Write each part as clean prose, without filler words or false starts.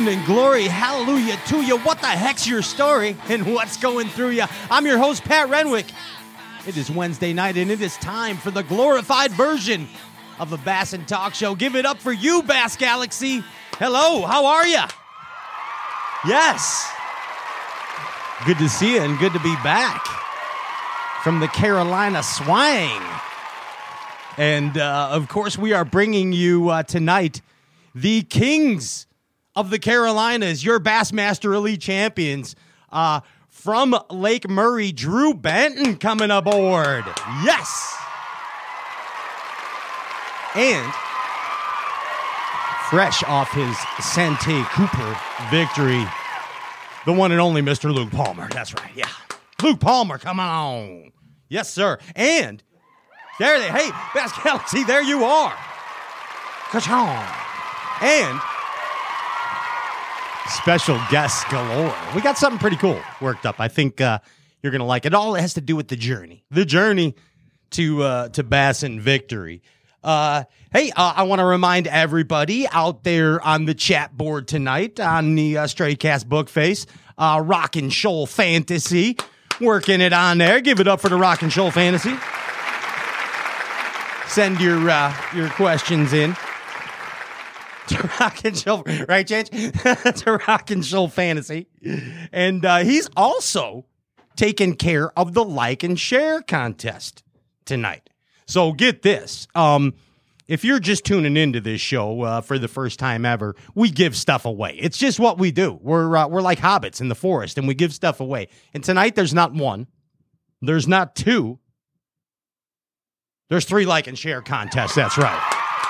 evening, glory, hallelujah to you. What the heck's your story and what's going through you? I'm your host, Pat Renwick. It is Wednesday night and it is time for the glorified version of the Bass and Talk Show. Give it up for you, Bass Galaxy. Hello, how are you? Yes. Good to see you and good to be back from the Carolina Swang. And, of course, we are bringing you tonight the Kings of the Carolinas, your Bassmaster Elite champions. From Lake Murray, Drew Benton coming aboard. Yes. And fresh off his Santee Cooper victory, the one and only Mr. Luke Palmer. That's right, yeah. Luke Palmer, come on. Yes, sir. And there they, hey, Bass Galaxy, there you are. Ka-chong. And special guests galore. We got something pretty cool worked up. I think you're going to like it. All has to do with the journey to Bass and victory. Hey, I want to remind everybody out there on the chat board tonight on the Straycast book face, Rockin' Shoal Fantasy, working it on there. Give it up for the Rockin' Shoal Fantasy. Send your questions in to Rockin' Shoal, right, Change? To Rockin' Shoal Fantasy. And he's also taking care of the like and share contest tonight. So get this. If you're just tuning into this show for the first time ever, we give stuff away. It's just what we do. We're like hobbits in the forest, and we give stuff away. And tonight, there's not one. There's not two. There's 3 like and share contests. That's right.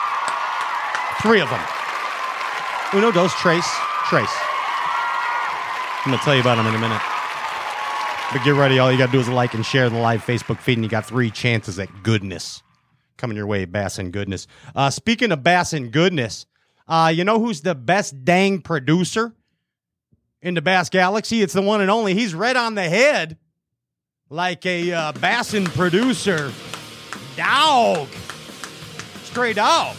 3 of them. Uno, dos, tres. I'm going to tell you about them in a minute. But get ready. All you got to do is like and share the live Facebook feed, and you got 3 chances at goodness coming your way, Bass and Goodness. Speaking of Bass and Goodness, you know who's the best dang producer in the Bass Galaxy? It's the one and only. He's right on the head like a Bassin producer. Dog. Straight dog.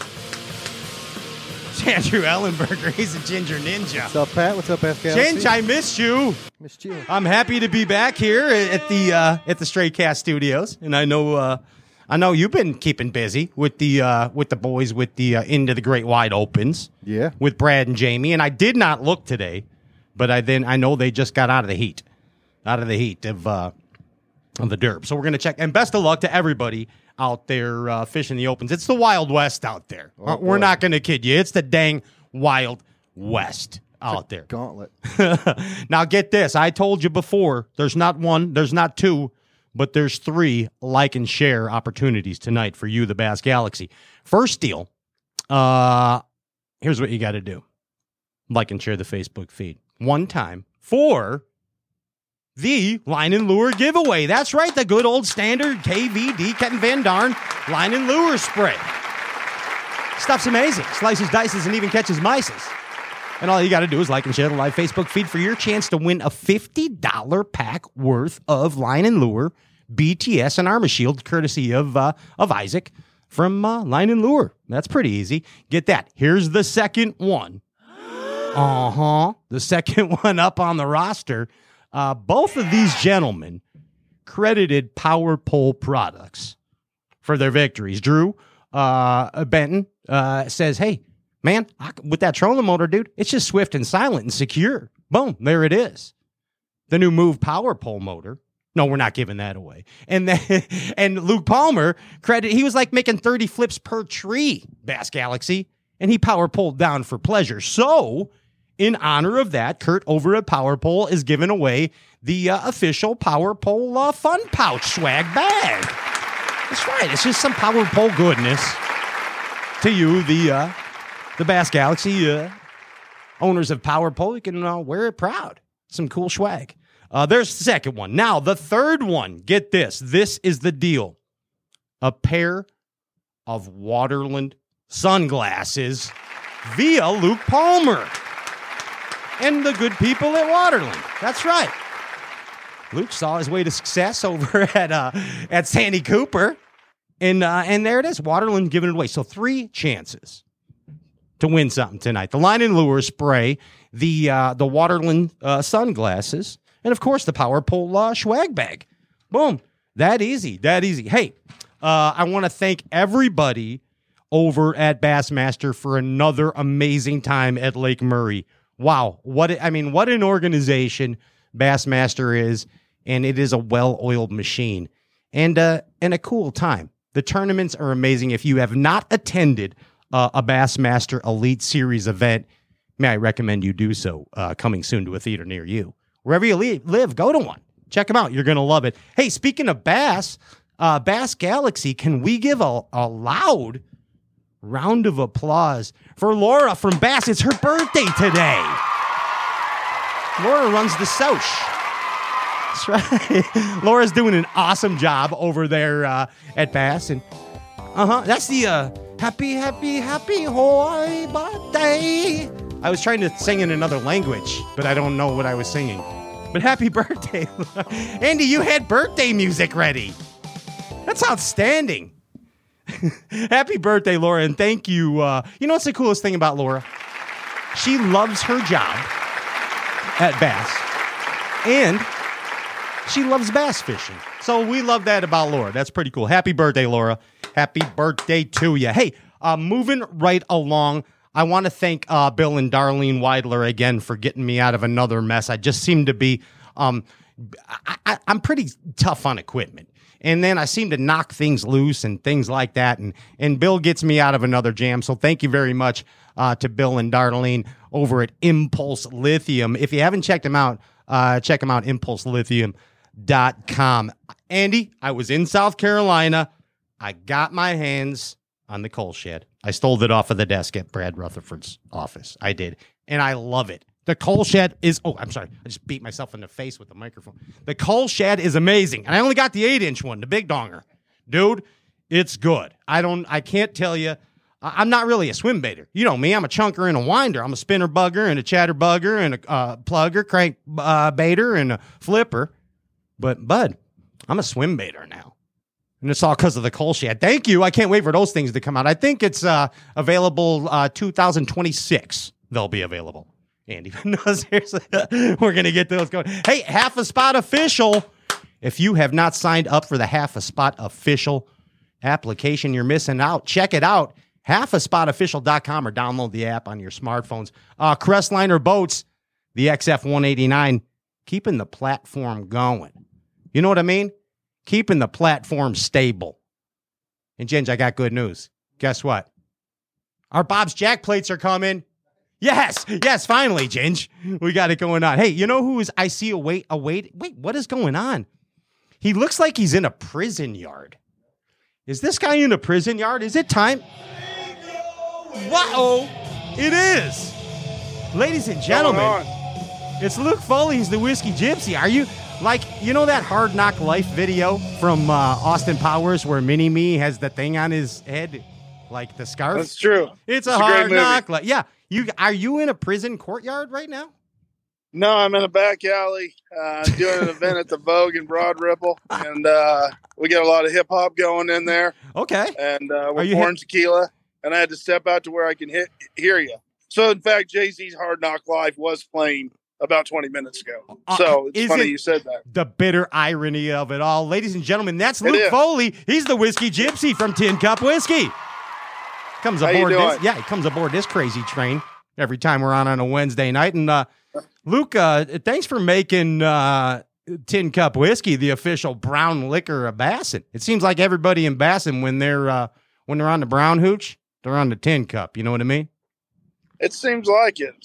It's Andrew Ellenberger. He's a ginger ninja. What's up, Pat? What's up, Bass Galaxy? Ginge, I missed you. Missed you. I'm happy to be back here at the Straycast Studios, and I know you've been keeping busy with the boys with the Into the Great Wide Opens. Yeah. With Brad and Jamie, and I did not look today, but I know they just got out of the heat of the derp. So we're gonna check. And best of luck to everybody out there fishing the opens. It's the Wild West out there. Oh, we're not gonna kid you. It's the dang Wild West out there. Gauntlet. Now get this. I told you before. There's not 1. There's not 2. But there's 3 like and share opportunities tonight for you, the Bass Galaxy. First deal, here's what you got to do. Like and share the Facebook feed. 1 time for the Line and Lure giveaway. That's right, the good old standard KVD, Ketten Van Darn Line and Lure spray. Stuff's amazing. Slices, dices, and even catches mices. And all you got to do is like and share the live Facebook feed for your chance to win a $50 pack worth of Line and Lure, BTS, and Armor Shield, courtesy of Isaac from Line and Lure. That's pretty easy. Get that. Here's the second one. The second one up on the roster. Both of these gentlemen credited Power Pole Products for their victories. Drew Benton says, hey, man, with that trolling motor, dude, it's just swift and silent and secure. Boom, there it is. The new Move Power Pole motor. No, we're not giving that away. And then, and Luke Palmer, he was like making 30 flips per tree, Bass Galaxy, and he power poled down for pleasure. So, in honor of that, Kurt over at Power Pole is giving away the official Power Pole Fun Pouch swag bag. That's right. It's just some Power Pole goodness to you, the Bass Galaxy owners of Power Pole. You can wear it proud. Some cool swag. There's the second one. Now, the third one. Get this. This is the deal. A pair of Waterland sunglasses via Luke Palmer and the good people at Waterland. That's right. Luke saw his way to success over at Santee Cooper, and there it is. Waterland giving it away. So 3 chances to win something tonight. The Line and Lure spray, the Waterland sunglasses, and of course the Power Pole swag bag. Boom. That easy. Hey, I want to thank everybody over at Bassmaster for another amazing time at Lake Murray. Wow. What an organization Bassmaster is, and it is a well-oiled machine and a cool time. The tournaments are amazing. If you have not attended a Bassmaster Elite Series event, may I recommend you do so, coming soon to a theater near you. Wherever you live, go to one. Check them out. You're going to love it. Hey, speaking of Bass Galaxy, can we give a loud round of applause for Laura from Bass? It's her birthday today. Laura runs the Souch. That's right. Laura's doing an awesome job over there at Bass. And that's the happy hoy birthday. I was trying to sing in another language, but I don't know what I was singing. But happy birthday. Andy, you had birthday music ready. That's outstanding. Happy birthday, Laura, and thank you. You know what's the coolest thing about Laura? She loves her job at Bass, and she loves bass fishing. So we love that about Laura. That's pretty cool. Happy birthday, Laura. Happy birthday to you. Hey, moving right along, I want to thank Bill and Darlene Weidler again for getting me out of another mess. I just seem to be, I'm pretty tough on equipment. And then I seem to knock things loose and things like that. And Bill gets me out of another jam. So thank you very much to Bill and Darlene over at Impulse Lithium. If you haven't checked them out, check them out, impulselithium.com. Andy, I was in South Carolina. I got my hands on the coal shed. I stole it off of the desk at Brad Rutherford's office. I did. And I love it. The coal shed is, I'm sorry. I just beat myself in the face with the microphone. The coal shed is amazing. And I only got the 8-inch one, the big donger. Dude, it's good. I can't tell you. I'm not really a swim baiter. You know me. I'm a chunker and a winder. I'm a spinner bugger and a chatter bugger and a plugger, crank baiter and a flipper. But, bud, I'm a swim baiter now. And it's all because of the coal shed. Thank you. I can't wait for those things to come out. I think it's available 2026. They'll be available. Andy, no, seriously, we're going to get those going. Hey, Half a Spot Official. If you have not signed up for the Half a Spot Official application, you're missing out. Check it out. halfaspotofficial.com or download the app on your smartphones. Crestliner Boats, the XF189, keeping the platform going. You know what I mean? Keeping the platform stable. And, Ginge, I got good news. Guess what? Our Bob's Jack plates are coming. Yes, finally, Ginge. We got it going on. Hey, you know who is, I see wait, what is going on? He looks like he's in a prison yard. Is this guy in a prison yard? Is it time? Wow, it is. Ladies and gentlemen, it's Luke Foley. He's the Whiskey Gypsy. Are you, you know that Hard Knock Life video from Austin Powers where Mini-Me has the thing on his head, like the scarf? That's true. It's a Hard Knock Life. Yeah. Are you in a prison courtyard right now? No, I'm in a back alley doing an event at the Vogue in Broad Ripple, and we got a lot of hip hop going in there. Okay. And we're pouring tequila, and I had to step out to where I can hear you. So, in fact, Jay-Z's Hard Knock Life was playing about 20 minutes ago. So it's funny you said that. The bitter irony of it all. Ladies and gentlemen, that's Luke Foley. He's the Whiskey Gypsy from Tin Cup Whiskey. Comes aboard he comes aboard this crazy train every time we're on a Wednesday night. And Luke, thanks for making Tin Cup Whiskey the official brown liquor of Bassin. It seems like everybody in Bassin, when they're on the brown hooch, they're on the Tin Cup. You know what I mean? It seems like it.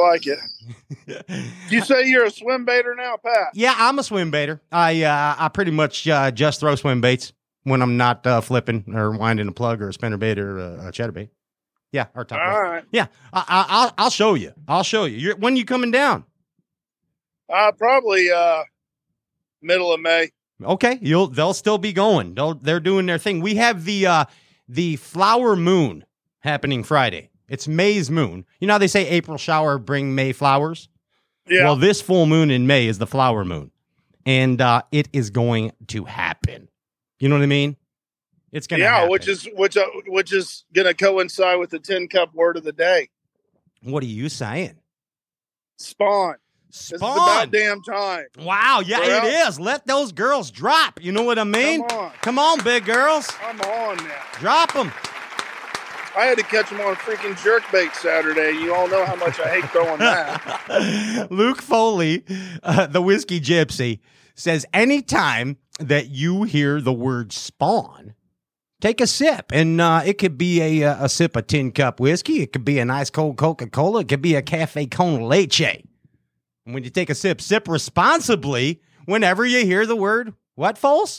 You say you're a swim baiter now, Pat? Yeah, I'm a swim baiter. I pretty much just throw swim baits when I'm not flipping or winding a plug or a spinner bait or a cheddar bait. Yeah, our top. All right. Yeah, I'll show you. When you coming down? Probably middle of May. Okay, they'll still be going. They're doing their thing. We have the flower moon happening Friday. It's May's moon. You know how they say April shower bring May flowers? Yeah. Well, this full moon in May is the flower moon, and it is going to happen. You know what I mean? It's going to happen. which is going to coincide with the Tin Cup word of the day. What are you saying? Spawn. This is about damn time. Wow, yeah, it is. Let those girls drop. You know what I mean? Come on, big girls. Come on now. Drop them. I had to catch them on a freaking jerkbait Saturday. You all know how much I hate throwing that. Luke Foley, the Whiskey Gypsy, says anytime that you hear the word spawn, take a sip. And it could be a sip of Tin Cup whiskey. It could be an ice cold Coca-Cola. It could be a Cafe Con Leche. And when you take a sip responsibly whenever you hear the word, what, Foles?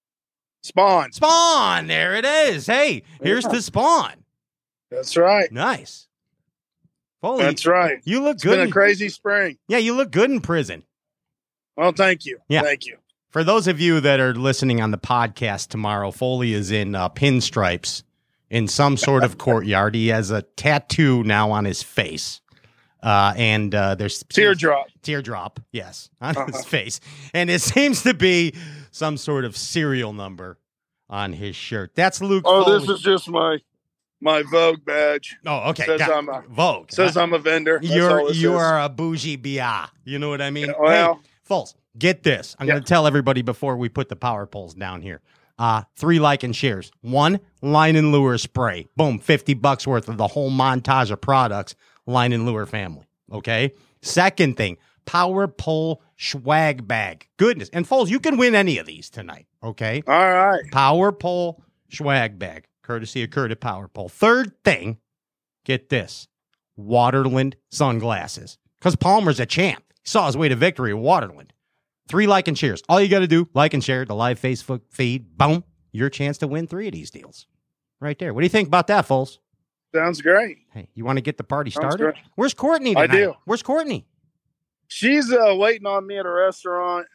Spawn. Spawn. There it is. Hey, here's the spawn. That's right. Nice. Foley, that's right. You look good. It's been a crazy spring. Yeah, you look good in prison. Well, thank you. Yeah. Thank you. For those of you that are listening on the podcast tomorrow, Foley is in pinstripes in some sort of courtyard. He has a tattoo now on his face. And there's teardrop, yes, on his face. And it seems to be some sort of serial number on his shirt. That's Luke Foley. This is just my Vogue badge. Oh, okay. Says I'm a Vogue. Says I'm a vendor. You are a bougie BI. You know what I mean? Well, hey, Foles, get this. I'm going to tell everybody before we put the power poles down here. 3 like and shares. 1, Line and Lure spray. Boom, $50 worth of the whole montage of products. Line and Lure family. Okay. Second thing, power pole swag bag. Goodness. And Foles, you can win any of these tonight. Okay. All right. Power pole swag bag. Courtesy of Kurt at Power Pole. Third thing, get this, Waterland sunglasses. Because Palmer's a champ. He saw his way to victory at Waterland. 3 like and shares. All you got to do, like and share the live Facebook feed. Boom. Your chance to win 3 of these deals. Right there. What do you think about that, Foles? Sounds great. Hey, you want to get the party started? Where's Courtney tonight? I do. Where's Courtney? She's waiting on me at a restaurant.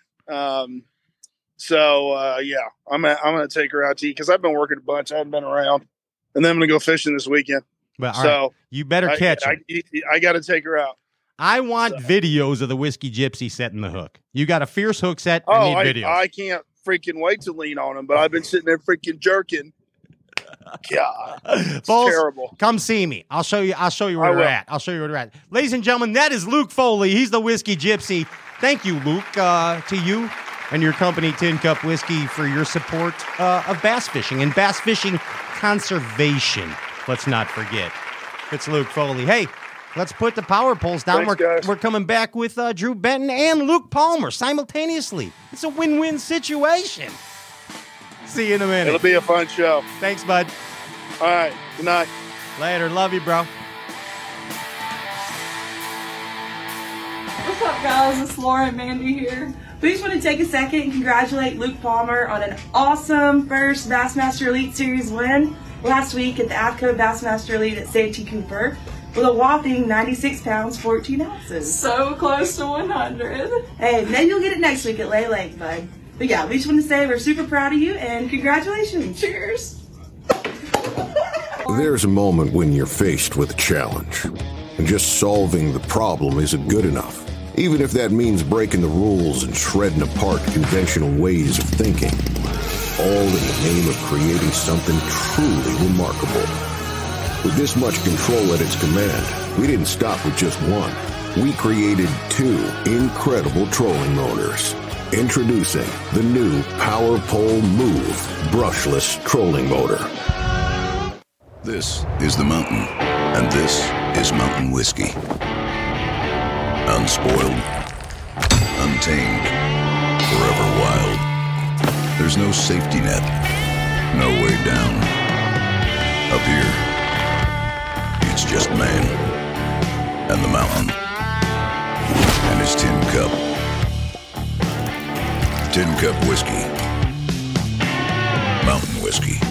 Yeah, I'm gonna take her out to eat because I've been working a bunch. I haven't been around, and then I'm gonna go fishing this weekend. Well, right. You better catch her. I got to take her out. I want videos of the Whiskey Gypsy setting the hook. You got a fierce hook set. I need videos. I can't freaking wait to lean on him, but I've been sitting there freaking jerking. God, it's terrible. Come see me. I'll show you where we're at. I'll show you where we're at. Ladies and gentlemen, that is Luke Foley. He's the Whiskey Gypsy. Thank you, Luke, to you and your company, Tin Cup Whiskey, for your support of bass fishing and bass fishing conservation. Let's not forget. It's Luke Foley. Hey, let's put the power poles down. Thanks, we're coming back with Drew Benton and Luke Palmer simultaneously. It's a win-win situation. See you in a minute. It'll be a fun show. Thanks, bud. All right. Good night. Later. Love you, bro. What's up, guys? It's Laura and Mandy here. We just want to take a second and congratulate Luke Palmer on an awesome first Bassmaster Elite Series win last week at the AFCO Bassmaster Elite at Santee Cooper with a whopping 96 pounds, 14 ounces. So close to 100. Hey, maybe you'll get it next week at Lay Lake, bud. But yeah, we just want to say we're super proud of you and congratulations. Cheers. There's a moment when you're faced with a challenge, and just solving the problem isn't good enough, even if that means breaking the rules and shredding apart conventional ways of thinking, all in the name of creating something truly remarkable. With this much control at its command, we didn't stop with just one. We created 2 incredible trolling motors. Introducing the new Power Pole Move brushless trolling motor. This is the mountain, and this is mountain whiskey. Unspoiled, untamed, forever wild. There's no safety net, no way down. Up here, it's just man, and the mountain, and his tin cup. Tin Cup Whiskey. Mountain Whiskey.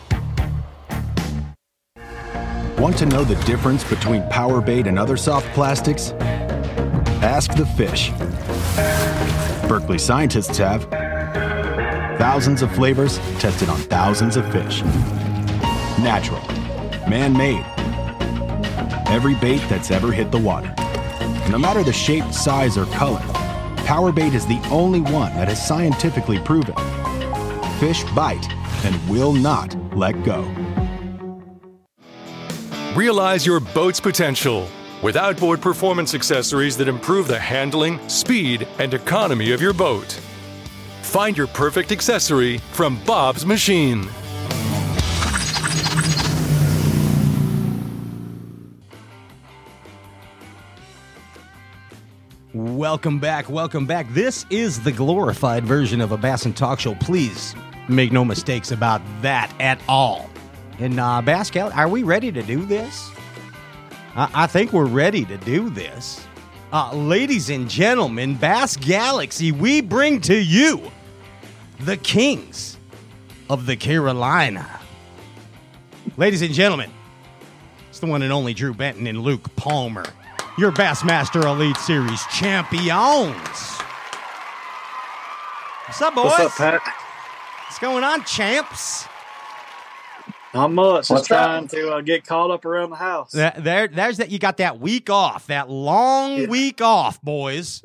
Want to know the difference between power bait and other soft plastics? Ask the fish. Berkeley scientists have. Thousands of flavors tested on thousands of fish. Natural. Man-made. Every bait that's ever hit the water. No matter the shape, size, or color, Power Bait is the only one that is scientifically proven. Fish bite and will not let go. Realize your boat's potential. with outboard performance accessories that improve the handling, speed, and economy of your boat. Find your perfect accessory from Bob's Machine. Welcome back. This is the glorified version of a Bass and Talk show. Please make no mistakes about that at all. And Bass Galaxy, are we ready to do this? I think we're ready to do this. Ladies and gentlemen, Bass Galaxy, we bring to you the Kings of the Carolina. Ladies and gentlemen, it's the one and only Drew Benton and Luke Palmer, your Bassmaster Elite Series champions. What's up, boys? What's up, Pat? What's going on, champs? Not much. Just trying to get caught up around the house. There's that. You got that week off, that long week off, boys.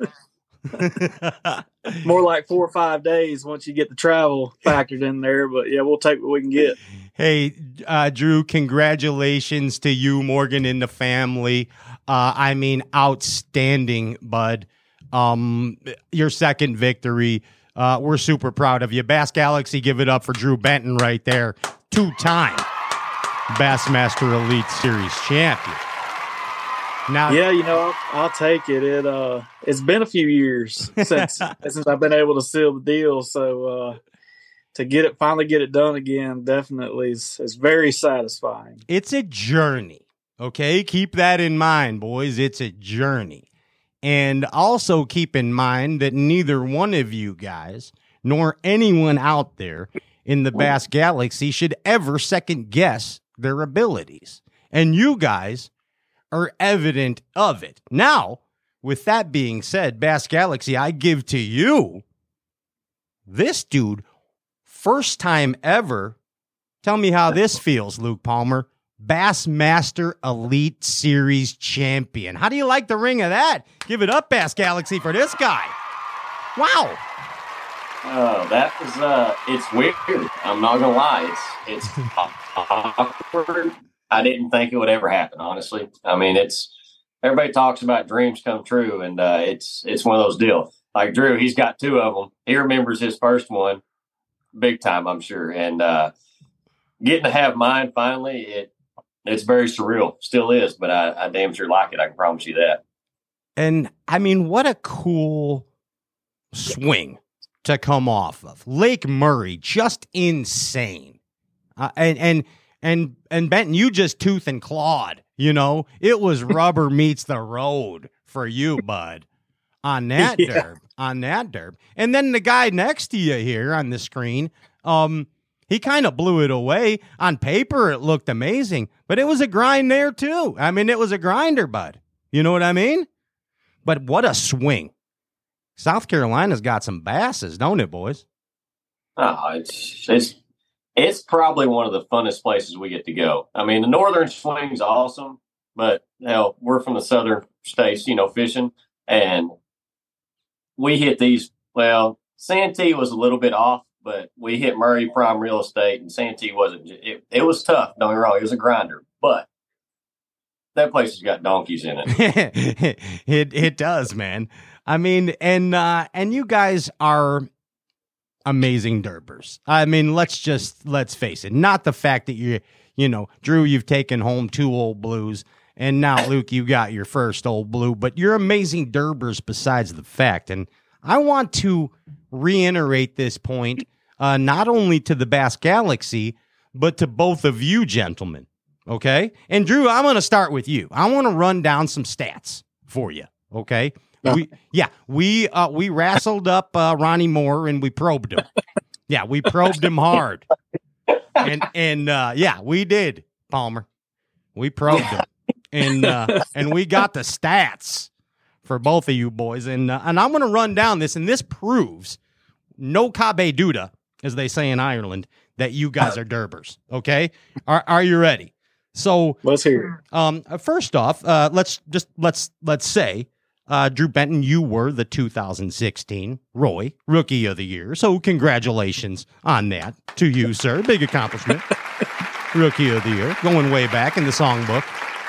More like 4 or 5 days once you get the travel factored in there. But yeah, we'll take what we can get. Hey, Drew, congratulations to you, Morgan, and the family. Outstanding, bud. Your second victory. We're super proud of you. Bass Galaxy, give it up for Drew Benton right there. 2-time Bassmaster Elite Series champion. Now, yeah, I'll take it. It's been a few years since I've been able to seal the deal. So to finally get it done again, definitely is very satisfying. It's a journey. Okay, keep that in mind, boys. It's a journey. And also keep in mind that neither one of you guys, nor anyone out there in the Bass Galaxy, should ever second guess their abilities. And you guys are evident of it. Now, with that being said, Bass Galaxy, I give to you this dude, first time ever. Tell me how this feels, Luke Palmer. Bassmaster Elite Series champion. How do you like the ring of that? Give it up, Bass Galaxy, for this guy. Wow. That was, it's weird. I'm not going to lie. It's awkward. I didn't think it would ever happen, honestly. I mean, everybody talks about dreams come true, and it's one of those deals. Like Drew, he's got 2 of them. He remembers his first one big time, I'm sure. And getting to have mine finally, it's very surreal. Still is, but I damn sure like it. I can promise you that. And, I mean, what a cool swing to come off of. Lake Murray, just insane. And Benton, you just tooth and clawed, It was rubber meets the road for you, bud, on that derb. And then the guy next to you here on the screen, he kind of blew it away. On paper, it looked amazing, but it was a grind there too. I mean, it was a grinder, bud. You know what I mean? But what a swing. South Carolina's got some basses, don't it, boys? Oh, it's probably one of the funnest places we get to go. I mean, the northern swing's awesome, but hell, we're from the southern states, fishing, and we hit these. Well, Santee was a little bit off, but we hit Murray Prime Real Estate, and Santee wasn't. It was tough. Don't get me wrong; it was a grinder, but that place has got donkeys in it. It does, man. I mean, and you guys are amazing derbers. I mean, let's face it. Not the fact that Drew, you've taken home 2 Old Blues, and now Luke, you got your first Old Blue, but you're amazing derbers besides the fact. And I want to reiterate this point, not only to the Bass Galaxy, but to both of you gentlemen. Okay. And Drew, I'm going to start with you. I want to run down some stats for you. Okay. We wrestled up Ronnie Moore and we probed him. Yeah, we probed him hard. And we did, Palmer. We probed him. And we got the stats for both of you boys. And I'm going to run down this, and this proves no cabe duda, as they say in Ireland, that you guys are derbers. Okay? Are you ready? So let's hear. First off, let's say Drew Benton, you were the 2016 Roy Rookie of the Year. So congratulations on that to you, sir. Big accomplishment. Rookie of the Year, going way back in the songbook.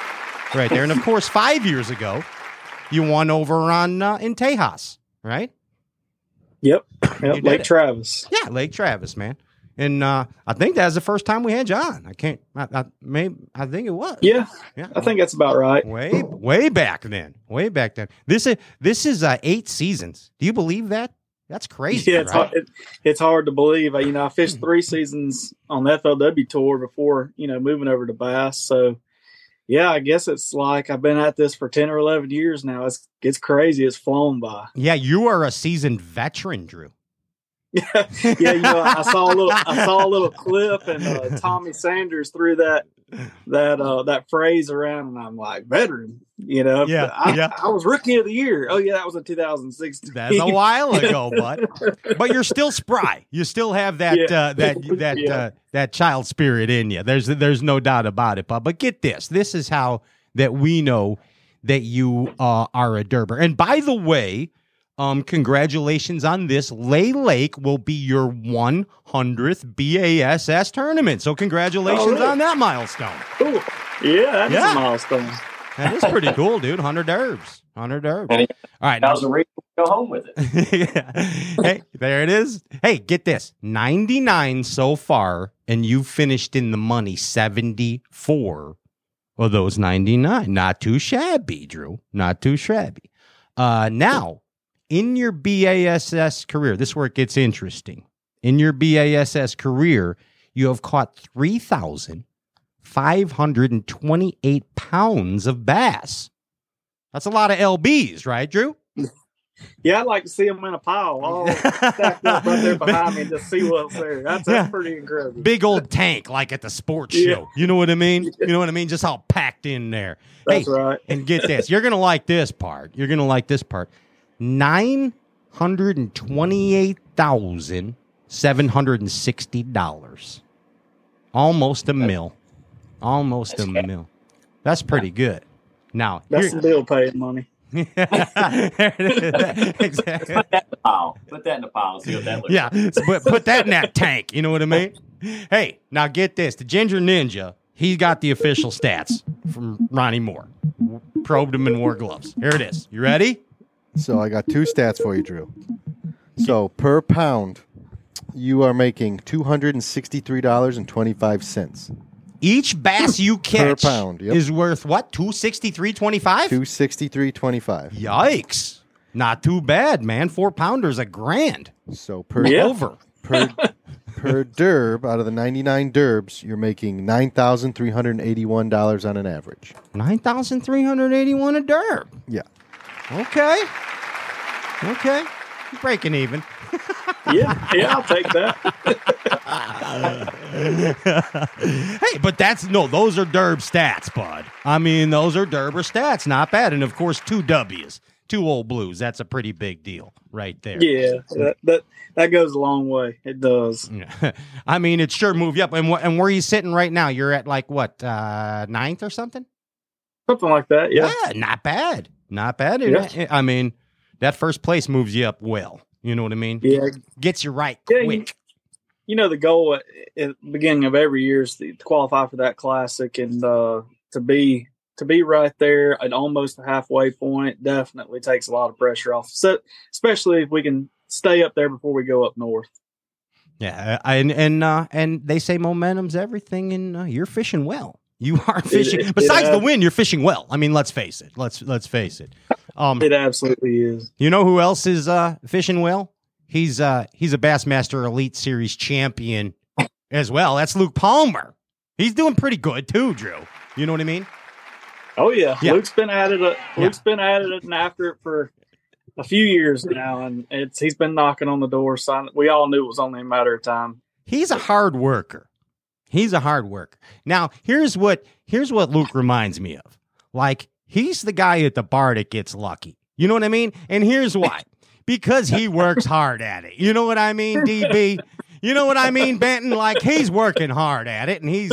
right there. And of course, 5 years ago, you won over on in Tejas, right? Yep. Lake Travis. Yeah, Lake Travis, man. And I think that was the first time we had you on. I think it was. Yeah. I think that's about right. Way back then. Way back then. This is 8 seasons. Do you believe that? That's crazy. Yeah, right? it's hard to believe. I fished 3 seasons on the FLW tour before, moving over to Bass. So, yeah, I guess it's like I've been at this for 10 or 11 years now. It's crazy. It's flown by. Yeah, you are a seasoned veteran, Drew. Yeah, I saw a little clip, and Tommy Sanders threw that phrase around, and I'm like, veteran. I was rookie of the year. Oh yeah, that was in 2016. That's a while ago, bud. But you're still spry. You still have that child spirit in you. There's no doubt about it, bud. But get this. This is how that we know that you are a Derber. And by the way, congratulations on this. Lay Lake will be your 100th BASS tournament. So congratulations on that milestone. Cool. Yeah, that is a milestone. That is pretty cool, dude. 100 derbs. 100 derbs. All right. That was a reason to go home with it. Yeah. Hey, there it is. Hey, get this. 99 so far, and you finished in the money 74 of those 99. Not too shabby, Drew. Not too shabby. Now, in your BASS career, this is where it gets interesting. In your BASS career, you have caught 3,528 pounds of bass. That's a lot of LBs, right, Drew? Yeah, I'd like to see them in a pile, all stacked up right there behind me, just see what's there. That's pretty incredible. Big old tank, like at the sports show. You know what I mean? You know what I mean? Just all packed in there. That's right. And get this. You're going to like this part. 928,760. Almost a mil. That's a mil. That's pretty good. Now, that's some bill paying money. Exactly. Put that in the pile. See what that looks like. Yeah, put that in that tank. You know what I mean? Hey, now get this. The Ginger Ninja, he got the official stats from Ronnie Moore. Probed him and wore gloves. Here it is. You ready? So I got 2 stats for you, Drew. So per pound, you are making $263.25. Each bass you catch per pound is worth what? $263.25? $263.25. Yikes! Not too bad, man. 4-pounders $1,000. So per derb out of the 99 derbs, you're making $9,381 on an average. $9,381 a derb. Yeah. Okay. You're breaking even. Yeah, I'll take that. Hey, but those are derb stats, bud. I mean, those are derber stats. Not bad. And of course, 2 W's, 2 old blues. That's a pretty big deal right there. Yeah, that goes a long way. It does. I mean, it sure moved you up. And where are you sitting right now? You're at like what, 9th or something? Something like that, yeah. Yeah, not bad. Yeah. I mean, that first place moves you up well. You know what I mean? Yeah. Gets you right quick. The goal at the beginning of every year is to qualify for that classic, and to be right there at almost the halfway point definitely takes a lot of pressure off. So, especially if we can stay up there before we go up north. Yeah, and they say momentum's everything, and you're fishing well. You are fishing. Besides the win, you're fishing well. I mean, let's face it. Let's face it. It absolutely is. You know who else is fishing well? He's a Bassmaster Elite Series champion as well. That's Luke Palmer. He's doing pretty good too, Drew. You know what I mean? Oh yeah. Luke's been at it. Luke's been at it and after it for a few years now, and he's been knocking on the door. So we all knew it was only a matter of time. He's a hard worker. Now, here's what Luke reminds me of. Like, he's the guy at the bar that gets lucky. You know what I mean? And here's why. Because he works hard at it. You know what I mean, DB? You know what I mean, Benton? Like, he's working hard at it, and he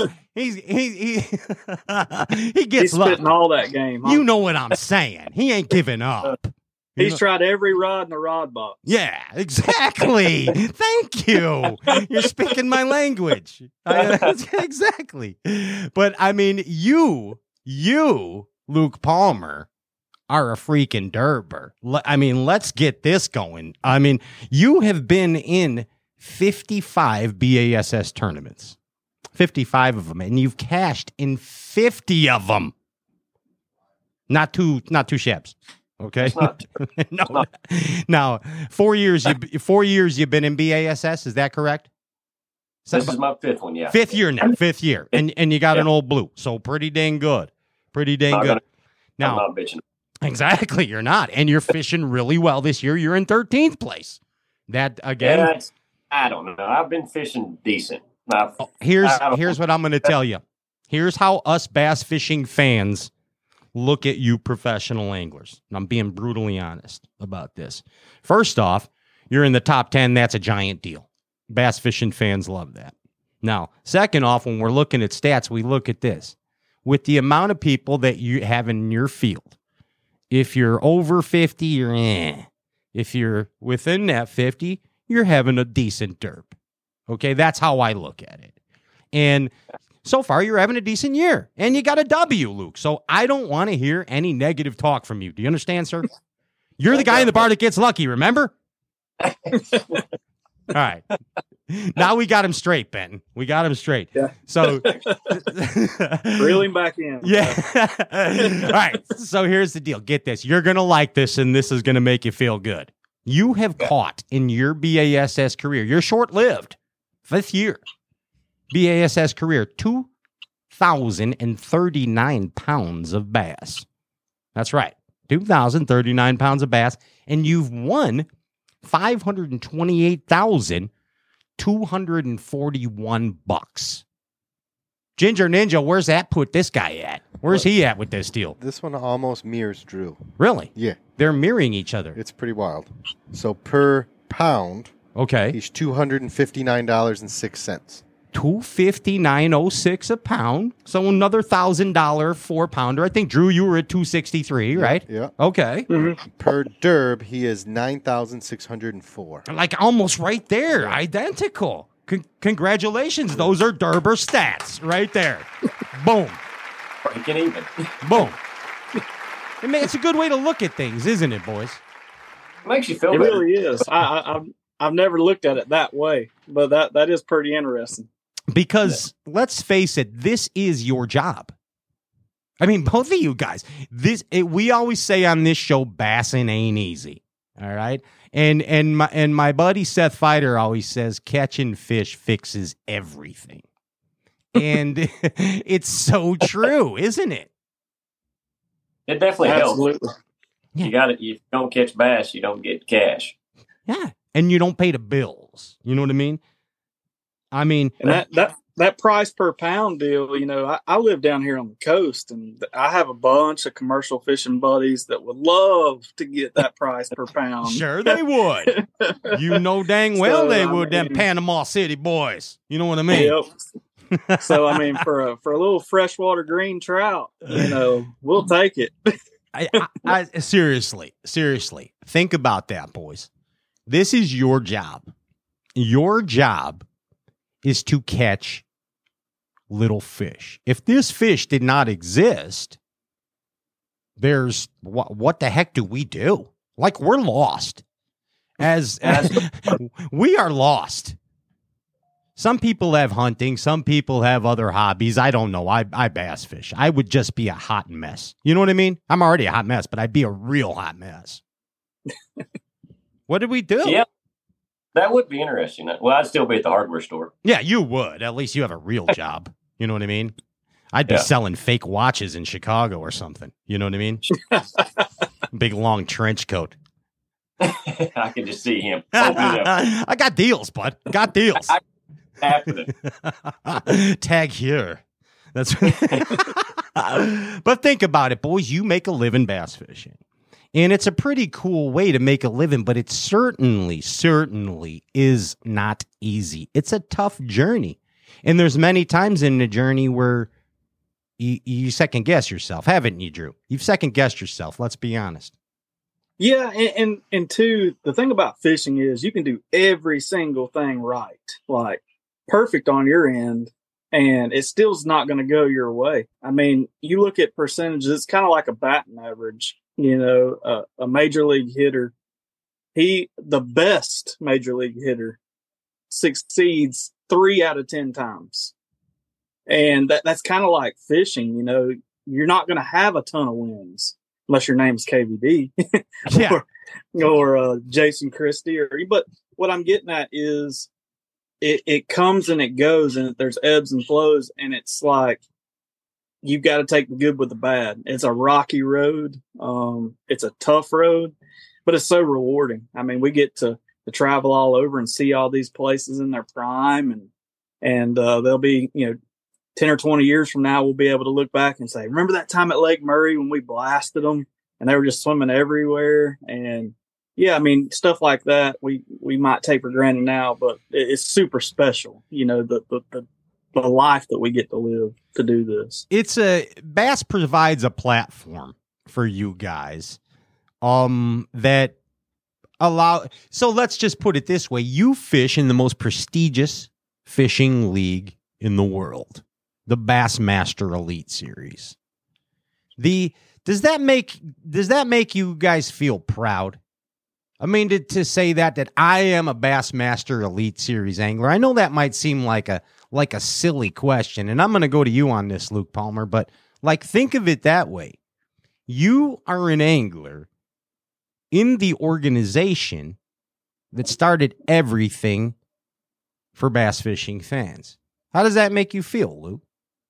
gets lucky. Spitting all that game. Huh? You know what I'm saying. He ain't giving up. He's tried every rod in the rod box. Yeah, exactly. Thank you. You're speaking my language. Exactly. But I mean, you Luke Palmer are a freaking derber. I mean, let's get this going. I mean, you have been in 55 BASS tournaments, 55 of them, and you've cashed in 50 of them. Not two shabs. Okay. No. Now, 4 years. 4 years you've been in BASS. Is that correct? This is my fifth one. Yeah. Fifth year now. Fifth year, and you got an old blue. So pretty dang good. Pretty dang good. I'm not bitching. Exactly, you're not, and you're fishing really well this year. You're in 13th place. That again. Yeah, I don't know. I've been fishing decent. Here's what I'm going to tell you. Here's how us bass fishing fans look at you professional anglers. And I'm being brutally honest about this. First off, you're in the top 10. That's a giant deal. Bass fishing fans love that. Now, second off, when we're looking at stats, we look at this. With the amount of people that you have in your field, if you're over 50, you're If you're within that 50, you're having a decent derp. Okay, that's how I look at it. And so far, you're having a decent year. And you got a W, Luke. So I don't want to hear any negative talk from you. Do you understand, sir? You're the guy in the bar that gets lucky, remember? All right. Now we got him straight, Ben. We got him straight. Yeah. So reel him back in. Yeah. All right. So here's the deal. Get this. You're going to like this, and this is going to make you feel good. You have caught in your BASS career, you're short-lived, 5th year, BASS career, 2,039 pounds of bass. That's right. 2,039 pounds of bass. And you've won $528,241. Ginger Ninja, where's that put this guy at? Where's he at with this deal? This one almost mirrors Drew. Really? Yeah. They're mirroring each other. It's pretty wild. So per pound, okay, he's $259.06. $259.06 a pound. So another $1,000 4-pounder. I think, Drew, you were at $263, right? Yeah. Okay. Mm-hmm. Per derb, he is $9,604. Like almost right there. Yeah. Identical. Congratulations. Those are Derber stats right there. Boom. Breaking even. Boom. It's a good way to look at things, isn't it, boys? It makes you feel it better. Really is. I've never looked at it that way, but that is pretty interesting. Because let's face it, this is your job. I mean, both of you guys. We always say on this show, bassing ain't easy. All right, and my buddy Seth Fighter always says catching fish fixes everything, and it's so true, isn't it? It definitely Absolutely. helps. Yeah. You got it. You don't catch bass, you don't get cash. Yeah, and you don't pay the bills. You know what I mean? And that price per pound deal, I live down here on the coast, and I have a bunch of commercial fishing buddies that would love to get that price per pound. Sure they would. You know dang well they would, them Panama City boys. You know what I mean? Yep. So, for a little freshwater green trout, we'll take it. I seriously, think about that, boys. This is your job. Your job is to catch little fish. If this fish did not exist, there's what the heck do we do? Like, we're lost. As we are lost. Some people have hunting, some people have other hobbies. I don't know. I bass fish. I would just be a hot mess. You know what I mean? I'm already a hot mess, but I'd be a real hot mess. What did we do? Yeah. That would be interesting. Well, I'd still be at the hardware store. Yeah, you would. At least you have a real job. You know what I mean? I'd be selling fake watches in Chicago or something. You know what I mean? Big, long trench coat. I can just see him. I got deals, bud. Got deals. Happening. Tag here. That's But think about it, boys. You make a living bass fishing. And it's a pretty cool way to make a living, but it certainly is not easy. It's a tough journey. And there's many times in the journey where you second guess yourself, haven't you, Drew? You've second guessed yourself. Let's be honest. Yeah. And two, the thing about fishing is you can do every single thing right, like perfect on your end. and it still's not going to go your way. I mean, you look at percentages, it's kind of like a batting average. A major league hitter, the best major league hitter succeeds 3 out of 10 times. And that's kind of like fishing. You're not going to have a ton of wins unless your name's KVD or Jason Christie. But what I'm getting at is it comes and it goes, and there's ebbs and flows, and it's like you've got to take the good with the bad. It's a rocky road. It's a tough road, but it's so rewarding. I mean, we get to travel all over and see all these places in their prime, and they'll be, 10 or 20 years from now, we'll be able to look back and say, remember that time at Lake Murray when we blasted them and they were just swimming everywhere? And yeah, I mean, stuff like that we might take for granted now, but it's super special, the life that we get to live to do this. Bass provides a platform for you guys that so let's just put it this way. You fish in the most prestigious fishing league in the world, the Bassmaster Elite Series. Does that make you guys feel proud? I mean, to say that I am a Bassmaster Elite Series angler. I know that might seem like a silly question, and I'm going to go to you on this, Luke Palmer, but think of it that way. You are an angler in the organization that started everything for bass fishing fans. How does that make you feel, Luke?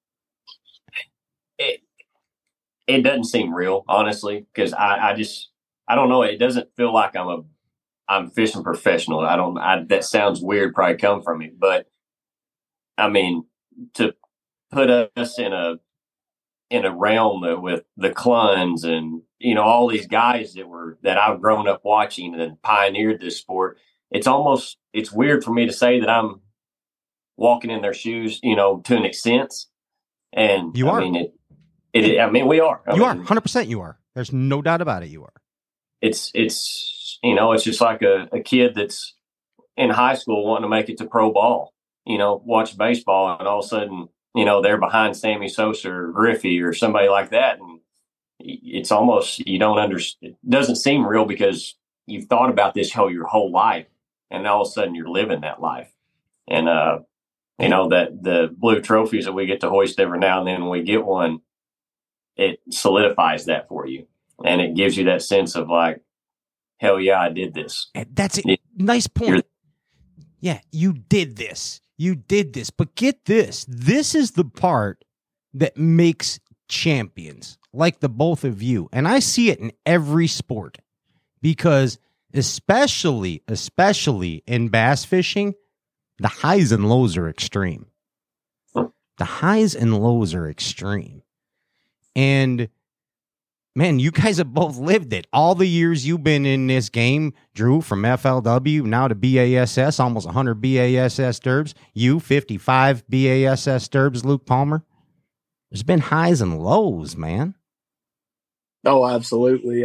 It doesn't seem real, honestly, because I don't know. It doesn't feel like I'm fishing professional. That sounds weird, probably come from me, but I mean, to put us in a realm with the Cluns and, all these guys that I've grown up watching and pioneered this sport, it's weird for me to say that I'm walking in their shoes, to an extent. And you are. I mean, we are. You are 100%. You are. There's no doubt about it. You are. It's just like a kid that's in high school wanting to make it to pro ball, watch baseball, and all of a sudden, they're behind Sammy Sosa or Griffey or somebody like that. And it's almost, you don't understand. It doesn't seem real because you've thought about this your whole life, and all of a sudden you're living that life. And, that the blue trophies that we get to hoist every now and then when we get one, it solidifies that for you. And it gives you that sense of like, hell yeah, I did this. That's a nice point. Yeah, you did this. You did this. But get this. This is the part that makes champions, like the both of you. And I see it in every sport because especially in bass fishing, the highs and lows are extreme. The highs and lows are extreme. And man, you guys have both lived it. All the years you've been in this game, Drew, from FLW now to BASS, almost 100 BASS derbs. You, 55 BASS derbs, Luke Palmer. There's been highs and lows, man. Oh, absolutely.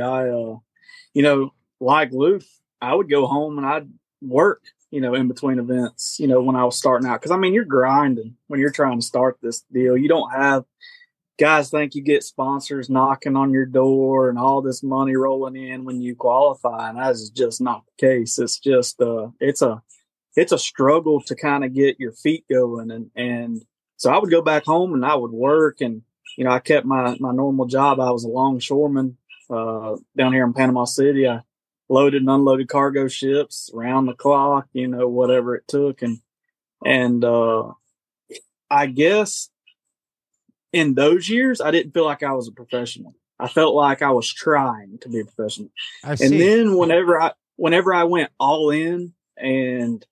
Like Luke, I would go home and I'd work, in between events, when I was starting out. Because, I mean, you're grinding when you're trying to start this deal. You don't have guys think you get sponsors knocking on your door and all this money rolling in when you qualify, and that is just not the case. It's just it's a struggle to kind of get your feet going, and so I would go back home and I would work, and I kept my normal job. I was a longshoreman down here in Panama City. I loaded and unloaded cargo ships around the clock, whatever it took, and I guess in those years, I didn't feel like I was a professional. I felt like I was trying to be a professional. And then whenever I went all in and,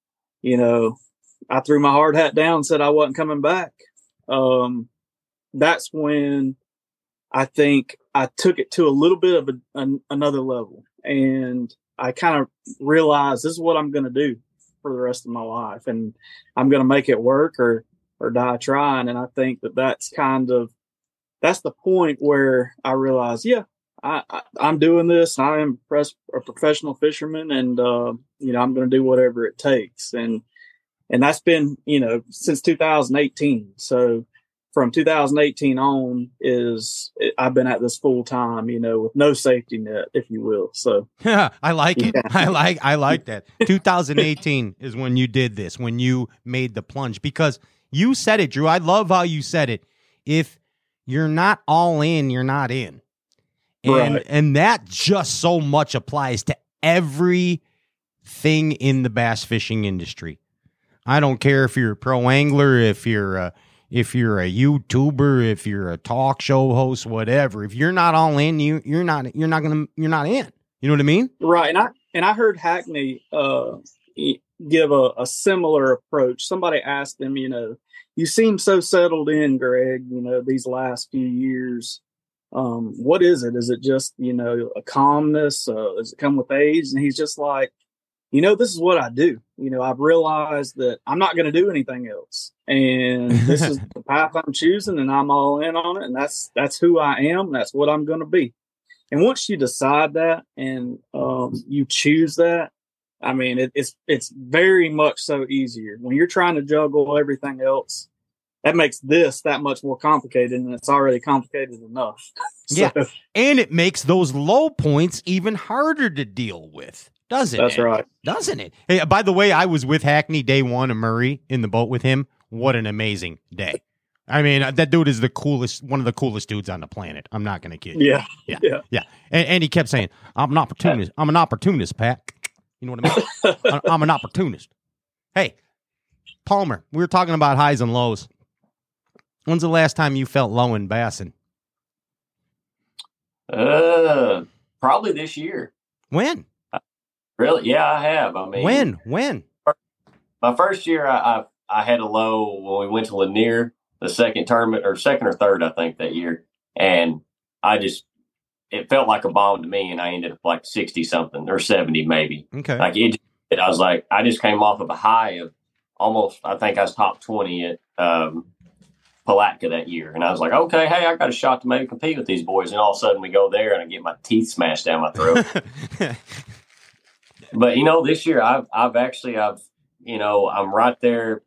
I threw my hard hat down and said I wasn't coming back, that's when I think I took it to a little bit of another level. And I kind of realized this is what I'm going to do for the rest of my life. And I'm going to make it work or die trying. And I think that's the point where I realized, I'm doing this. And I am a professional fisherman, and I'm going to do whatever it takes. And And that's been, since 2018. So from 2018 on I've been at this full time, with no safety net, if you will. So I like it. I like that. 2018 is when you did this, when you made the plunge, because you said it, Drew. I love how you said it. If you're not all in, you're not in. And that just so much applies to everything in the bass fishing industry. I don't care if you're a pro angler, if you're a YouTuber, if you're a talk show host, whatever. If you're not all in, you're not in. You know what I mean? Right. And I heard Hackney give a similar approach. Somebody asked him, you seem so settled in, Greg, these last few years. What is it? Is it just, a calmness? Does it come with age? And he's just like, this is what I do. I've realized that I'm not going to do anything else. And this is the path I'm choosing, and I'm all in on it. And that's who I am. That's what I'm going to be. And once you decide that and you choose that, I mean, it's very much so easier. When you're trying to juggle everything else, that makes this that much more complicated, and it's already complicated enough. Yeah, and it makes those low points even harder to deal with. Doesn't it? That's right. Doesn't it? Hey, by the way, I was with Hackney day one of Murray in the boat with him. What an amazing day. I mean, that dude is one of the coolest dudes on the planet. I'm not going to kid you. Yeah. And he kept saying, I'm an opportunist. I'm an opportunist, Pat. You know what I mean? I'm an opportunist. Hey, Palmer, we were talking about highs and lows. When's the last time you felt low in bassing? Probably this year. When? Really? Yeah, I have. I mean, when? My first year, I had a low when we went to Lanier, the second tournament, or second or third, I think, that year. And it felt like a bomb to me, and I ended up like 60 something or 70 maybe. Okay. Like I was like, I just came off of a high of almost, I think I was top 20 at Palatka that year. And I was like, okay, hey, I got a shot to maybe compete with these boys. And all of a sudden we go there and I get my teeth smashed down my throat. But, this year I'm right there.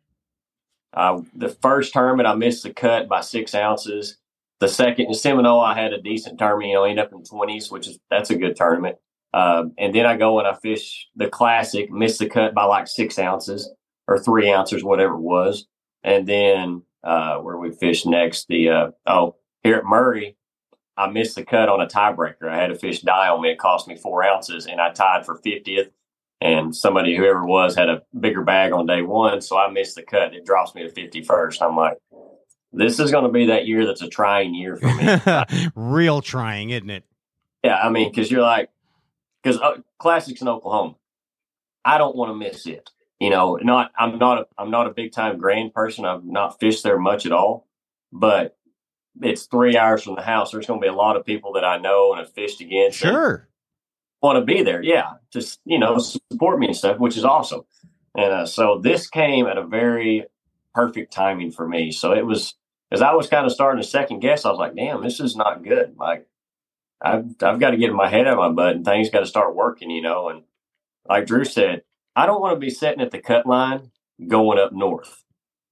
The first tournament, I missed the cut by 6 ounces. The second in Seminole, I had a decent tournament, ended up in 20s, that's a good tournament. And then I go and I fish the Classic, missed the cut by like 6 ounces or 3 ounces, whatever it was. And then where we fished next, here at Murray, I missed the cut on a tiebreaker. I had a fish die on me. It cost me 4 ounces, and I tied for 50th. And whoever it was, had a bigger bag on day one, so I missed the cut. It drops me to 51st. I'm like, this is going to be that year that's a trying year for me. Real trying, isn't it? Yeah, I mean, because Classics in Oklahoma, I don't want to miss it. I'm not a big time Grand person. I've not fished there much at all, but it's 3 hours from the house. There's going to be a lot of people that I know and have fished against. Sure. Want to be there. Yeah. Just, support me and stuff, which is awesome. And so this came at a very perfect timing for me. So it was, as I was kind of starting to second guess, I was like, damn, this is not good. Like I've got to get my head out of my butt and things got to start working, and like Drew said, I don't want to be sitting at the cut line going up north.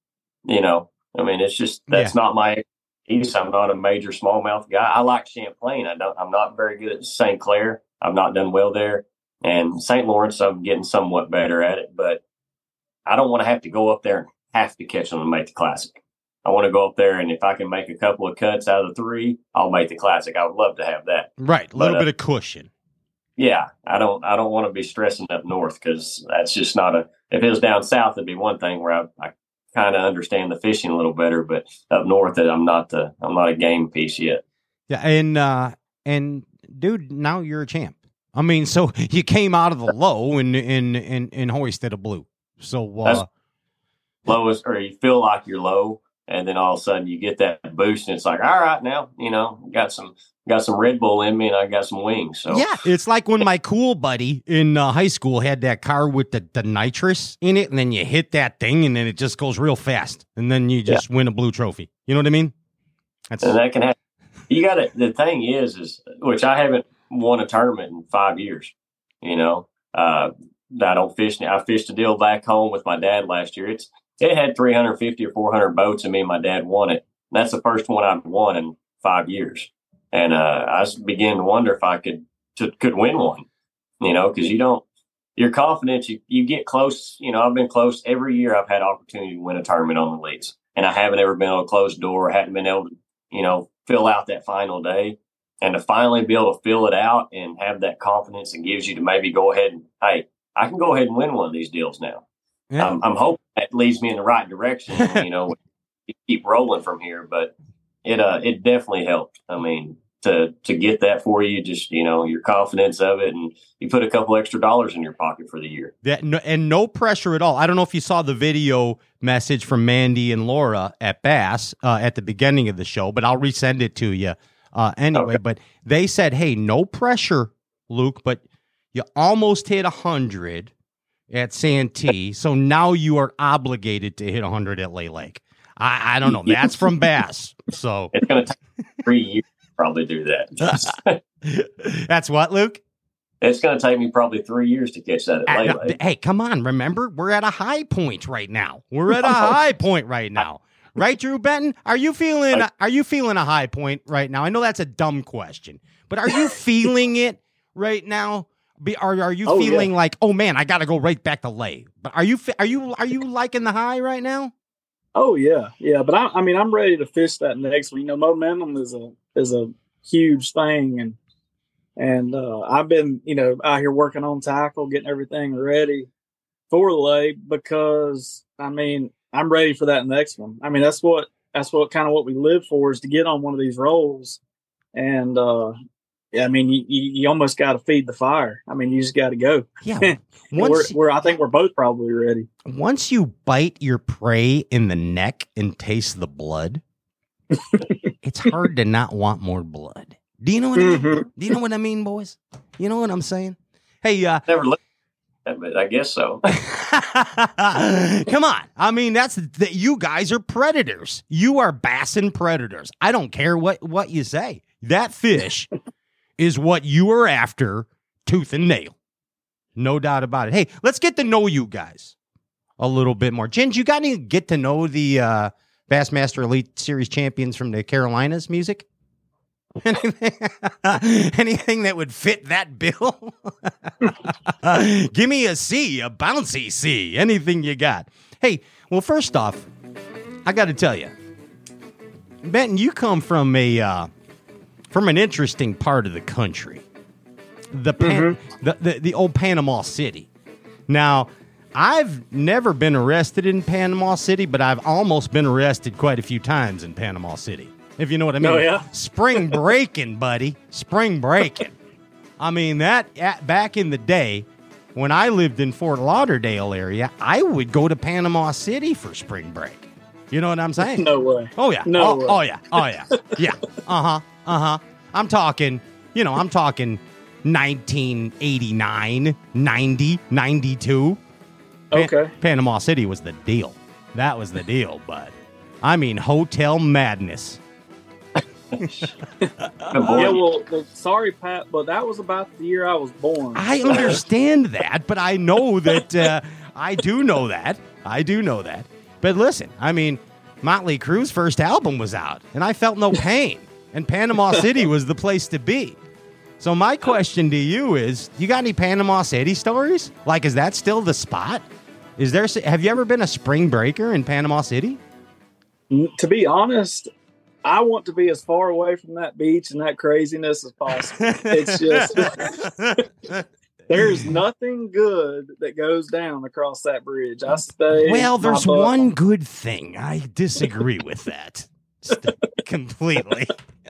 I mean, it's just, that's not my east. I'm not a major smallmouth guy. I like Champlain. I'm not very good at St. Clair. I've not done well there. And St. Lawrence, I'm getting somewhat better at it, but I don't want to have to go up there and have to catch them and make the Classic. I want to go up there, and if I can make a couple of cuts out of the 3, I'll make the Classic. I would love to have that. Right. A little bit of cushion. Yeah. I don't want to be stressing up north, because that's just not if it was down south, it'd be one thing where I kind of understand the fishing a little better, but up north, I'm not a game piece yet. Yeah. And dude, now you're a champ. I mean, so you came out of the low and hoisted a blue. So lowest, or you feel like you're low, and then all of a sudden you get that boost, and it's like, all right, now got some Red Bull in me, and I got some wings. So yeah, it's like when my cool buddy in high school had that car with the nitrous in it, and then you hit that thing, and then it just goes real fast, and then you just win a blue trophy. You know what I mean? And that can happen. You got to. The thing is which I haven't won a tournament in 5 years. I don't fish now. I fished a deal back home with my dad last year. It had 350 or 400 boats, and me and my dad won it. And that's the first one I've won in 5 years. And I was beginning to wonder if I could win one, because you're confident, you get close. I've been close every year. I've had opportunity to win a tournament on the Elites, and I haven't ever been able to close the door, hadn't been able to, fill out that final day. And to finally be able to fill it out and have that confidence and gives you to maybe go ahead and, hey, I can go ahead and win one of these deals now. Yeah. I'm hoping that leads me in the right direction, keep rolling from here. But it definitely helped. I mean, to get that for you, just, your confidence of it, and you put a couple extra dollars in your pocket for the year. And no pressure at all. I don't know if you saw the video message from Mandy and Laura at Bass at the beginning of the show, but I'll resend it to you. Anyway, okay. But they said, hey, no pressure, Luke, but you almost hit 100 at Santee, so now you are obligated to hit 100 at Lay Lake. I don't know. That's from Bass. So it's going to take 3 years to probably do that. That's what, Luke? It's going to take me probably 3 years to catch that at Lay Lake. Hey, come on. Remember, we're at a high point right now. Right, Drew Benton? Are you feeling a high point right now? I know that's a dumb question, but are you feeling it right now? Are you feeling like, oh man, I got to go right back to Lay? But are you liking the high right now? Oh yeah. But I'm ready to fish that next one. Momentum is a huge thing, and I've been out here working on tackle, getting everything ready for Lay because I'm ready for that next one. That's what kind of what we live for, is to get on one of these rolls. And, you almost got to feed the fire. You just got to go. Yeah. I think we're both probably ready. Once you bite your prey in the neck and taste the blood, it's hard to not want more blood. Do you know what I mean? Do you know what I mean, boys? You know what I'm saying? Hey, never looked. I guess so. Come on. You guys are predators. You are bassin predators. I don't care what you say. That fish is what you are after, tooth and nail. No doubt about it. Hey, let's get to know you guys a little bit more. Ginge, you got any get to know the Bassmaster Elite Series champions from the Carolinas music? Anything that would fit that bill? Give me a C, a bouncy C, anything you got. Hey, well, first off, I got to tell you, Benton, you come from an interesting part of the country, the old Panama City. Now, I've never been arrested in Panama City, but I've almost been arrested quite a few times in Panama City. If you know what I mean. Oh, yeah? Spring breaking, buddy. Spring breaking. Back in the day, when I lived in Fort Lauderdale area, I would go to Panama City for spring break. You know what I'm saying? No way. Oh, yeah. No way. Oh, yeah. Yeah. I'm talking 1989, 90, 92. Okay. Panama City was the deal. That was the deal, bud. Hotel madness. Sorry, Pat, but that was about the year I was born. I understand that, but I know that I do know that. But listen, Motley Crue's first album was out, and I felt no pain, and Panama City was the place to be. So my question to you is, you got any Panama City stories? Like, is that still the spot? Have you ever been a spring breaker in Panama City? To be honest, I want to be as far away from that beach and that craziness as possible. It's just, there's nothing good that goes down across that bridge. I stay. Well, there's one good thing. I disagree with that completely.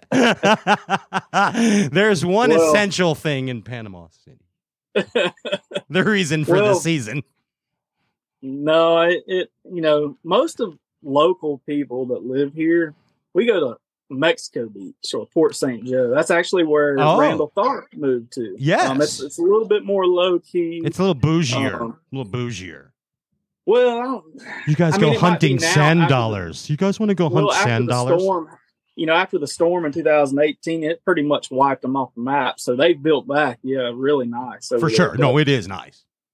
There's one essential thing in Panama City. The reason for the season. No, most of local people that live here, we go to Mexico Beach or Port St. Joe. That's actually where Randall Tharp moved to. Yes. It's a little bit more low key. It's a little bougier. Well, you guys go hunting sand dollars. You guys want to go hunt sand dollars? After the storm in 2018, it pretty much wiped them off the map. So they've built back. Yeah, really nice. For sure. No, it is nice.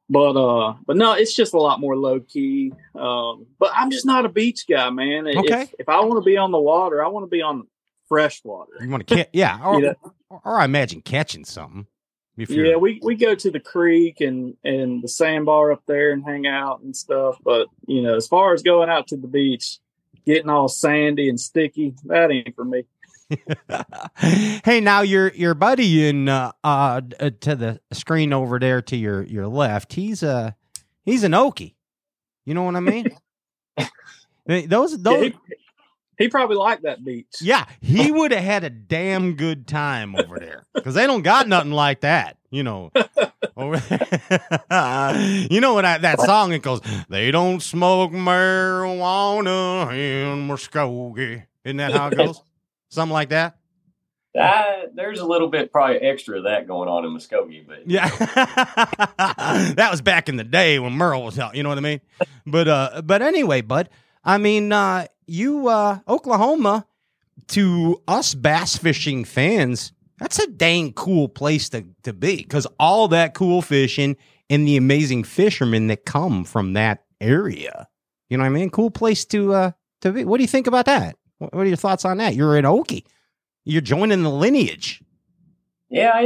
But no, it's just a lot more low key. But I'm just not a beach guy, man. Okay. If I want to be on the water, I want to be on fresh water. You want to yeah, or, You know? or I imagine catching something. Yeah, we go to the creek and the sandbar up there and hang out and stuff. But as far as going out to the beach, getting all sandy and sticky, that ain't for me. Hey, now your buddy in to the screen over there to your left, he's an Okie. You know what I mean? those Yeah, he probably liked that beach. Yeah, he would have had a damn good time over there because they don't got nothing like that. Over when that song, it goes, they don't smoke marijuana in Muskogee. Isn't that how it goes? Something like that? There's a little bit probably extra of that going on in Muskogee, but yeah, that was back in the day when Merle was out. You know what I mean? But anyway, bud. I mean, you Oklahoma, to us bass fishing fans, that's a dang cool place to be because all that cool fishing and the amazing fishermen that come from that area. You know what I mean? Cool place to be. What do you think about that? What are your thoughts on that? You're an Okie. You're joining the lineage. Yeah,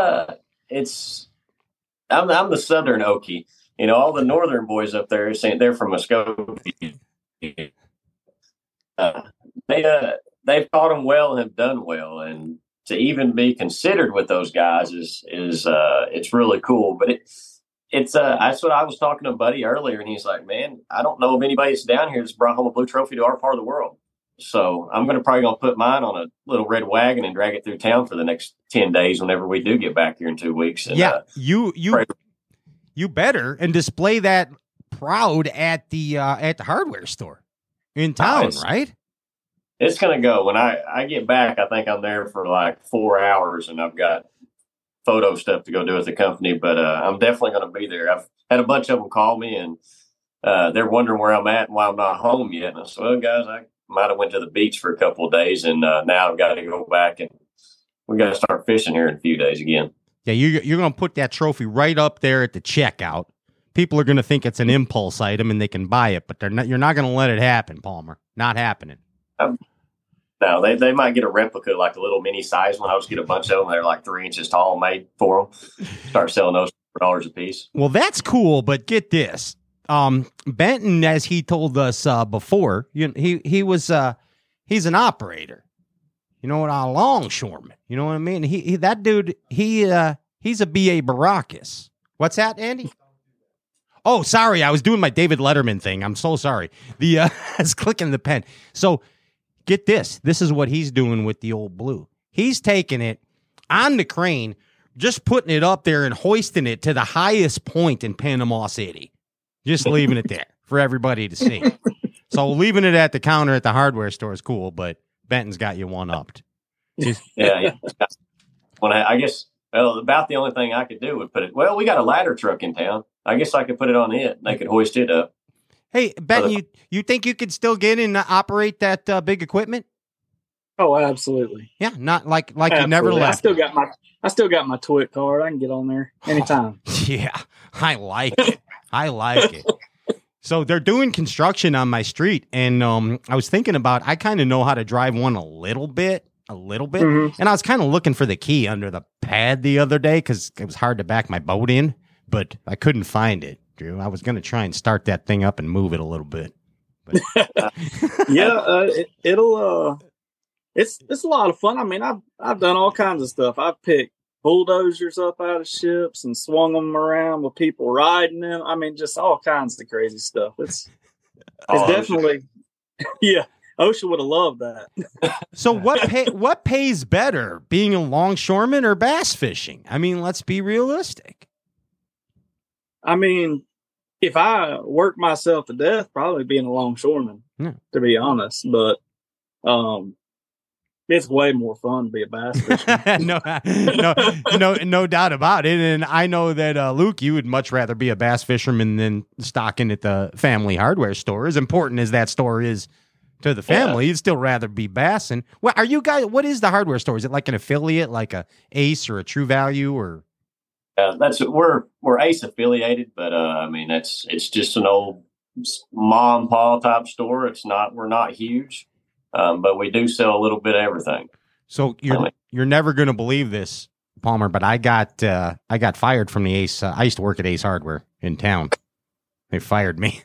I'm the Southern Okie. All the Northern boys up there saying they're from Muskogee. They've caught them well and have done well, and to even be considered with those guys is it's really cool. But it's that's what I was talking to a buddy earlier, and he's like, "Man, I don't know of anybody that's down here that's brought home a blue trophy to our part of the world." So I'm probably gonna put mine on a little red wagon and drag it through town for the next 10 days whenever we do get back here in 2 weeks. And, yeah, you better and display that proud at the hardware store in town, right? It's going to go. When I get back, I think I'm there for like 4 hours, and I've got photo stuff to go do with the company, but I'm definitely going to be there. I've had a bunch of them call me, and they're wondering where I'm at and why I'm not home yet. And I said, well, guys, I might have went to the beach for a couple of days, and now I've got to go back, and we got to start fishing here in a few days again. Yeah, you're going to put that trophy right up there at the checkout. People are going to think it's an impulse item and they can buy it, but you're not going to let it happen, Palmer. Not happening. No, they might get a replica, like a little mini size one. I'll just get a bunch of them. They're like 3 inches tall, made for them. Start selling those for $4 a piece. Well, that's cool, but get this. Benton, as he told us before, he's an operator. A longshoreman. You know what I mean? That dude, he's a B.A. Baracus. What's that, Andy? Oh, sorry. I was doing my David Letterman thing. I'm so sorry. I was clicking the pen. So get this. This is what he's doing with the old blue. He's taking it on the crane, just putting it up there and hoisting it to the highest point in Panama City. Just leaving it there for everybody to see. So leaving it at the counter at the hardware store is cool, but Benton's got you one-upped. Yeah. Well, I guess, about the only thing I could do would put it, we got a ladder truck in town. I guess I could put it on it, and they could hoist it up. Hey, Benton, you think you could still get in and operate that big equipment? Oh, absolutely. Yeah, not like you never left. I still got my TWIC card. I can get on there anytime. Yeah, I like it. I like it. So they're doing construction on my street, and I was thinking about, I kind of know how to drive one a little bit, Mm-hmm. and I was kind of looking for the key under the pad the other day because it was hard to back my boat in, but I couldn't find it, Drew. I was going to try and start that thing up and move it a little bit. Yeah, it's a lot of fun. I mean, I've done all kinds of stuff. I've picked bulldozers up out of ships and swung them around with people riding them. I mean, just all kinds of crazy stuff. It's definitely, yeah. OSHA would have loved that. So what pays better, being a longshoreman or bass fishing? I mean, let's be realistic. I mean, if I work myself to death, probably being a longshoreman, to be honest. But it's way more fun to be a bass fisherman. no doubt about it. And I know that Luke, you would much rather be a bass fisherman than stocking at the family hardware store. As important as that store is to the family, you'd still rather be bassing. Well, are you guys? What is the hardware store? Is it like an affiliate, like a Ace or a True Value, or? we're Ace affiliated, but I mean it's just an old mom and pop type store. We're not huge, but we do sell a little bit of everything. So you're never going to believe this, Palmer, but I got fired from the Ace. I used to work at Ace Hardware in town. They fired me.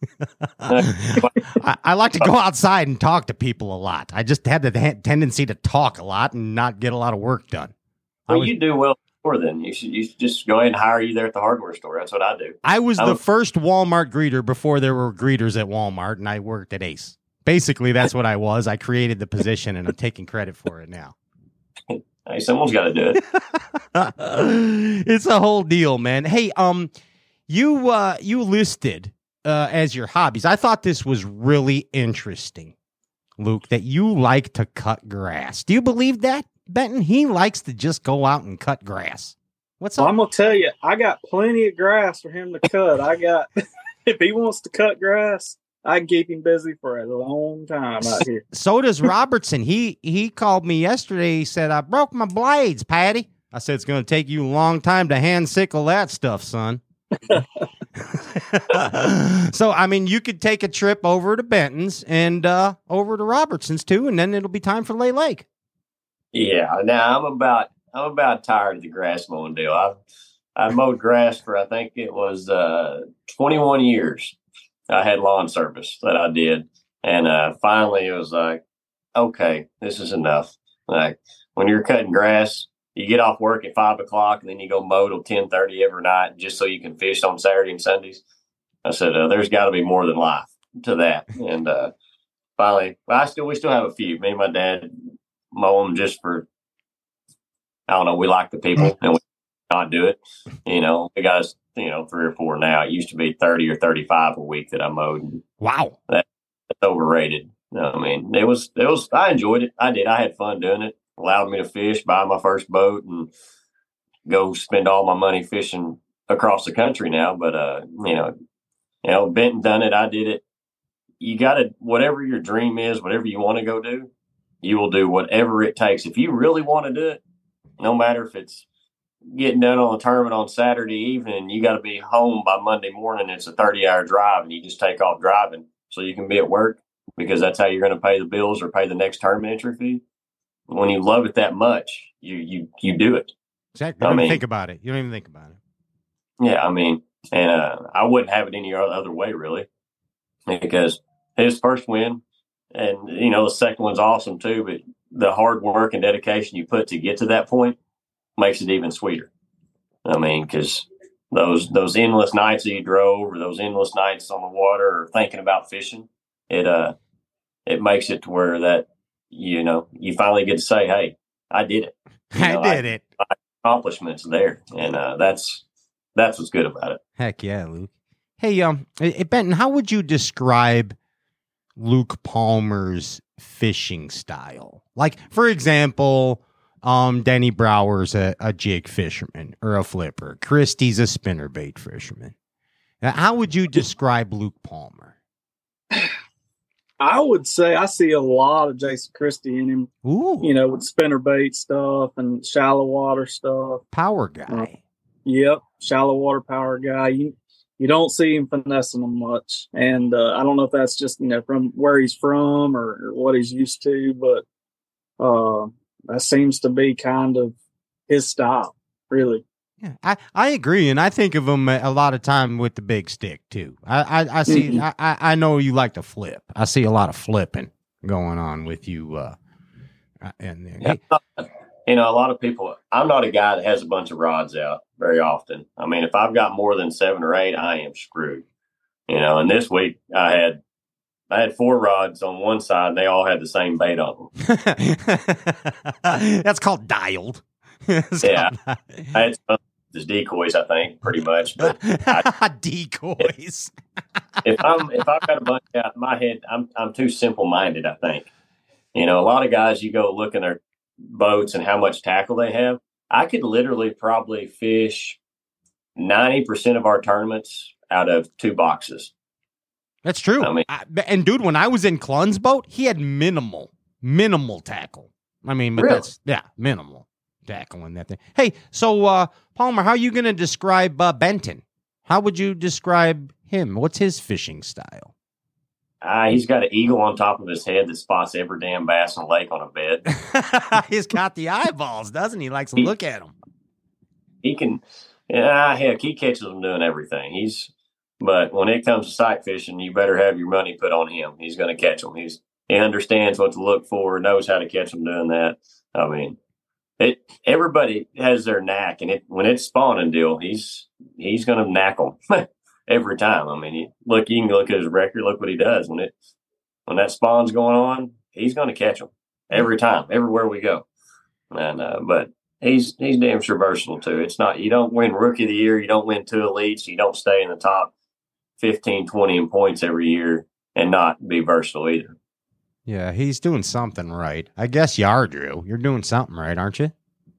I like to go outside and talk to people a lot. I just had the tendency to talk a lot and not get a lot of work done. Well, you do well before then. You should just go ahead and hire you there at the hardware store. That's what I do. I was the first Walmart greeter before there were greeters at Walmart, and I worked at Ace. Basically, that's what I was. I created the position, and I'm taking credit for it now. Hey, someone's got to do it. It's a whole deal, man. Hey, you listed as your hobbies. I thought this was really interesting, Luke, that you like to cut grass. Do you believe that, Benton? He likes to just go out and cut grass. What's up? I'm going to tell you, I got plenty of grass for him to cut. If he wants to cut grass, I can keep him busy for a long time out here. So does Robertson. He called me yesterday. He said, I broke my blades, Patty. I said, it's going to take you a long time to hand sickle that stuff, son. So, I mean, you could take a trip over to Benton's and over to Robertson's too, and then it'll be time for Lake. Yeah, now I'm about tired of the grass mowing deal. I mowed grass for, I think it was 21 years. I had lawn service that I did, and finally it was like, okay, this is enough. Like when you're cutting grass, you get off work at 5 o'clock and then you go mow till 10:30 every night just so you can fish on Saturday and Sundays. I said, there's got to be more than life to that. And finally, we still have a few. Me and my dad mow them just for, I don't know, we like the people and we not do it. We got 3 or 4 now. It used to be 30 or 35 a week that I mowed. Wow. That's overrated. I mean, I enjoyed it. I did. I had fun doing it. Allowed me to fish, buy my first boat, and go spend all my money fishing across the country now. But, Benton done it. I did it. You got to, whatever your dream is, whatever you want to go do, you will do whatever it takes. If you really want to do it, no matter if it's getting done on a tournament on Saturday evening, you got to be home by Monday morning. It's a 30-hour drive, and you just take off driving so you can be at work because that's how you're going to pay the bills or pay the next tournament entry fee. When you love it that much, you do it. Exactly. You don't even think about it. You don't even think about it. Yeah, I mean, and I wouldn't have it any other way, really, because his first win, and, the second one's awesome, too, but the hard work and dedication you put to get to that point makes it even sweeter. I mean, because those endless nights that you drove or those endless nights on the water or thinking about fishing, it makes it to where that, you finally get to say, hey, I did it. I did it. Accomplishments there. And that's what's good about it. Heck yeah, Luke. Hey, Benton, how would you describe Luke Palmer's fishing style? Like, for example, Denny Brower's a jig fisherman or a flipper. Christie's a spinnerbait fisherman. Now, how would you describe Luke Palmer? I would say I see a lot of Jason Christie in him. Ooh. With spinnerbait stuff and shallow water stuff. Power guy. Yep, shallow water power guy. You don't see him finessing them much. And I don't know if that's just, from where he's from or what he's used to, but that seems to be kind of his style, really. Yeah, I agree, and I think of him a lot of time with the big stick too. I see. Mm-hmm. I know you like to flip. I see a lot of flipping going on with you. In there. Yeah. A lot of people. I'm not a guy that has a bunch of rods out very often. I mean, if I've got more than 7 or 8, I am screwed. And this week I had 4 rods on one side, and they all had the same bait on them. That's called dialed. Yeah, I had some as decoys, I think, pretty much. But decoys. if I've got a bunch out in my head, I'm too simple minded. I think, a lot of guys, you go look in their boats and how much tackle they have. I could literally probably fish 90% of our tournaments out of 2 boxes. That's true. I mean, and dude, when I was in Clun's boat, he had minimal tackle. I mean, but really? That's minimal. tackling that thing. Hey, so Palmer, how are you going to describe Benton? How would you describe him? What's his fishing style? He's got an eagle on top of his head that spots every damn bass in the lake on a bed. He's got the eyeballs, doesn't he? Likes to look at them. He can, heck, he catches them doing everything. But when it comes to sight fishing, you better have your money put on him. He's going to catch them. He understands what to look for, knows how to catch them doing that. I mean, everybody has their knack, and when it's spawning deal, he's going to knack them every time. I mean, you can look at his record. Look what he does when that spawn's going on. He's going to catch them every time, everywhere we go. And but he's damn sure versatile too. It's not, you don't win Rookie of the Year, you don't win 2 elites, you don't stay in the top 15, 20 in points every year and not be versatile either. Yeah, he's doing something right. I guess you are, Drew. You're doing something right, aren't you?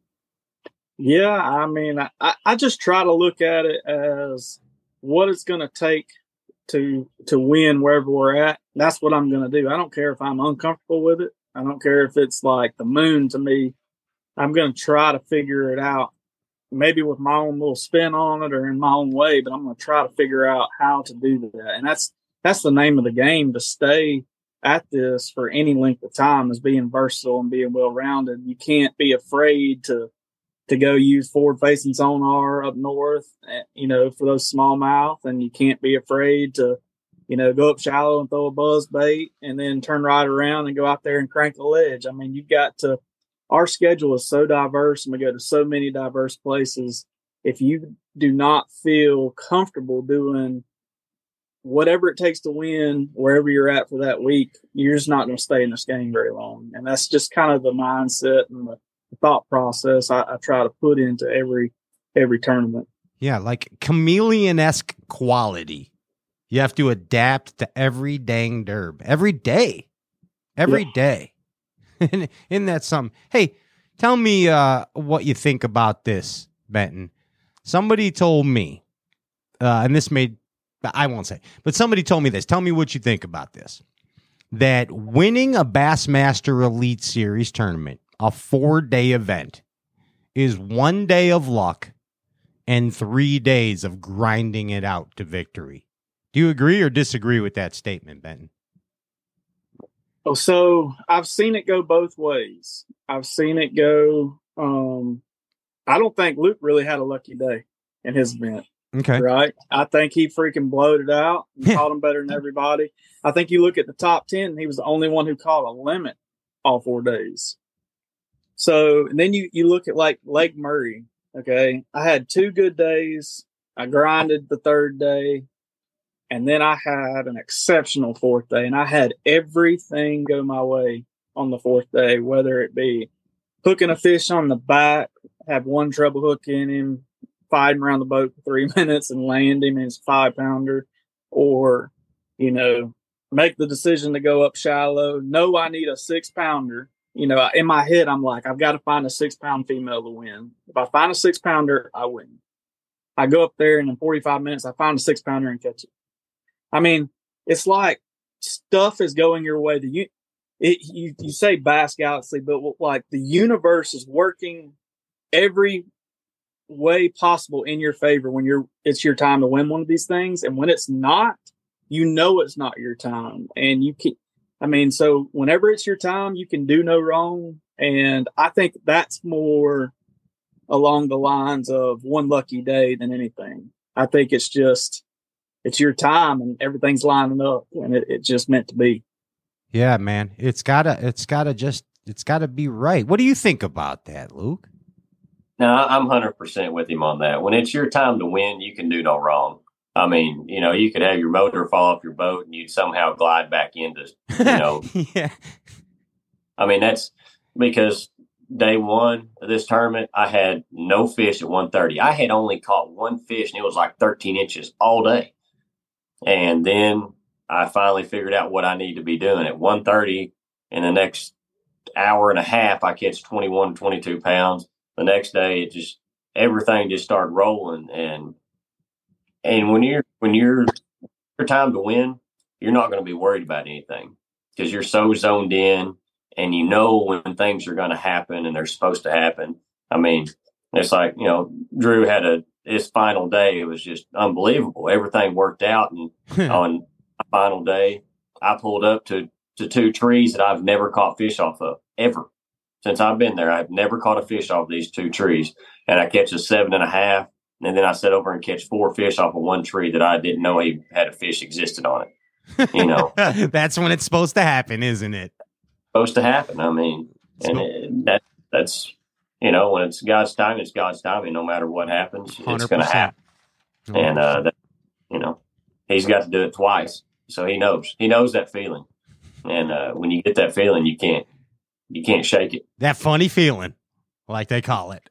Yeah, I mean, I just try to look at it as what it's going to take to win wherever we're at. That's what I'm going to do. I don't care if I'm uncomfortable with it. I don't care if it's like the moon to me. I'm going to try to figure it out, maybe with my own little spin on it or in my own way, but I'm going to try to figure out how to do that. And that's the name of the game, to stay at this for any length of time, is being versatile and being well-rounded. You can't be afraid to go use forward-facing sonar up north, for those smallmouth, and you can't be afraid to, go up shallow and throw a buzz bait and then turn right around and go out there and crank a ledge. I mean, you've got to. Our schedule is so diverse and we go to so many diverse places. If you do not feel comfortable doing whatever it takes to win wherever you're at for that week, you're just not going to stay in this game very long. And that's just kind of the mindset and the thought process I try to put into every tournament. Yeah, like chameleon-esque quality. You have to adapt to every dang derb. Every day. Every day. Isn't that something? Hey, tell me what you think about this, Benton. Somebody told me, and this I won't say, but somebody told me this. Tell me what you think about this. That winning a Bassmaster Elite Series tournament, a 4-day event, is 1 day of luck and 3 days of grinding it out to victory. Do you agree or disagree with that statement, Benton? Oh, so I've seen it go both ways. I've seen it go. I don't think Luke really had a lucky day in his event. Okay. Right. I think he freaking blowed it out and caught him better than everybody. I think you look at the top 10, he was the only one who caught a limit all 4 days. So, and then you look at like Lake Murray. Okay. I had 2 good days. I grinded the 3rd day. And then I had an exceptional 4th day, and I had everything go my way on the 4th day, whether it be hooking a fish on the back, have one treble hook in him, fighting around the boat for 3 minutes and land him in his 5-pounder, or, make the decision to go up shallow. No, I need a 6-pounder. In my head, I'm like, I've got to find a 6-pound female to win. If I find a 6-pounder, I win. I go up there, and in 45 minutes, I find a 6-pounder and catch it. I mean, it's like stuff is going your way. You say Bass Galaxy, but like the universe is working every way possible in your favor when it's your time to win one of these things. And when it's not, it's not your time. And so whenever it's your time, you can do no wrong. And I think that's more along the lines of one lucky day than anything. I think it's your time and everything's lining up and it's just meant to be. Yeah, man. It's gotta be right. What do you think about that, Luke? No, I'm 100% with him on that. When it's your time to win, you can do no wrong. I mean, you could have your motor fall off your boat and you'd somehow glide back into, Yeah. I mean, that's because day one of this tournament, I had no fish at 1:30. I had only caught one fish and it was like 13 inches all day. And then I finally figured out what I need to be doing. At 1:30, in the next hour and a half, I catch 21, 22 pounds. The next day, everything just started rolling. And when you're your time to win, you're not going to be worried about anything because you're so zoned in and when things are going to happen and they're supposed to happen. I mean, it's like, Drew had his final day. It was just unbelievable. Everything worked out. And on my final day, I pulled up to 2 trees that I've never caught fish off of, ever. Since I've been there, I've never caught a fish off these 2 trees. And I catch a 7.5. And then I sit over and catch 4 fish off of one tree that I didn't know he had a fish existed on it. That's when it's supposed to happen, isn't it? Supposed to happen. I mean, and that's when it's God's time, it's God's timing. No matter what happens, 100%. It's going to happen. 100%. And he's got to do it twice, so he knows that feeling. And when you get that feeling, you can't shake it. That funny feeling, like they call it.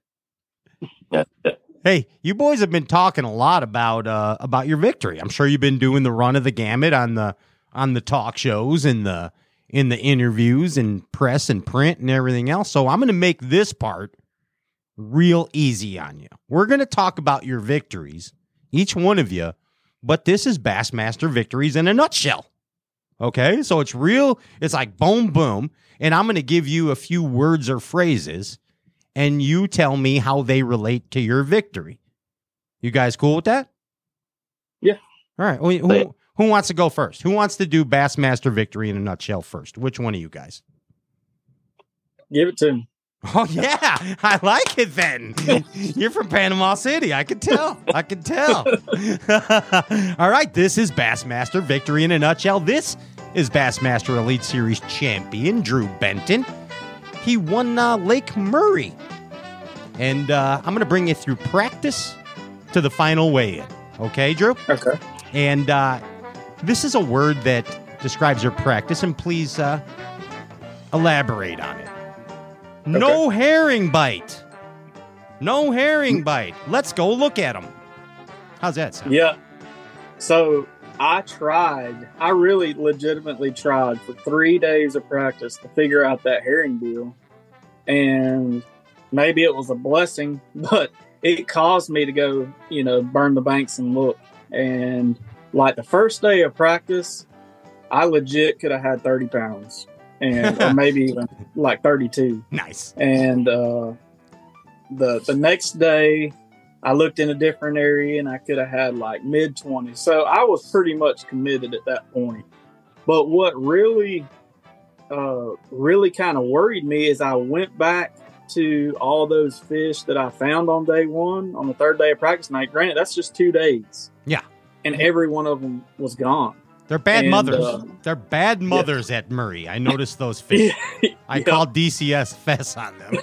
Hey, you boys have been talking a lot about your victory. I'm sure you've been doing the run of the gamut on the talk shows and in the interviews and press and print and everything else. So I'm going to make this part real easy on you. We're going to talk about your victories, each one of you, but this is Bassmaster Victories in a nutshell. Okay? So it's like boom, boom, and I'm going to give you a few words or phrases, and you tell me how they relate to your victory. You guys cool with that? Yeah. All right. Who wants to go first? Who wants to do Bassmaster Victory in a nutshell first? Which one of you guys? Give it to me. Oh, yeah. I like it then. You're from Panama City. I could tell. All right. This is Bassmaster Victory in a nutshell. This is Bassmaster Elite Series champion Drew Benton. He won Lake Murray. And I'm going to bring you through practice to the final weigh-in. Okay, Drew? Okay. And this is a word that describes your practice, and please elaborate on it. Okay. No herring bite. No herring bite. Let's go look at them. How's that sound? Yeah. So I really legitimately tried for 3 days of practice to figure out that herring deal. And maybe it was a blessing, but it caused me to go, burn the banks and look. And like the first day of practice, I legit could have had 30 pounds or maybe even like 32. Nice. And the next day I looked in a different area and I could have had like mid 20s. So I was pretty much committed at that point. But what really kind of worried me is I went back to all those fish that I found on day 1 on the 3rd day of practice night. Granted, that's just 2 days. Yeah. And every one of them was gone. They're bad mothers. They're bad mothers at Murray. I noticed those fish. I called DCS Fess on them.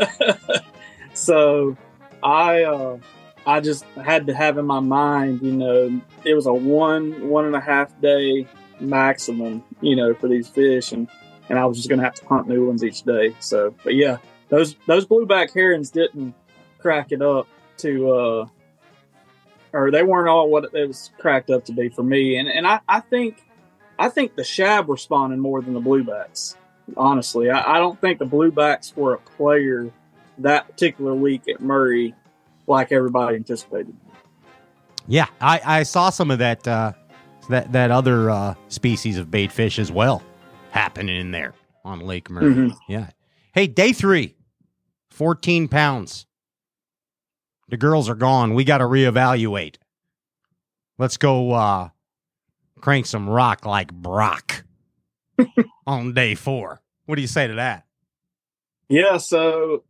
So I just had to have in my mind, it was a 1.5 day maximum, for these fish. And I was just going to have to hunt new ones each day. So, but yeah, those blueback herons didn't crack it up to, or they weren't all what it was cracked up to be for me. And I think the shad were spawning more than the bluebacks. Honestly, I don't think the bluebacks were a player that particular week at Murray like everybody anticipated. Yeah, I saw some of that other species of bait fish as well happening in there on Lake Murray. Mm-hmm. Yeah. Hey, day 3, 14 pounds. The girls are gone. We got to reevaluate. Let's go crank some rock like Brock on day 4. What do you say to that? Yeah, so,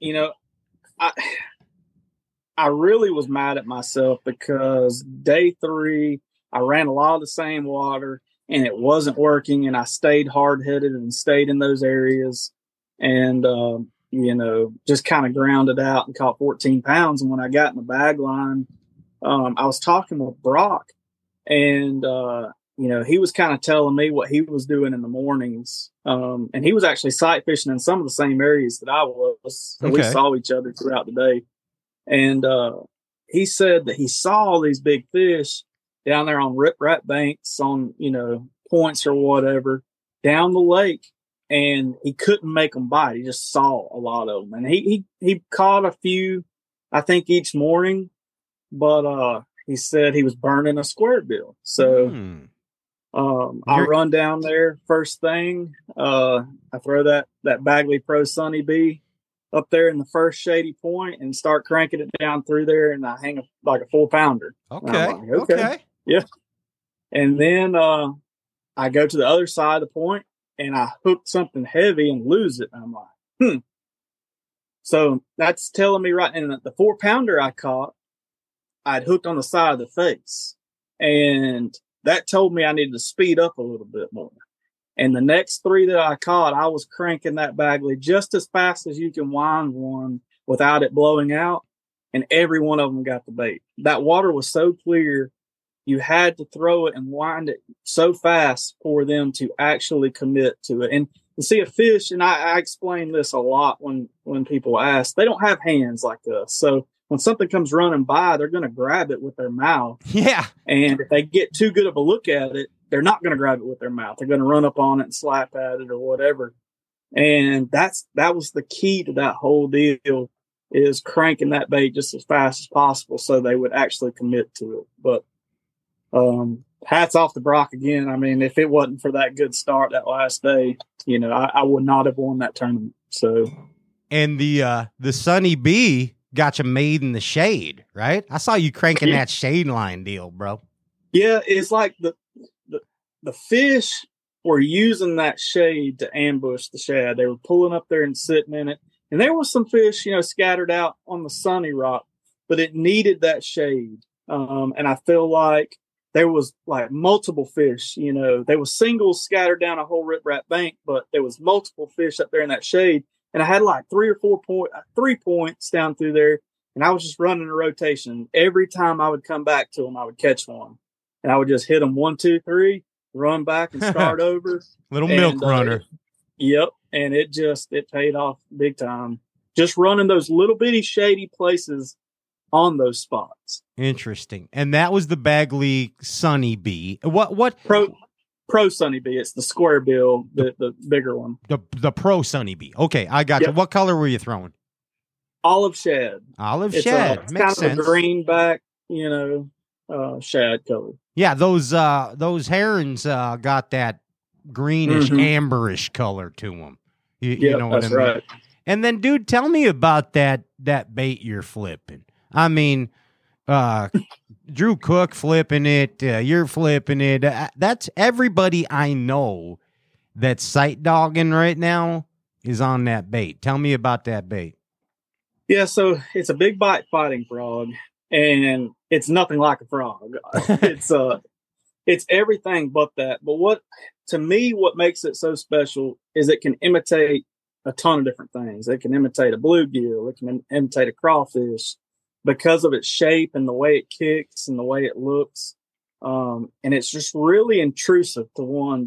I really was mad at myself because day 3, I ran a lot of the same water and it wasn't working, and I stayed hard-headed and stayed in those areas and, just kind of grounded out and caught 14 pounds. And when I got in the bag line, I was talking with Brock, and, he was kind of telling me what he was doing in the mornings. And he was actually sight fishing in some of the same areas that I was. So we saw each other throughout the day. And he said that he saw all these big fish down there on riprap banks on, points or whatever down the lake. And he couldn't make them bite. He just saw a lot of them. And he caught a few, I think, each morning. But he said he was burning a square bill. So I run down there first thing. I throw that Bagley Pro Sunny Bee up there in the first shady point and start cranking it down through there, and I hang like a 4-pounder. Okay. Like, okay. Yeah. And then I go to the other side of the point and I hook something heavy and lose it. And I'm like, So that's telling me right. And the 4-pounder I caught, I'd hooked on the side of the face. And that told me I needed to speed up a little bit more. And the next 3 that I caught, I was cranking that Bagley just as fast as you can wind one without it blowing out. And every one of them got the bait. That water was so clear, you had to throw it and wind it so fast for them to actually commit to it. And you see a fish, and I explain this a lot when people ask, they don't have hands like us. So when something comes running by, they're going to grab it with their mouth. Yeah. And if they get too good of a look at it, they're not going to grab it with their mouth. They're going to run up on it and slap at it or whatever. And that was the key to that whole deal, is cranking that bait just as fast as possible so they would actually commit to it. But hats off to Brock again. I mean, if it wasn't for that good start that last day, I would not have won that tournament. So, and the Sunny B got you made in the shade, right? I saw you cranking that shade line deal, bro. Yeah, it's like the fish were using that shade to ambush the shad. They were pulling up there and sitting in it. And there was some fish, scattered out on the Sunny rock, but it needed that shade. And I feel like there was like multiple fish, there was singles scattered down a whole riprap bank, but there was multiple fish up there in that shade. And I had like 3 points down through there. And I was just running a rotation. Every time I would come back to them, I would catch one. And I would just hit them 1, 2, 3, run back and start over. Little milk runner. Yep. And it paid off big time. Just running those little bitty shady places on those spots. Interesting. And that was the Bagley Sunny B. What Pro Sunny B? It's the square bill, the bigger one. The Pro Sunny B. Okay, I got you. What color were you throwing? Olive shad. It's makes kind of sense. A greenback, shad color. Yeah, those herons got that greenish, amberish color to them. You know what I mean? Right. And then, dude, tell me about that bait you're flipping. I mean, Drew Cook flipping it, you're flipping it. That's everybody I know that's sight dogging right now is on that bait. Tell me about that bait. Yeah, so it's a big bite fighting frog, and it's nothing like a frog. It's everything but that. But what makes it so special is it can imitate a ton of different things. It can imitate a bluegill. It can imitate a crawfish because of its shape and the way it kicks and the way it looks. And it's just really intrusive to one.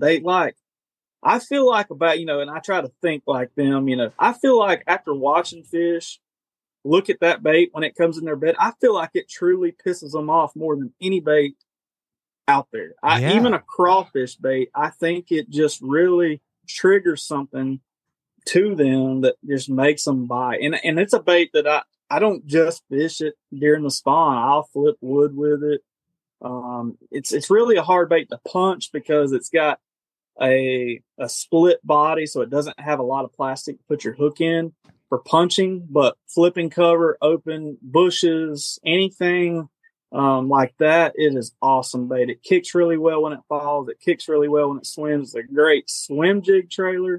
I feel like about, and I try to think like them, I feel like after watching fish look at that bait when it comes in their bed, I feel like it truly pisses them off more than any bait out there. Even a crawfish bait, I think it just really triggers something to them that just makes them bite. And it's a bait that I don't just fish it during the spawn. I'll flip wood with it. It's really a hard bait to punch because it's got a split body, so it doesn't have a lot of plastic to put your hook in for punching, but flipping cover, open bushes, anything like that, it is awesome bait. It kicks really well when it falls. It kicks really well when it swims. It's a great swim jig trailer.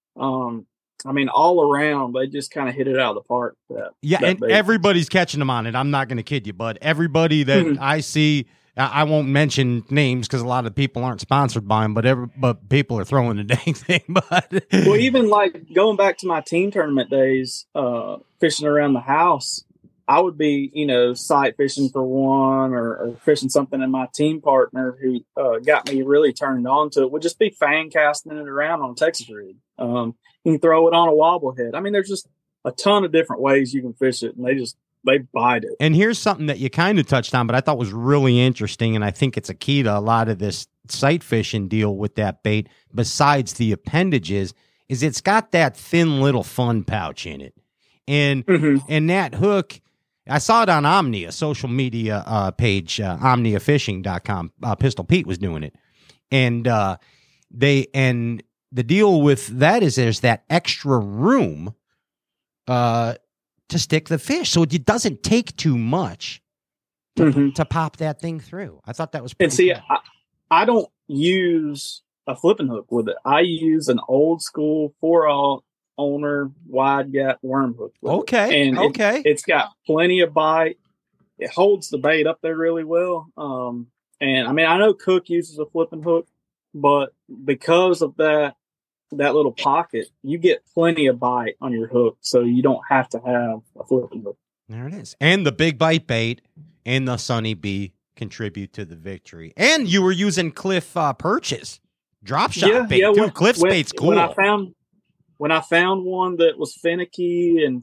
I mean, all around, they just kind of hit it out of the park. And everybody's catching them on it. I'm not going to kid you, bud. Everybody that I see, I won't mention names because a lot of people aren't sponsored by them, but people are throwing the dang thing. But well, even like going back to my team tournament days, fishing around the house, I would be, sight fishing for one or fishing something, and my team partner who got me really turned on to it would just be fan casting it around on a Texas rig. You can throw it on a wobble head. I mean, there's just a ton of different ways you can fish it, and they bite it. And here's something that you kind of touched on, but I thought was really interesting, and I think it's a key to a lot of this sight fishing deal with that bait, besides the appendages, is it's got that thin little fun pouch in it. And and that hook, I saw it on Omnia, social media page, omniafishing.com. Pistol Pete was doing it. And the deal with that is there's that extra room to stick the fish. So it doesn't take too much to pop that thing through. I thought that was pretty And see, cool. I don't use a flipping hook with it. I use an old school 4-aught owner wide gap worm hook. Okay. And it's got plenty of bite. It holds the bait up there really well. And I mean, I know Cook uses a flipping hook, but because of that little pocket, you get plenty of bite on your hook. So you don't have to have a flipping hook. There it is. And the big bite bait and the Sunny Bee contribute to the victory. And you were using Cliff Perches drop shot bait. Dude, Cliff's bait's cool. When I found one that was finicky and,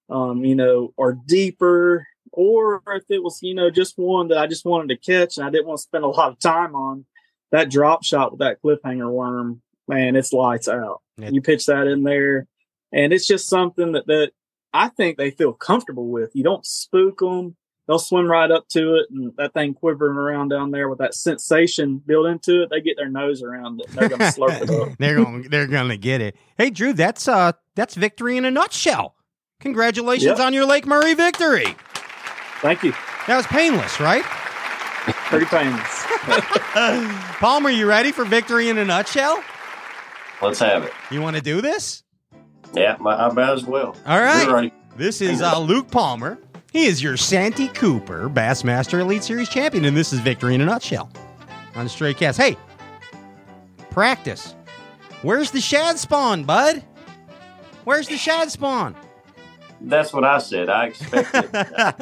or deeper, or if it was, just one that I just wanted to catch and I didn't want to spend a lot of time on, that drop shot with that cliffhanger worm, man, it's lights out. Yeah. You pitch that in there, and it's just something that I think they feel comfortable with. You don't spook them. They'll swim right up to it, and that thing quivering around down there with that sensation built into it, they get their nose around it. They're going to slurp it up. They're going to get it. Hey, Drew, that's victory in a nutshell. Congratulations on your Lake Murray victory. Thank you. That was painless, right? Pretty painless. Palmer, you ready for victory in a nutshell? Let's have it. You want to do this? Yeah, I might as well. All right. This is Luke Palmer. He is your Santee Cooper Bassmaster Elite Series champion, and this is victory in a nutshell on Stray Cast. Hey, practice. Where's the shad spawn, bud? Where's the shad spawn? That's what I said. I expected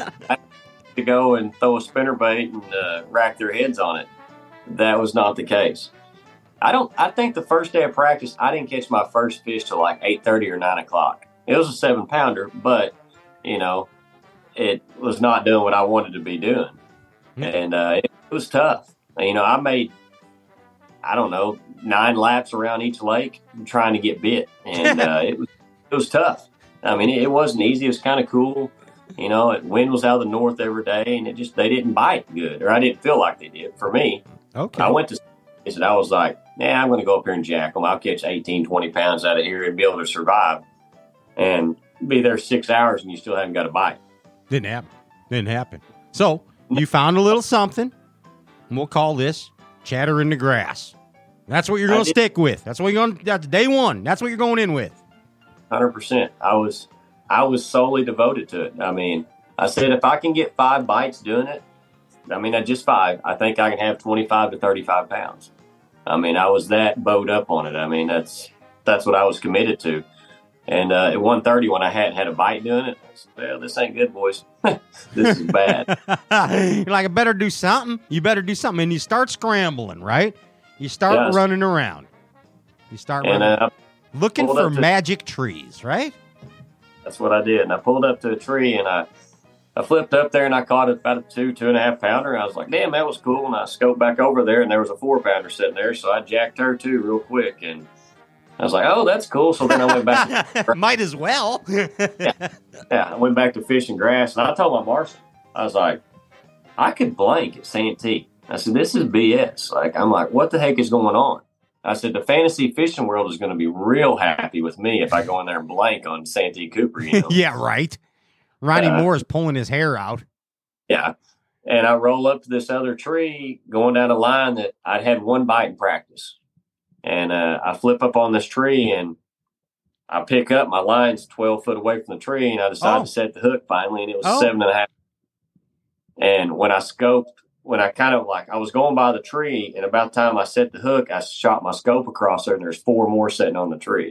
to go and throw a spinnerbait and rack their heads on it. That was not the case. I think the first day of practice, I didn't catch my first fish till like 8:30 or 9 o'clock. It was a 7-pounder, but, it was not doing what I wanted to be doing. And it was tough. I made, 9 laps around each lake trying to get bit. And it was tough. I mean, it wasn't easy. It was kind of cool. Wind was out of the north every day, and they didn't bite good, or I didn't feel like they did. For me, okay. I went to and I was like, I'm going to go up here and jack them. I'll catch 18, 20 pounds out of here and be able to survive and be there 6 hours, and you still haven't got a bite. Didn't happen. So you found a little something, and we'll call this chatter in the grass. That's what you're going to stick with. That's what you're going. That's day one. That's what you're going in with. 100%. I was solely devoted to it. I mean, I said if I can get 5 bites doing it, just 5, I think I can have 25 to 35 pounds. I mean, I was that bowed up on it. I mean, that's what I was committed to. And at 1:30, when I hadn't had a bite doing it, I said, well, this ain't good, boys. This is bad. You're like, I better do something. You better do something. And you start scrambling, right? You start running around. You start looking for magic trees, right? That's what I did. And I pulled up to a tree, and I flipped up there, and I caught about a 2.5 pounder. And I was like, damn, that was cool. And I scoped back over there, and there was a 4-pounder sitting there. So I jacked her too real quick. And I was like, oh, that's cool. So then I went back. Might as well. yeah, I went back to fishing grass. And I told my marshal, I was like, I could blank at Santee. I said, this is BS. I'm like, what the heck is going on? I said, the fantasy fishing world is going to be real happy with me if I go in there and blank on Santee Cooper. Yeah, right. Ronnie Moore is pulling his hair out. Yeah. And I roll up to this other tree going down a line that I'd had 1 bite in practice. And I flip up on this tree, and I pick up. My line's 12 foot away from the tree, and I decide to set the hook finally, and it was 7.5. And when I scoped, I was going by the tree, and about the time I set the hook, I shot my scope across there, and there's 4 more sitting on the tree.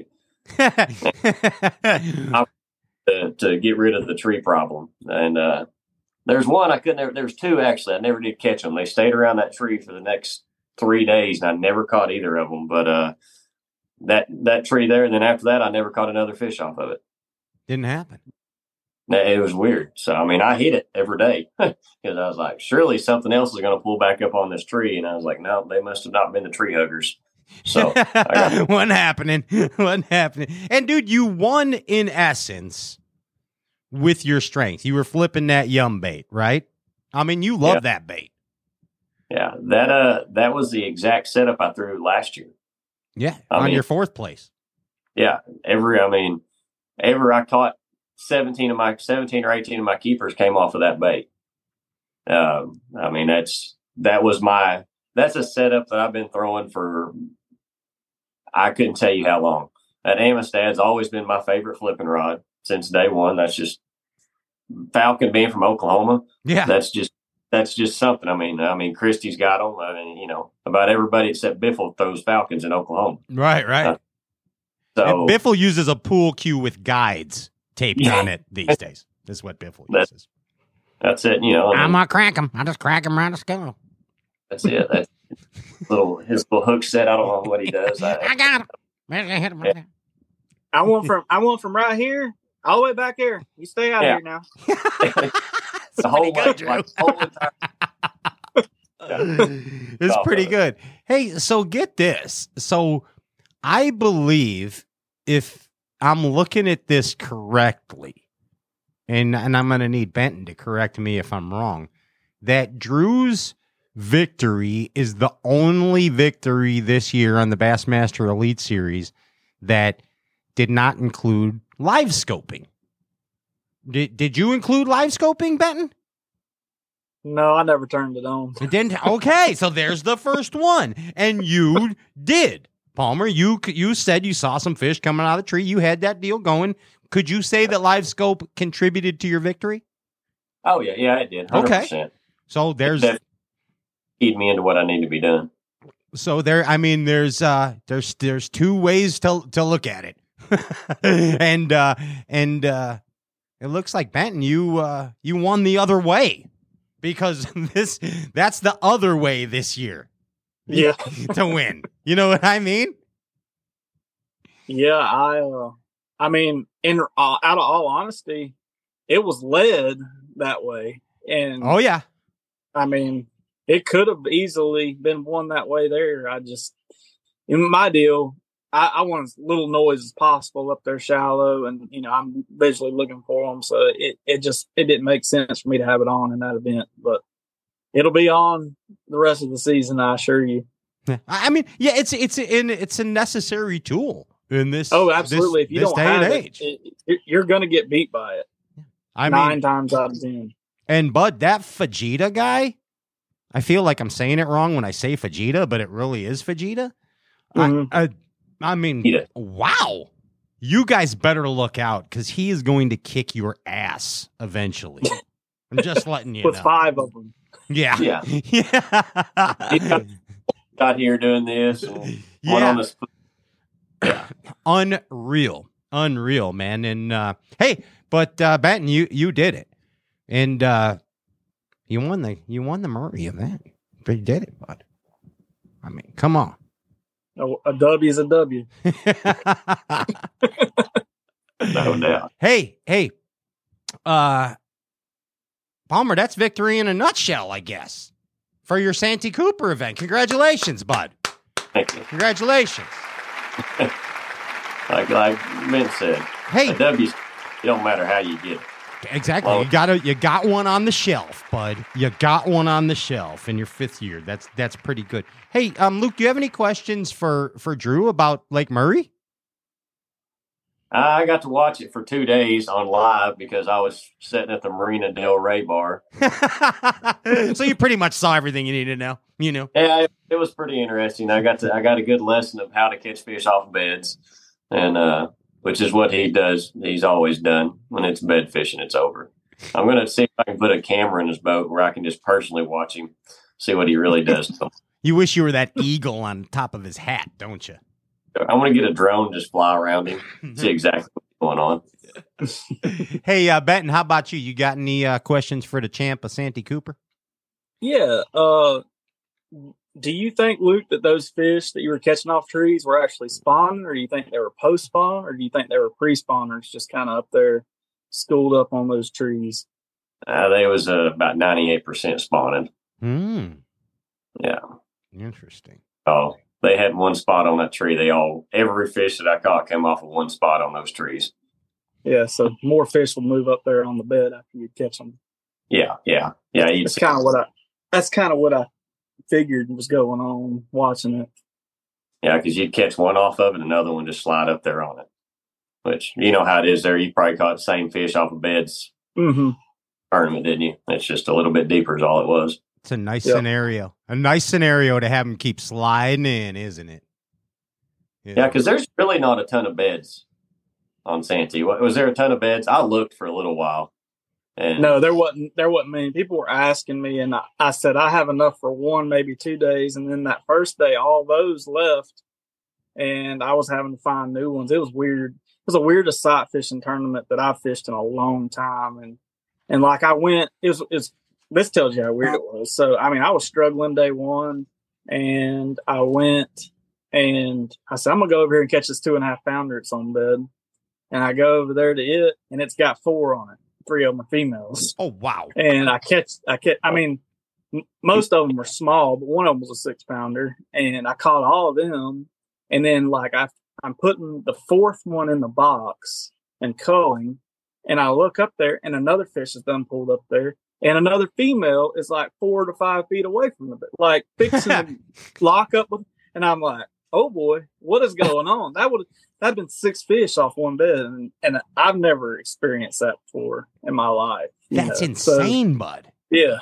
To get rid of the tree problem. And there's one there's 2 actually. I never did catch them. They stayed around that tree for the next 3 days, and I never caught either of them. But that tree there, and then after that, I never caught another fish off of it. Didn't happen. It was weird. So, I hit it every day because I was like, surely something else is going to pull back up on this tree. And I was like, no, they must have not been the tree huggers. So wasn't happening. And dude, you won in essence with your strength. You were flipping that yum bait, right? You love that bait. Yeah, that was the exact setup I threw last year. Yeah, on your 4th place. Yeah, ever I caught 17 or 18 of my keepers came off of that bait. I mean, that's a setup that I've been throwing for, I couldn't tell you how long. That Amistad's always been my favorite flipping rod since day one. That's just Falcon being from Oklahoma. Yeah. That's just something. I mean, Christie's got them. I mean, you know, about everybody except Biffle throws Falcons in Oklahoma. Right. And Biffle uses a pool cue with guides taped on it these days. This is what Biffle uses. That's it. You know, I'm gonna crack him. I just crack him around the skull. That's it. That's his little hook set. I don't know what he does. I got him. I hit him right there. I want from right here all the way back there. You stay out here now. The whole way. It's pretty good. Hey, so get this. So I believe, if I'm looking at this correctly, and I'm going to need Benton to correct me if I'm wrong, that Drew's victory is the only victory this year on the Bassmaster Elite Series that did not include live scoping. Did you include live scoping, Benton? No, I never turned it on. It didn't. Okay, so there's the first one, and you did, Palmer. You said you saw some fish coming out of the tree. You had that deal going. Could you say that live scope contributed to your victory? Oh yeah, it did. 100%. Okay, so there's feed me into what I need to be done. So there's two ways to look at it, and it looks like Benton, you won the other way, because that's the other way this year. Yeah, to win. You know what I mean? Yeah, I mean, out of all honesty, it was led that way, and oh yeah, I mean, it could have easily been won that way there. In my deal, I want as little noise as possible up there shallow, and you know, I'm visually looking for them, so it didn't make sense for me to have it on in that event, but it'll be on the rest of the season, I assure you. I mean, yeah, it's a necessary tool in this. Oh, absolutely! If you don't have age, you're going to get beat by it. I mean, 9 times out of 10. And Bud, that Fajita guy, I feel like I'm saying it wrong when I say Fajita, but it really is Fajita. Mm-hmm. I mean, wow. You guys better look out, because he is going to kick your ass eventually. I'm just letting you know. With 5 of them. Yeah. Yeah. Got here doing this. And on this. Yeah. Unreal, man. And hey, but Benton, you did it, and you won the Murray event. But you did it, bud. I mean, come on. A W is a W. No doubt. Hey, Palmer, that's victory in a nutshell, I guess, for your Santee Cooper event. Congratulations, bud. Thank you. Congratulations. like Ben said, hey, a W, it don't matter how you get it. Exactly. Well, you got one on the shelf, bud. You got one on the shelf in your 5th year. That's pretty good. Hey, Luke, do you have any questions for Drew about Lake Murray? I got to watch it for 2 days on live because I was sitting at the Marina Del Rey bar. So you pretty much saw everything you needed to know. You know. Yeah, it was pretty interesting. I got a good lesson of how to catch fish off beds, and which is what he does. He's always done. When it's bed fishing, it's over. I'm going to see if I can put a camera in his boat where I can just personally watch him, see what he really does to them. You wish you were that eagle on top of his hat, don't you? I want to get a drone, just fly around him, see exactly what's going on. Hey, Benton, how about you? You got any questions for the champ of Santee Cooper? Yeah. Do you think, Luke, that those fish that you were catching off trees were actually spawning, or do you think they were post-spawn, or do you think they were pre-spawners just kind of up there schooled up on those trees? They was about 98% spawning. Yeah. Interesting. Oh, they had one spot on that tree. Every fish that I caught came off of one spot on those trees. Yeah, so more fish will move up there on the bed after you catch them. Yeah. That's kind of what I figured was going on watching it. Yeah, because you'd catch one off of it, and another one just slide up there on it. which you know how it is there. You probably caught the same fish off of beds tournament, didn't you? It's just a little bit deeper is all it was. It's a nice scenario. A nice scenario to have them keep sliding in, isn't it? Yeah, because there's really not a ton of beds on Santee. Was there a ton of beds? I looked for a little while. And no, there wasn't many. People were asking me, and I said I have enough for 1, maybe 2 days. And then that first day, all those left, and I was having to find new ones. It was weird. It was the weirdest sight fishing tournament that I've fished in a long time. And like I went, this tells you how weird it was. So I mean, I was struggling day one, and I went and I said, I'm gonna go over here and catch this 2.5 pounder it's on bed. And I go over there to it, and it's got 4 on it. 3 of them are females. Oh, wow. And I mean, most of them were small, but one of them was a 6 pounder, and I caught all of them. And then like I'm putting the 4th one in the box and culling, and I look up there, and another fish is done pulled up there, and another female is like 4 to 5 feet away from the bed, like fixing to lock up with, and I'm like, oh boy, what is going on? That'd been 6 fish off one bed, and I've never experienced that before in my life. That's insane, bud. Yeah.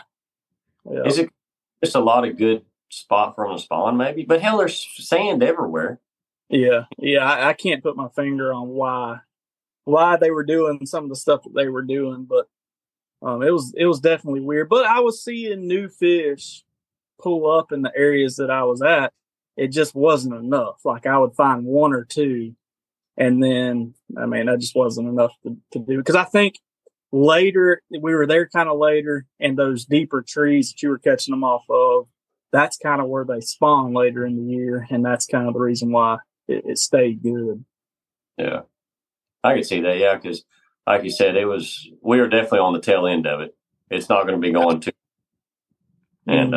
Is it just a lot of good spot from a spawn, maybe? But hell, there's sand everywhere. Yeah. I can't put my finger on why they were doing some of the stuff that they were doing, but it was definitely weird. But I was seeing new fish pull up in the areas that I was at. It just wasn't enough. Like I would find 1 or 2. And then, I mean, that just wasn't enough to do. Because I think later, we were there kind of later, and those deeper trees that you were catching them off of, that's kind of where they spawn later in the year. And that's kind of the reason why it stayed good. Yeah. I could see that, yeah, because like you said, we were definitely on the tail end of it. It's not going to be going to. And,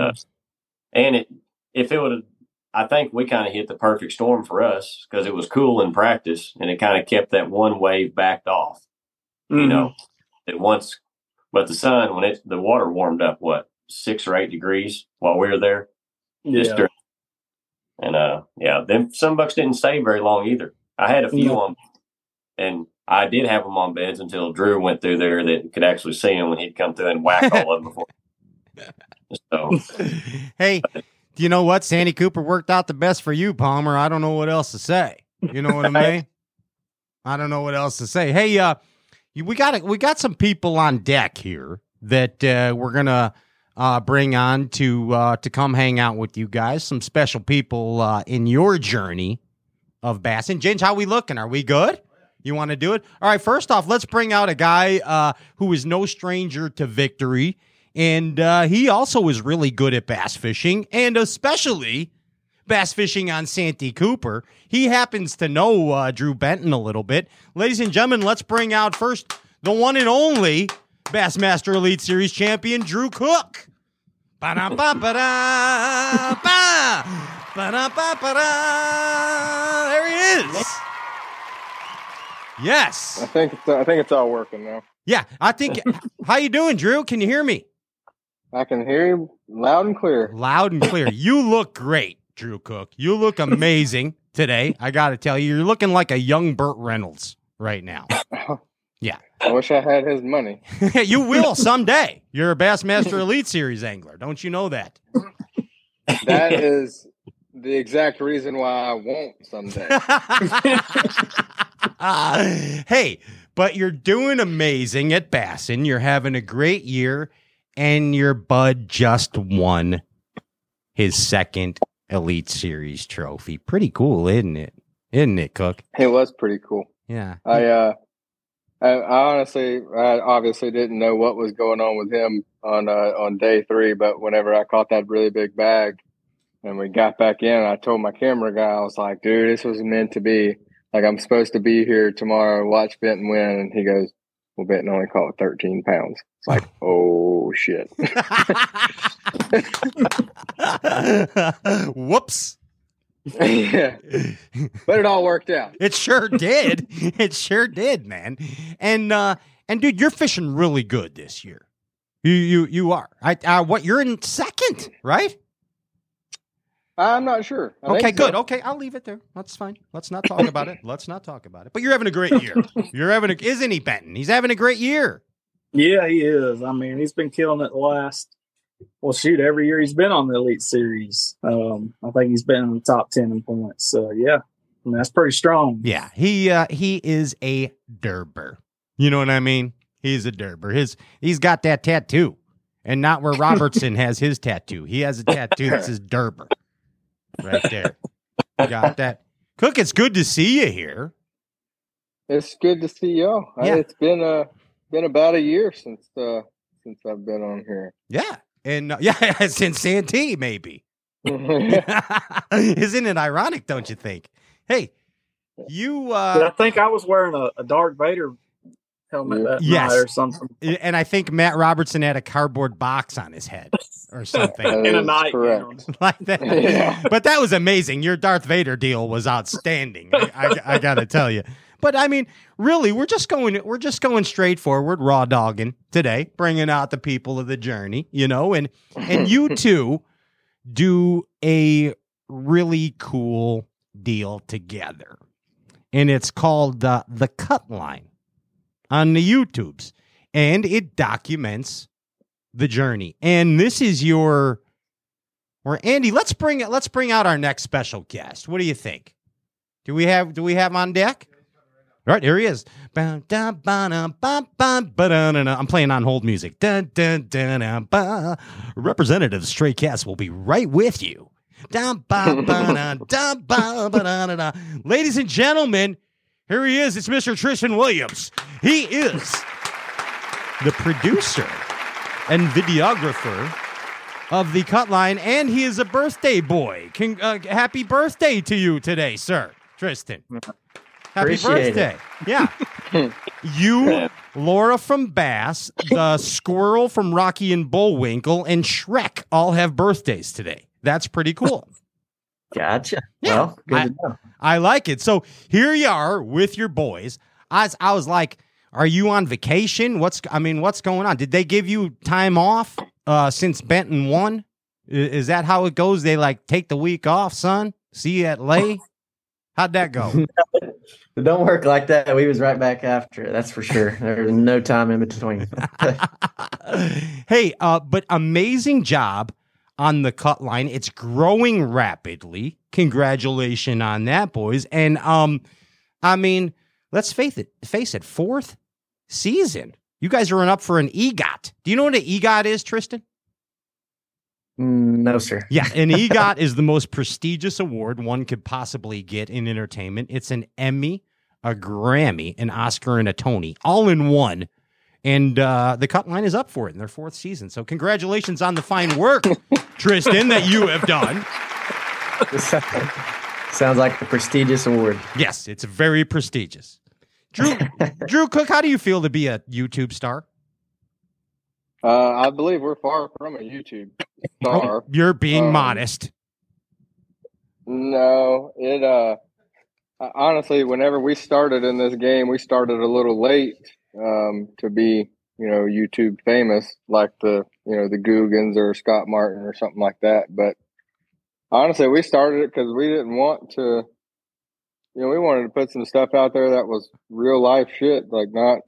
if it would have, I think we kind of hit the perfect storm for us because it was cool in practice, and it kind of kept that one wave backed off. You know, but the sun, when the water warmed up, 6 or 8 degrees while we were there. Yeah. And them sunbucks didn't stay very long either. I had a few on, and I did have them on beds until Drew went through there that could actually see them when he'd come through and whack all of them before. So, hey. You know what? Santee Cooper worked out the best for you, Palmer. I don't know what else to say. You know what I mean? I don't know what else to say. Hey, we got some people on deck here that we're gonna bring on to come hang out with you guys. Some special people in your journey of bassing. Ginge, how we looking? Are we good? You want to do it? All right. First off, let's bring out a guy who is no stranger to victory. And he also is really good at bass fishing, and especially bass fishing on Santee Cooper. He happens to know Drew Benton a little bit. Ladies and gentlemen, let's bring out first the one and only Bassmaster Elite Series champion, Drew Cook. Ba-da-ba-ba-da, ba, ba-da-ba-ba-da. There he is. Yes. I think it's all working now. Yeah, I think. How you doing, Drew? Can you hear me? I can hear you loud and clear. Loud and clear. You look great, Drew Cook. You look amazing today. I got to tell you, you're looking like a young Burt Reynolds right now. Yeah. I wish I had his money. You will someday. You're a Bassmaster Elite Series angler. Don't you know that? That is the exact reason why I won't someday. Hey, but you're doing amazing at Bassin. You're having a great year. And your bud just won his 2nd Elite Series trophy. Pretty cool, isn't it? Isn't it, Cook? It was pretty cool. Yeah. I honestly, I obviously didn't know what was going on with him on day 3, but whenever I caught that really big bag and we got back in, I told my camera guy, I was like, dude, this was meant to be. Like, I'm supposed to be here tomorrow and watch Benton win. And he goes, well, Benton only caught 13 pounds. It's like, oh, shit. Whoops. Yeah. But it all worked out. It sure did. It sure did, man. And dude, you're fishing really good this year. You are. You're in 2nd, right? I'm not sure. Okay, good. So. Okay, I'll leave it there. That's fine. Let's not talk about it. Let's not talk about it. But you're having a great year. Isn't he, Benton? He's having a great year. Yeah, he is. I mean, he's been killing it every year he's been on the Elite Series. I think he's been in the top 10 in points. So, yeah, I mean, that's pretty strong. Yeah, he is a derber. You know what I mean? He's a derber. He's got that tattoo, and not where Robertson has his tattoo. He has a tattoo that says derber right there. Got that. Cook, it's good to see you here. It's good to see y'all. Yeah. It's been about a year since I've been on here. Yeah. And since Santee, maybe. Isn't it ironic, don't you think? Hey, you I think I was wearing a Darth Vader helmet that night or something. And I think Matt Robertson had a cardboard box on his head or something. In a night like that. Yeah. But that was amazing. Your Darth Vader deal was outstanding. I got to tell you. But I mean, really, we're just going straight forward, raw dogging today, bringing out the people of the journey, and you two do a really cool deal together, and it's called the Cut Line on the YouTubes, and it documents the journey. And this is Andy. Let's bring out our next special guest. What do you think? Do we have on deck? All right, here he is. I'm playing on hold music. Representative Stray Cats will be right with you. Ladies and gentlemen, here he is. It's Mr. Tristan Williams. He is the producer and videographer of the Cut Line, and he is a birthday boy. Happy birthday to you today, sir, Tristan. Happy birthday. Yeah. You, Laura from Bass, the squirrel from Rocky and Bullwinkle, and Shrek all have birthdays today. That's pretty cool. Gotcha. Yeah. Well, good to know. I like it. So here you are with your boys. I was like, are you on vacation? What's going on? Did they give you time off since Benton won? Is that how it goes? They take the week off, son? See you at Lay? How'd that go? It don't work like that. We was right back after it. That's for sure. There's no time in between. Hey, but amazing job on the Cut Line. It's growing rapidly. Congratulations on that, boys. And let's face it, fourth season. You guys are up for an EGOT. Do you know what an EGOT is, Tristan? No, sir. Yeah, an EGOT is the most prestigious award one could possibly get in entertainment. It's an Emmy, a Grammy, an Oscar, and a Tony, all in one. And the Cut Line is up for it in their fourth season. So congratulations on the fine work, Tristan, that you have done. Sounds like a prestigious award. Yes, it's very prestigious. Drew Cook, how do you feel to be a YouTube star? I believe we're far from a YouTube star. You're being modest. No, honestly, whenever we started in this game, we started a little late to be, YouTube famous, like the Googans or Scott Martin or something like that. But honestly, we started it because we didn't want to, we wanted to put some stuff out there that was real life shit, like not,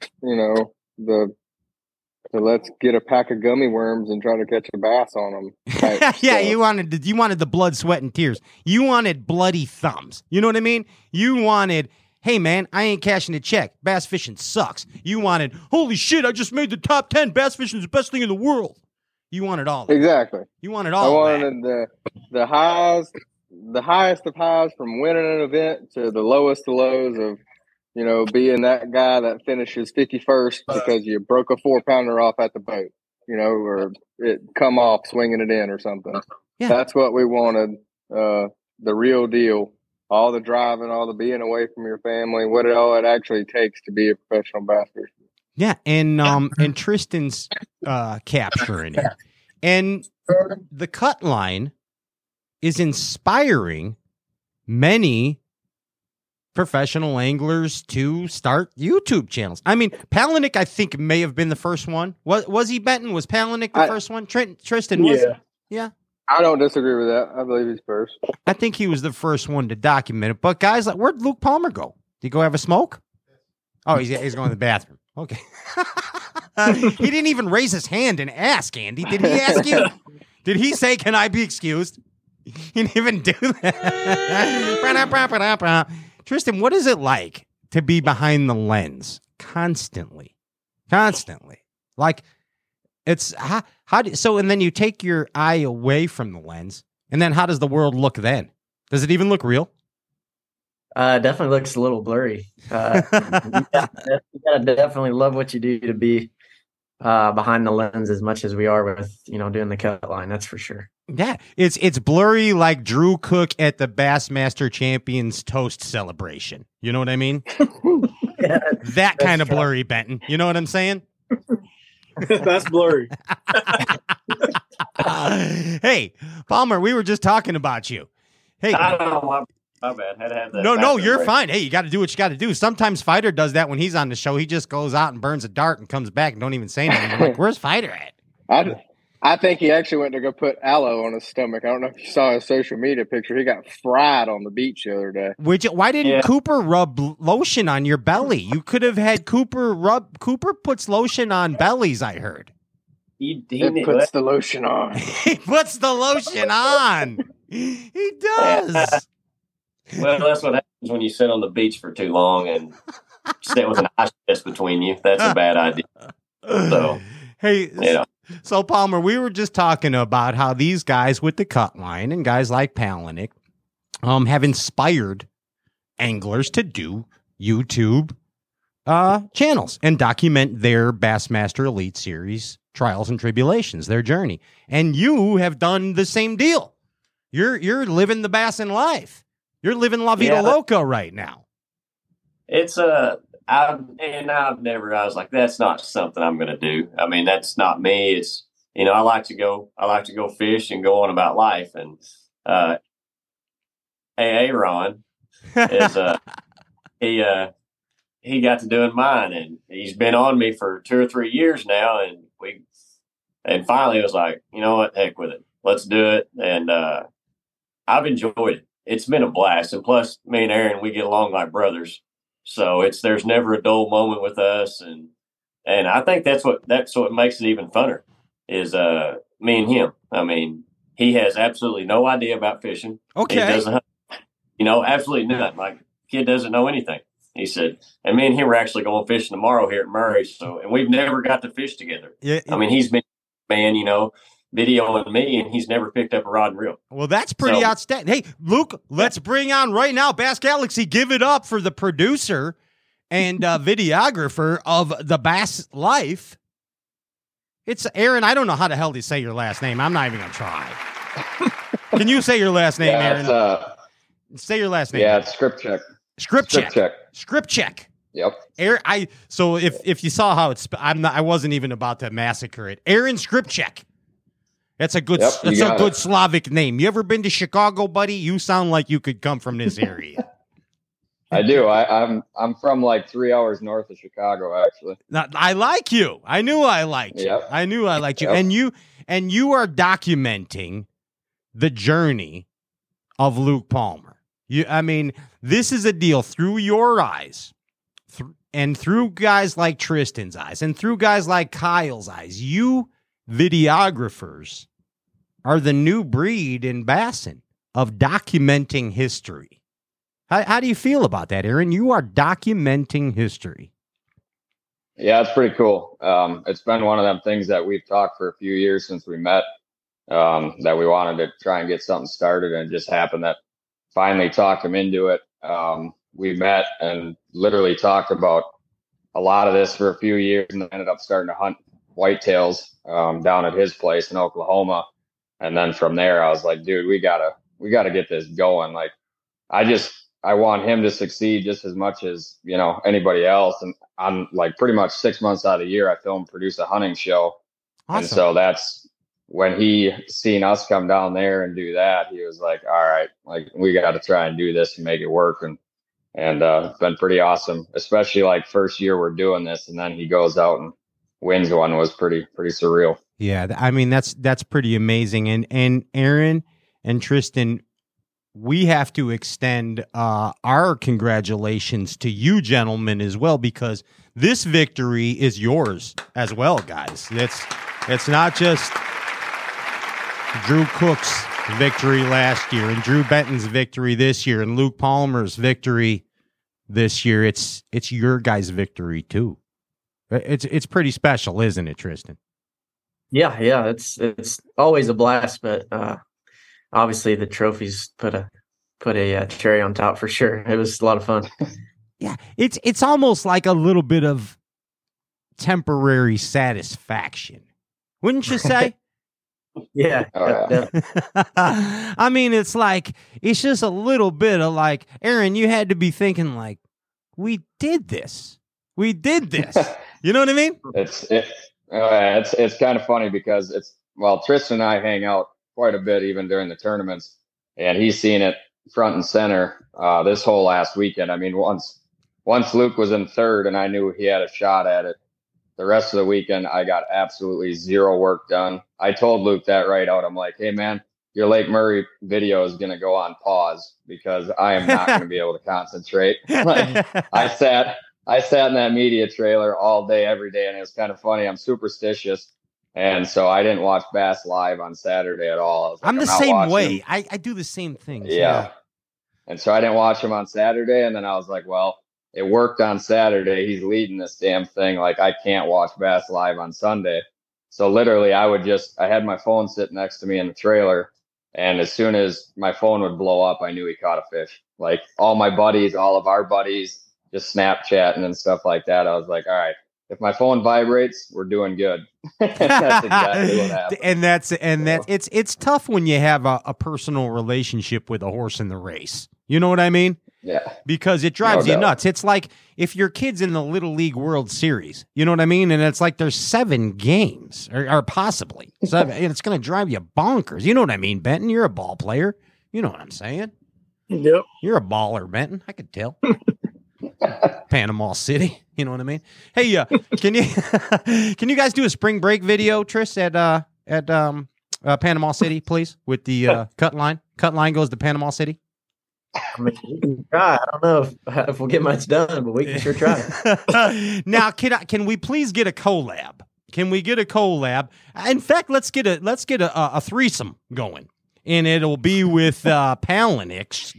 so let's get a pack of gummy worms and try to catch a bass on them. Yeah, you wanted the blood, sweat, and tears. You wanted bloody thumbs. You know what I mean? You wanted, hey, man, I ain't cashing a check. Bass fishing sucks. You wanted, holy shit, I just made the top 10. Bass fishing is the best thing in the world. You wanted all that. Exactly. You wanted all I wanted the highs, the highest of highs from winning an event to the lowest of lows of, being that guy that finishes 51st because you broke a 4-pounder off at the boat, or it come off swinging it in or something. Yeah. That's what we wanted, the real deal. All the driving, all the being away from your family, what it actually takes to be a professional bass fisherman. Yeah, and Tristan's capturing it. And the Cut Line is inspiring many professional anglers to start YouTube channels. I mean, Palaniuk, I think, may have been the first one. Was he, Benton? Was Palaniuk the first one? Tristan, was he? Yeah. I don't disagree with that. I believe he's first. I think he was the first one to document it. But guys, like, where'd Luke Palmer go? Did he go have a smoke? Oh, he's going to the bathroom. Okay. He didn't even raise his hand and ask, Andy. Did he ask you? Did he say, "Can I be excused"? He didn't even do that. Tristan, what is it like to be behind the lens constantly? Like, it's so, and then you take your eye away from the lens, and then how does the world look then? Does it even look real? Definitely looks a little blurry. You gotta definitely love what you do to be behind the lens as much as we are with, doing the cut line. That's for sure. Yeah, it's blurry like Drew Cook at the Bassmaster Champions toast celebration. You know what I mean? That kind of blurry, Benton. You know what I'm saying? That's blurry. Hey, Palmer, we were just talking about you. Hey, my bad. Had to have that. No, you're fine. Hey, you got to do what you got to do. Sometimes Fighter does that when he's on the show. He just goes out and burns a dart and comes back and don't even say anything. I'm like, where's Fighter at? I think he actually went to go put aloe on his stomach. I don't know if you saw his social media picture. He got fried on the beach the other day. Why didn't Cooper rub lotion on your belly? You could have had Cooper puts lotion on bellies, I heard. He puts the lotion on. He puts the lotion on. He does. Well, that's what happens when you sit on the beach for too long and sit with an ice chest between you. That's a bad idea. So, hey, So Palmer, we were just talking about how these guys with the cut line and guys like Palaniuk have inspired anglers to do YouTube channels and document their Bassmaster Elite Series trials and tribulations, their journey. And you have done the same deal. You're living the Bassin life. You're living La Vida Loca right now. It's I was like, that's not something I'm going to do. I mean, that's not me. It's, I like to go fish and go on about life. And, Aaron is, he got to doing mine, and he's been on me for 2 or 3 years now. And finally it was like, you know what, heck with it. Let's do it. And, I've enjoyed it. It's been a blast. And plus me and Aaron, we get along like brothers. So there's never a dull moment with us, and I think that's what makes it even funner is me and him. I mean, he has absolutely no idea about fishing. Okay, he doesn't, absolutely nothing. Like, kid doesn't know anything. He said, and me and him are actually going fishing tomorrow here at Murray. And we've never got to fish together. Yeah. I mean, he's been videoing me, and he's never picked up a rod and reel. Well, that's pretty outstanding. Hey, Luke, let's bring on right now Bass Galaxy. Give it up for the producer and videographer of the Bass Life. It's Aaron. I don't know how the hell to say your last name. I'm not even going to try. Can you say your last name, Aaron? Say your last name. Yeah, it's Script Check. Script Check. Yep. Aaron, so if you saw how I wasn't even about to massacre it. Aaron Script Check. That's a good Slavic name. You ever been to Chicago, buddy? You sound like you could come from this area. I do. I'm from like 3 hours north of Chicago, actually. Now, I like you. I knew I liked you. Yep. I knew I liked you. Yep. And you are documenting the journey of Luke Palmer. This is a deal through your eyes, and through guys like Tristan's eyes, and through guys like Kyle's eyes. You videographers are the new breed in Bassin of documenting history. How do you feel about that, Aaron? You are documenting history. Yeah, it's pretty cool. It's been one of them things that we've talked for a few years since we met, that we wanted to try and get something started, and it just happened that finally talked him into it. We met and literally talked about a lot of this for a few years, and ended up starting to hunt whitetails down at his place in Oklahoma. And then from there, I was like, dude, we gotta get this going. Like, I want him to succeed just as much as, anybody else. And I'm like, pretty much 6 months out of the year, I film, produce a hunting show. Awesome. And so that's when he seen us come down there and do that, he was like, all right, like, we got to try and do this and make it work. And it's been pretty awesome, especially like first year we're doing this. And then he goes out and wins one. Was pretty surreal. Yeah, I mean that's pretty amazing. And Aaron and Tristan, we have to extend our congratulations to you gentlemen as well, because this victory is yours as well, guys. It's not just Drew Cook's victory last year and Drew Benton's victory this year and Luke Palmer's victory this year. It's your guys' victory too. It's pretty special, isn't it, Tristan? Yeah, it's always a blast, but obviously the trophies put a cherry on top for sure. It was a lot of fun. Yeah, it's almost like a little bit of temporary satisfaction, wouldn't you say? Yeah. I mean, it's just a little bit of like, Aaron, you had to be thinking like, we did this. You know what I mean? It's kind of funny because Tristan and I hang out quite a bit even during the tournaments, and he's seen it front and center this whole last weekend. I mean, once Luke was in third and I knew he had a shot at it, the rest of the weekend I got absolutely zero work done. I told Luke that right out. I'm like, hey man, your Lake Murray video is going to go on pause because I am not going to be able to concentrate. Like, I sat in that media trailer all day, every day, and it was kind of funny. I'm superstitious, and so I didn't watch Bass Live on Saturday at all. I'm the same way. I do the same things. Yeah. And so I didn't watch him on Saturday, and then I was like, well, it worked on Saturday. He's leading this damn thing. Like, I can't watch Bass Live on Sunday. So literally, I had my phone sitting next to me in the trailer, and as soon as my phone would blow up, I knew he caught a fish. Like, all of our buddies, just Snapchatting and stuff like that. I was like, all right, if my phone vibrates, we're doing good. That's exactly what happened. It's tough when you have a personal relationship with a horse in the race. You know what I mean? Yeah. Because it drives you nuts. It's like if your kid's in the Little League World Series, you know what I mean? And it's like there's 7 games, or possibly 7. And it's going to drive you bonkers. You know what I mean, Benton? You're a ball player. You know what I'm saying? Yep. You're a baller, Benton. I could tell. Panama City. You know what I mean? Hey, can you guys do a spring break video, Tris, at Panama City, please, with the cut line? Cut line goes to Panama City. I mean, we can try. I don't know if we'll get much done, but we can sure try. Now, can we please get a collab? Can we get a collab? In fact, let's get a threesome going, and it'll be with Palinix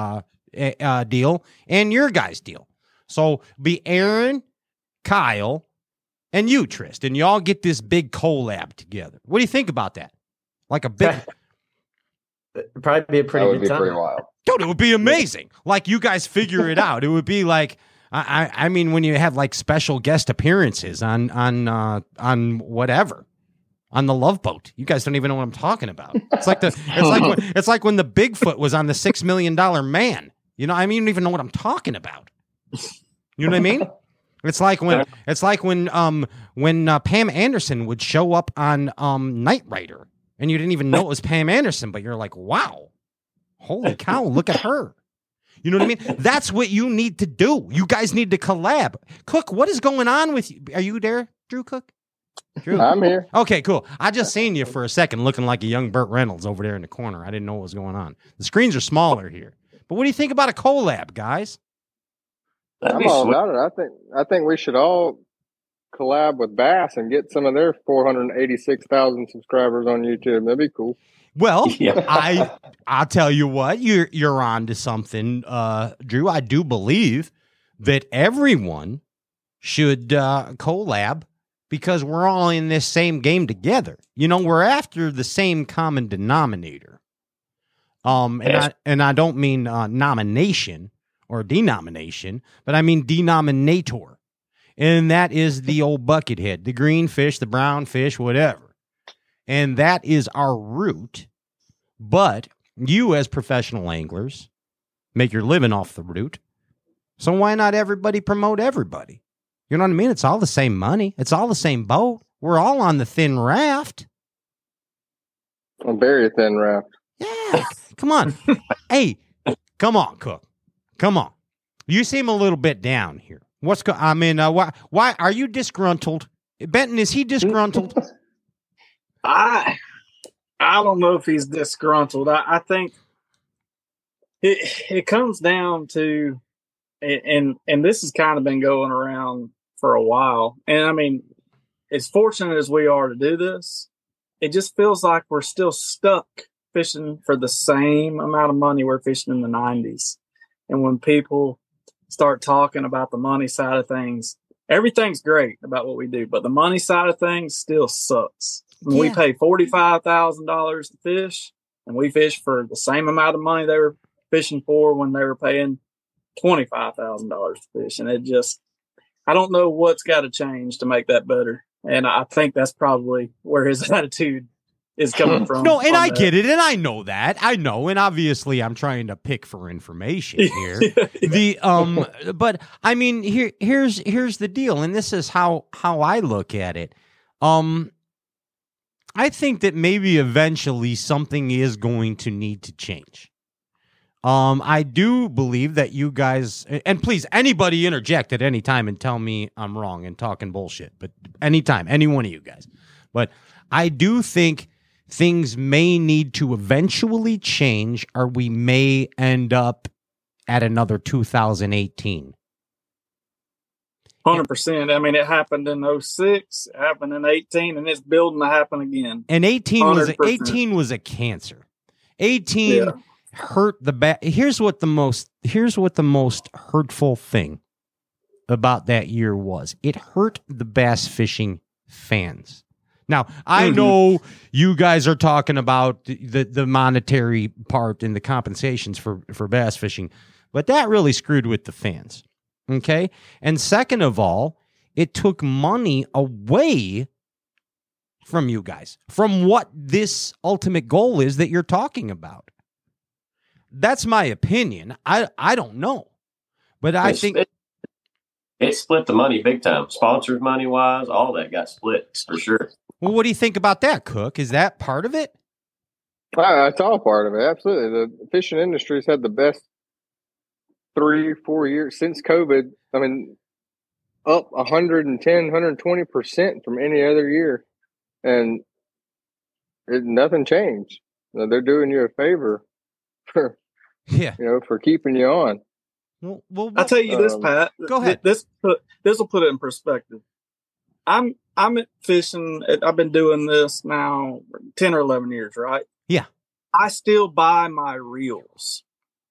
deal and your guys' deal. So be Aaron, Kyle, and you, Tristan. Y'all get this big collab together. What do you think about that? Like a big. It'd probably be a pretty good time. Pretty wild. Dude, it would be amazing. Like, you guys figure it out. It would be like, I mean, when you have like special guest appearances on whatever, on the Love Boat. You guys don't even know what I'm talking about. It's like when the Bigfoot was on the $6 Million Man. You know, I mean, you don't even know what I'm talking about. You know what I mean? It's like when Pam Anderson would show up on Knight Rider, and you didn't even know it was Pam Anderson, but you're like, wow. Holy cow, look at her. You know what I mean? That's what you need to do. You guys need to collab. Cook, what is going on with you? Are you there, Drew Cook? Drew? I'm here. Okay, cool. I just seen you for a second looking like a young Burt Reynolds over there in the corner. I didn't know what was going on. The screens are smaller here. But what do you think about a collab, guys? I'm all about it. I think we should all collab with Bass and get some of their 486,000 subscribers on YouTube. That'd be cool. Well, I'll tell you what, you're on to something, Drew. I do believe that everyone should collab because we're all in this same game together. You know, we're after the same common denominator. And I don't mean nomination or denomination, but I mean denominator. And that is the old buckethead, the green fish, the brown fish, whatever. And that is our root. But you, as professional anglers, make your living off the root. So why not everybody promote everybody? You know what I mean? It's all the same money. It's all the same boat. We're all on the thin raft. A very thin raft. Yeah. Come on. Hey, come on, Cook. Come on. You seem a little bit down here. Why are you disgruntled? Benton, is he disgruntled? I don't know if he's disgruntled. I think it comes down to, and this has kind of been going around for a while. And I mean, as fortunate as we are to do this, it just feels like we're still stuck fishing for the same amount of money we're fishing in the 90s. And when people start talking about the money side of things, everything's great about what we do, but the money side of things still sucks. When we pay $45,000 to fish, and we fish for the same amount of money they were fishing for when they were paying $25,000 to fish. And it just, I don't know what's got to change to make that better. And I think that's probably where his attitude is coming from. No, and I get it, and I know that. I know, and obviously I'm trying to pick for information here. But I mean, here's the deal, and this is how I look at it. I think that maybe eventually something is going to need to change. I do believe that you guys, and please, anybody interject at any time and tell me I'm wrong and talking bullshit, but anytime, any one of you guys. But I do think things may need to eventually change, or we may end up at another 2018. 100%. I mean, it happened in 06, it happened in 18, and it's building to happen again. And 18 was a cancer. 18 hurt the bass. Here's what the most hurtful thing about that year was. It hurt the bass fishing fans. Now, I know you guys are talking about the monetary part and the compensations for bass fishing, but that really screwed with the fans. Okay? And second of all, it took money away from you guys, from what this ultimate goal is that you're talking about. That's my opinion. I don't know. But I think it split the money big time. Sponsors money wise, all that got split for sure. Well, what do you think about that, Cook? Is that part of it? It's all part of it. Absolutely. The fishing industry's had the best 3-4 years since COVID. I mean, up 110, 120% from any other year. And nothing changed. They're doing you a favor for, for keeping you on. Well, I'll tell you this, Pat. Go ahead. This will put it in perspective. I'm fishing. I've been doing this now 10 or 11 years, right? Yeah. I still buy my reels.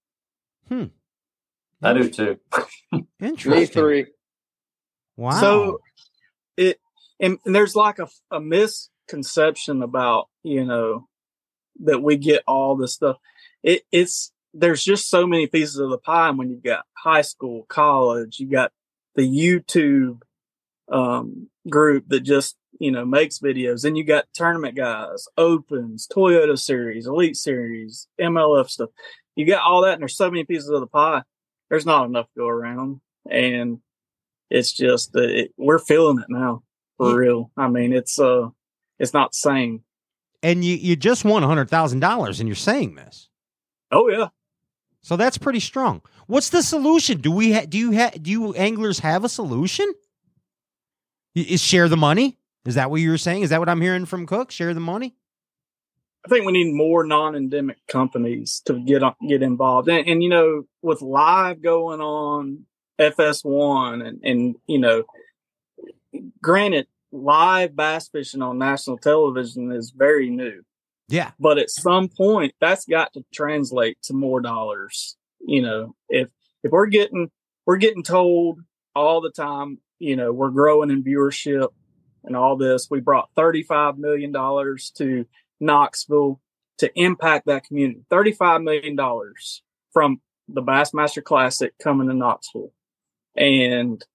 I do too. Interesting. Me three. Wow. So and there's like a misconception about, that we get all this stuff. There's just so many pieces of the pie. And when you've got high school, college, you got the YouTube group that just, makes videos. Then you got tournament guys, Opens, Toyota Series, Elite Series, MLF stuff. You got all that, and there's so many pieces of the pie. There's not enough to go around. And it's just, we're feeling it now, for real. I mean, it's not the same. And you just won $100,000 and you're saying this. Oh, yeah. So that's pretty strong. What's the solution? Do you anglers have a solution? Is share the money? Is that what you were saying? Is that what I'm hearing from Cook? Share the money? I think we need more non-endemic companies to get involved. And with live going on, FS1 and granted, live bass fishing on national television is very new. Yeah. But at some point that's got to translate to more dollars. If we're getting told all the time, we're growing in viewership and all this, we brought $35 million to Knoxville to impact that community. $35 million from the Bassmaster Classic coming to Knoxville. And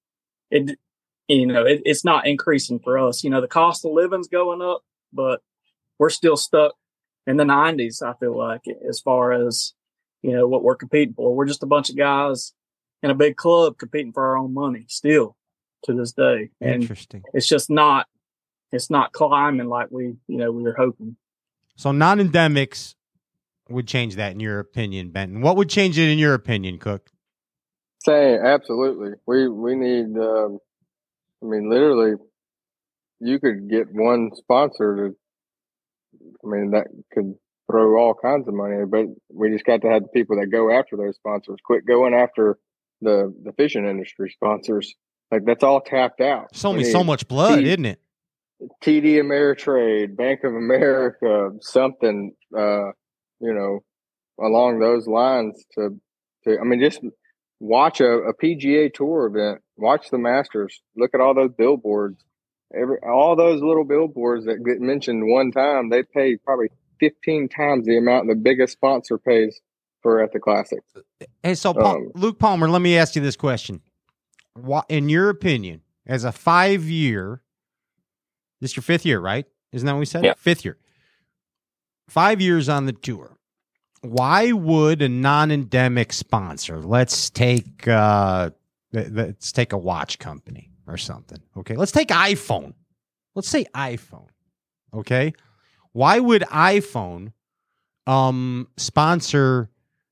it's not increasing for us. The cost of living's going up, but we're still stuck in the 90s, I feel like, as far as, what we're competing for. We're just a bunch of guys in a big club competing for our own money still to this day. And interesting. It's just it's not climbing like we were hoping. So non-endemics would change that in your opinion, Benton. What would change it in your opinion, Cook? Saying absolutely. We need, literally, you could get one sponsor to I mean, that could throw all kinds of money, but we just got to have the people that go after those sponsors. Quit going after the fishing industry sponsors. Like, that's all tapped out. There's only so much blood, isn't it? TD Ameritrade, Bank of America, something, along those lines I mean, just watch a PGA Tour event, watch the Masters, look at all those billboards, all those little billboards that get mentioned one time, they pay probably 15 times the amount the biggest sponsor pays at the Classic. Hey, so Luke Palmer, let me ask you this question. What, in your opinion, as a 5-year, this is your 5th year, right? Isn't that what we said? Yeah. 5th year. 5 years on the tour. Why would a non-endemic sponsor, let's take a watch company or something, okay? Let's take iPhone. Let's say iPhone, okay? Why would iPhone sponsor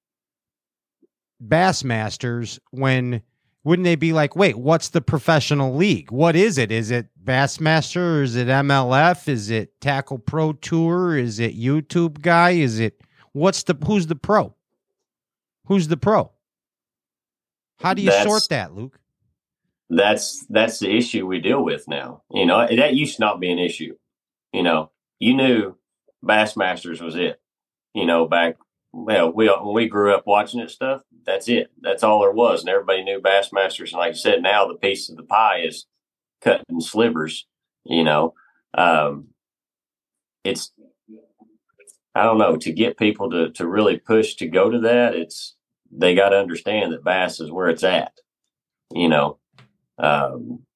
Bassmasters when wouldn't they be like, wait, what's the professional league? What is it? Is it Bassmaster? Is it MLF? Is it Tackle Pro Tour? Is it YouTube Guy? Is it who's the pro? Who's the pro? How do you sort that, Luke? That's the issue we deal with now. That used to not be an issue. You knew Bassmasters was it. Back when we grew up watching it stuff, that's it. That's all there was. And everybody knew Bassmasters. And like you said, now the piece of the pie is cut in slivers, it's, I don't know, to get people to really push to go to that, they got to understand that bass is where it's at, I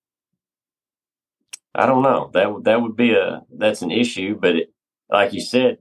don't know. That would be that's an issue, but like you said,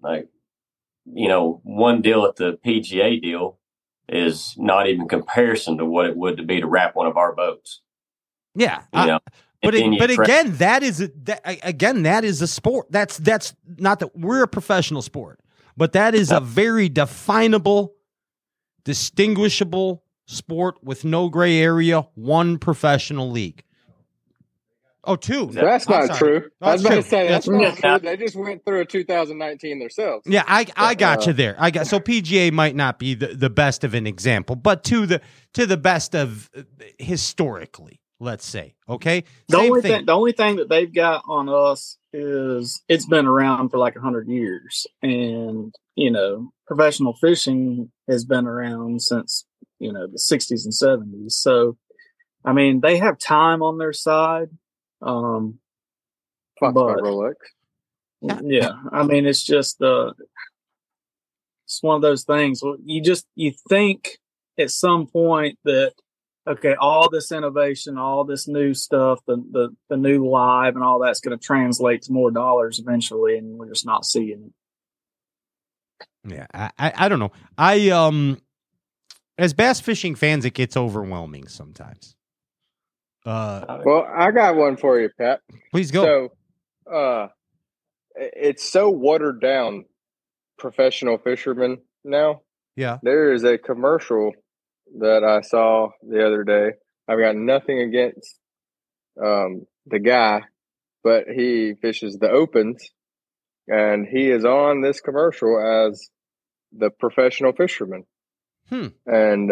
one deal at the PGA deal is not even comparison to what it would to be to wrap one of our boats. Yeah. But again, that is a sport. That's not that we're a professional sport, but that is a very definable, distinguishable sport with no gray area, one professional league. Oh, 2. That's not true. I was about to say that's not true. They just went through a 2019 themselves. Yeah, I got you there. So PGA might not be the best of an example, but to the best of historically, let's say. Okay. The only thing that they've got on us is it's been around for like 100 years, and professional fishing has been around since the 60s and 70s. So, I mean, they have time on their side. But Rolex. Yeah, I mean, it's just it's one of those things. You think at some point that okay, all this innovation, all this new stuff, the new live and all that's going to translate to more dollars eventually, and we're just not seeing it. Yeah, I don't know. As bass fishing fans, it gets overwhelming sometimes. Well, I got one for you, Pat. Please go. So, it's so watered down, professional fishermen now. Yeah. There is a commercial that I saw the other day. I've got nothing against the guy, but he fishes the opens, and he is on this commercial as the professional fisherman. And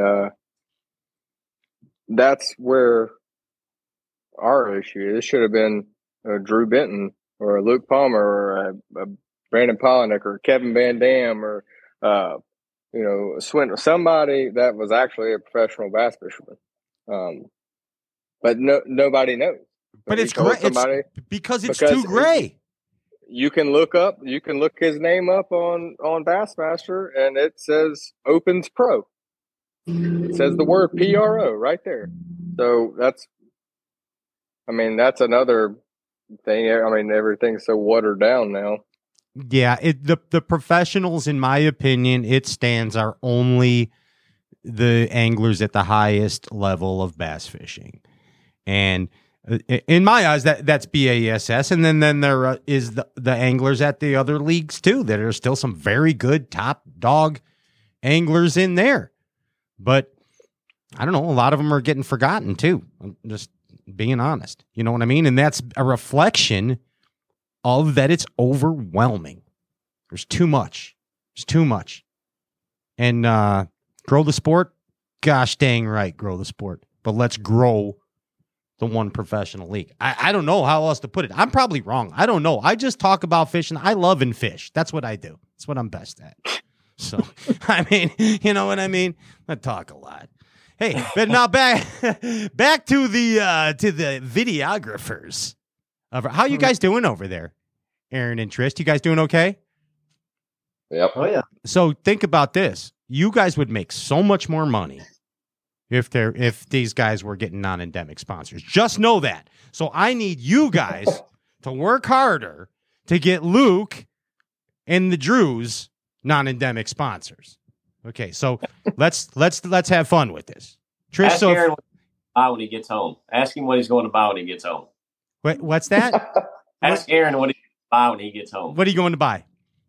that's where our issue. This should have been Drew Benton or a Luke Palmer or a Brandon Polnick or Kevin Van Dam or somebody that was actually a professional bass fisherman. But nobody knows. But it's gray. Because it's too gray. You can look his name up on Bassmaster, and it says Opens Pro. It says the word PRO right there. So that's another thing. I mean, everything's so watered down now. Yeah, the professionals, in my opinion, it stands are only the anglers at the highest level of bass fishing, and in my eyes, that's BASS, and then there is the anglers at the other leagues too. There are still some very good top dog anglers in there, but I don't know. A lot of them are getting forgotten too. I'm just being honest. You know what I mean? And that's a reflection of that it's overwhelming. There's too much. There's too much. And grow the sport? Gosh dang right, grow the sport. But let's grow the one professional league. I don't know how else to put it. I'm probably wrong. I don't know. I just talk about fishing. I love and fish. That's what I do. That's what I'm best at. So, I mean, you know what I mean? I talk a lot. Hey, but now back to the videographers. How you guys doing over there, Aaron and Trist? You guys doing okay? Yep. Oh yeah. So think about this. You guys would make so much more money if these guys were getting non-endemic sponsors. Just know that. So I need you guys to work harder to get Luke and the Drews non-endemic sponsors. Okay, so let's have fun with this. Trish, Ask Aaron what he's buy when he gets home. Ask him what he's going to buy when he gets home. What's that? Ask Aaron what he's going to buy when he gets home. What are you going to buy?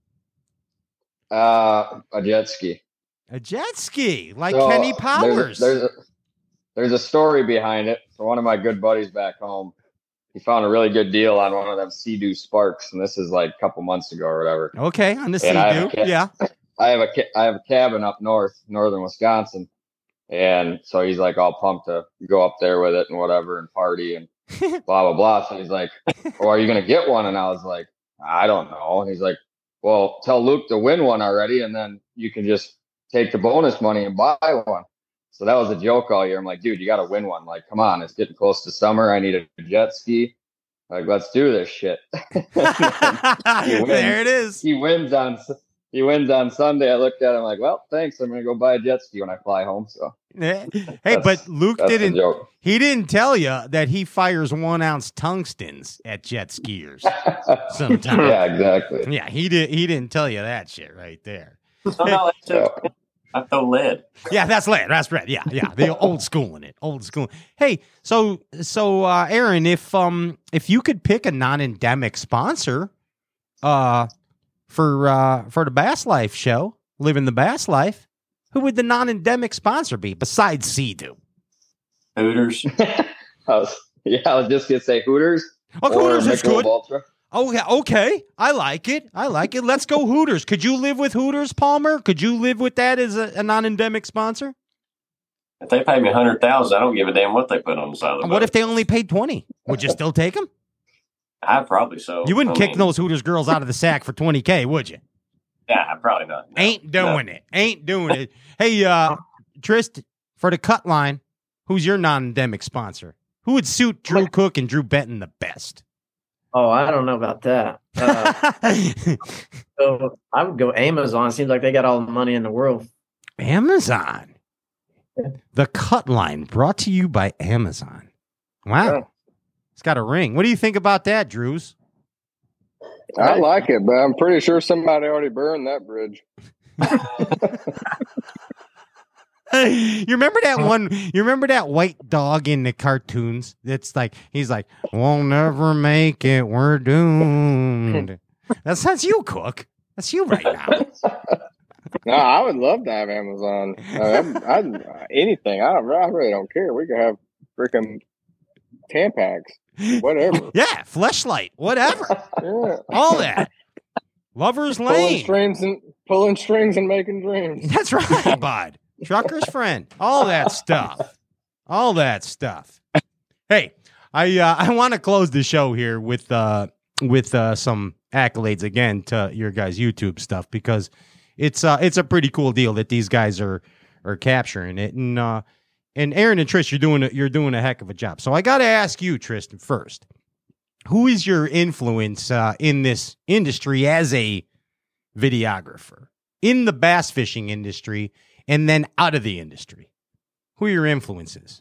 A jet ski. A jet ski, like So, Kenny Powers. There's a story behind it. So one of my good buddies back home, he found a really good deal on one of them Sea-Doo Sparks, and this is like a couple months ago or whatever. Okay, on the And I Sea-Doo, have yeah. I have a cabin up northern Wisconsin, and so he's like all pumped to go up there with it and whatever and party and blah blah blah. So he's like, "Well, are you gonna get one?" And I was like, "I don't know." And he's like, "Well, tell Luke to win one already, and then you can just take the bonus money and buy one." So that was a joke all year. I'm like, "Dude, you got to win one. Like, come on, it's getting close to summer. I need a jet ski. Like, let's do this shit." There it is. He wins on Sunday. I looked at him like, "Well, thanks. I'm gonna go buy a jet ski when I fly home." So, hey, but Luke that's the didn't. joke. He didn't tell you that he fires 1 ounce tungstens at jet skiers. Sometimes, Yeah, exactly. Yeah, he didn't tell you that shit right there. Oh, no, I throw lead. Yeah, that's lead. That's red. Yeah. The old school in it. Old school. Hey, so Aaron, if you could pick a non-endemic sponsor, for the Bass Life show, Living the Bass Life, who would the non-endemic sponsor be besides Sea-Doo? Hooters. I was just gonna say Hooters. Oh, Hooters is Michelob good. Ultra. Oh, yeah, okay. I like it. Let's go Hooters. Could you live with Hooters, Palmer? Could you live with that as a non-endemic sponsor? If they pay me $100,000, I don't give a damn what they put on the side of the boat. What if they only paid 20? Would you still take them? I probably so. You wouldn't kick those Hooters girls out of the sack for $20K, would you? Yeah, probably not. No, Ain't doing it. Hey, Trist, for the cut line, who's your non-endemic sponsor? Who would suit Drew Cook and Drew Benton the best? Oh, I don't know about that. So I would go Amazon. Seems like they got all the money in the world. Amazon. The cut line brought to you by Amazon. Wow. Yeah. It's got a ring. What do you think about that, Drews? I like it, but I'm pretty sure somebody already burned that bridge. You remember that one? You remember that white dog in the cartoons? It's like he's like, "We'll never make it. We're doomed." That's you, Cook. That's you right now. No, I would love to have Amazon. Anything. I really don't care. We could have freaking Tampax, whatever. Yeah, Fleshlight, whatever. Yeah. All that. Lover's Lane. Pulling strings and making dreams. That's right, bud. Trucker's Friend. All that stuff. Hey, I want to close the show here with some accolades again to your guys' YouTube stuff, because it's a pretty cool deal that these guys are capturing it. And Aaron and Trish, you're doing a heck of a job. So I got to ask you, Tristan, first, who is your influence in this industry as a videographer in the bass fishing industry, and then out of the industry? Who are your influences?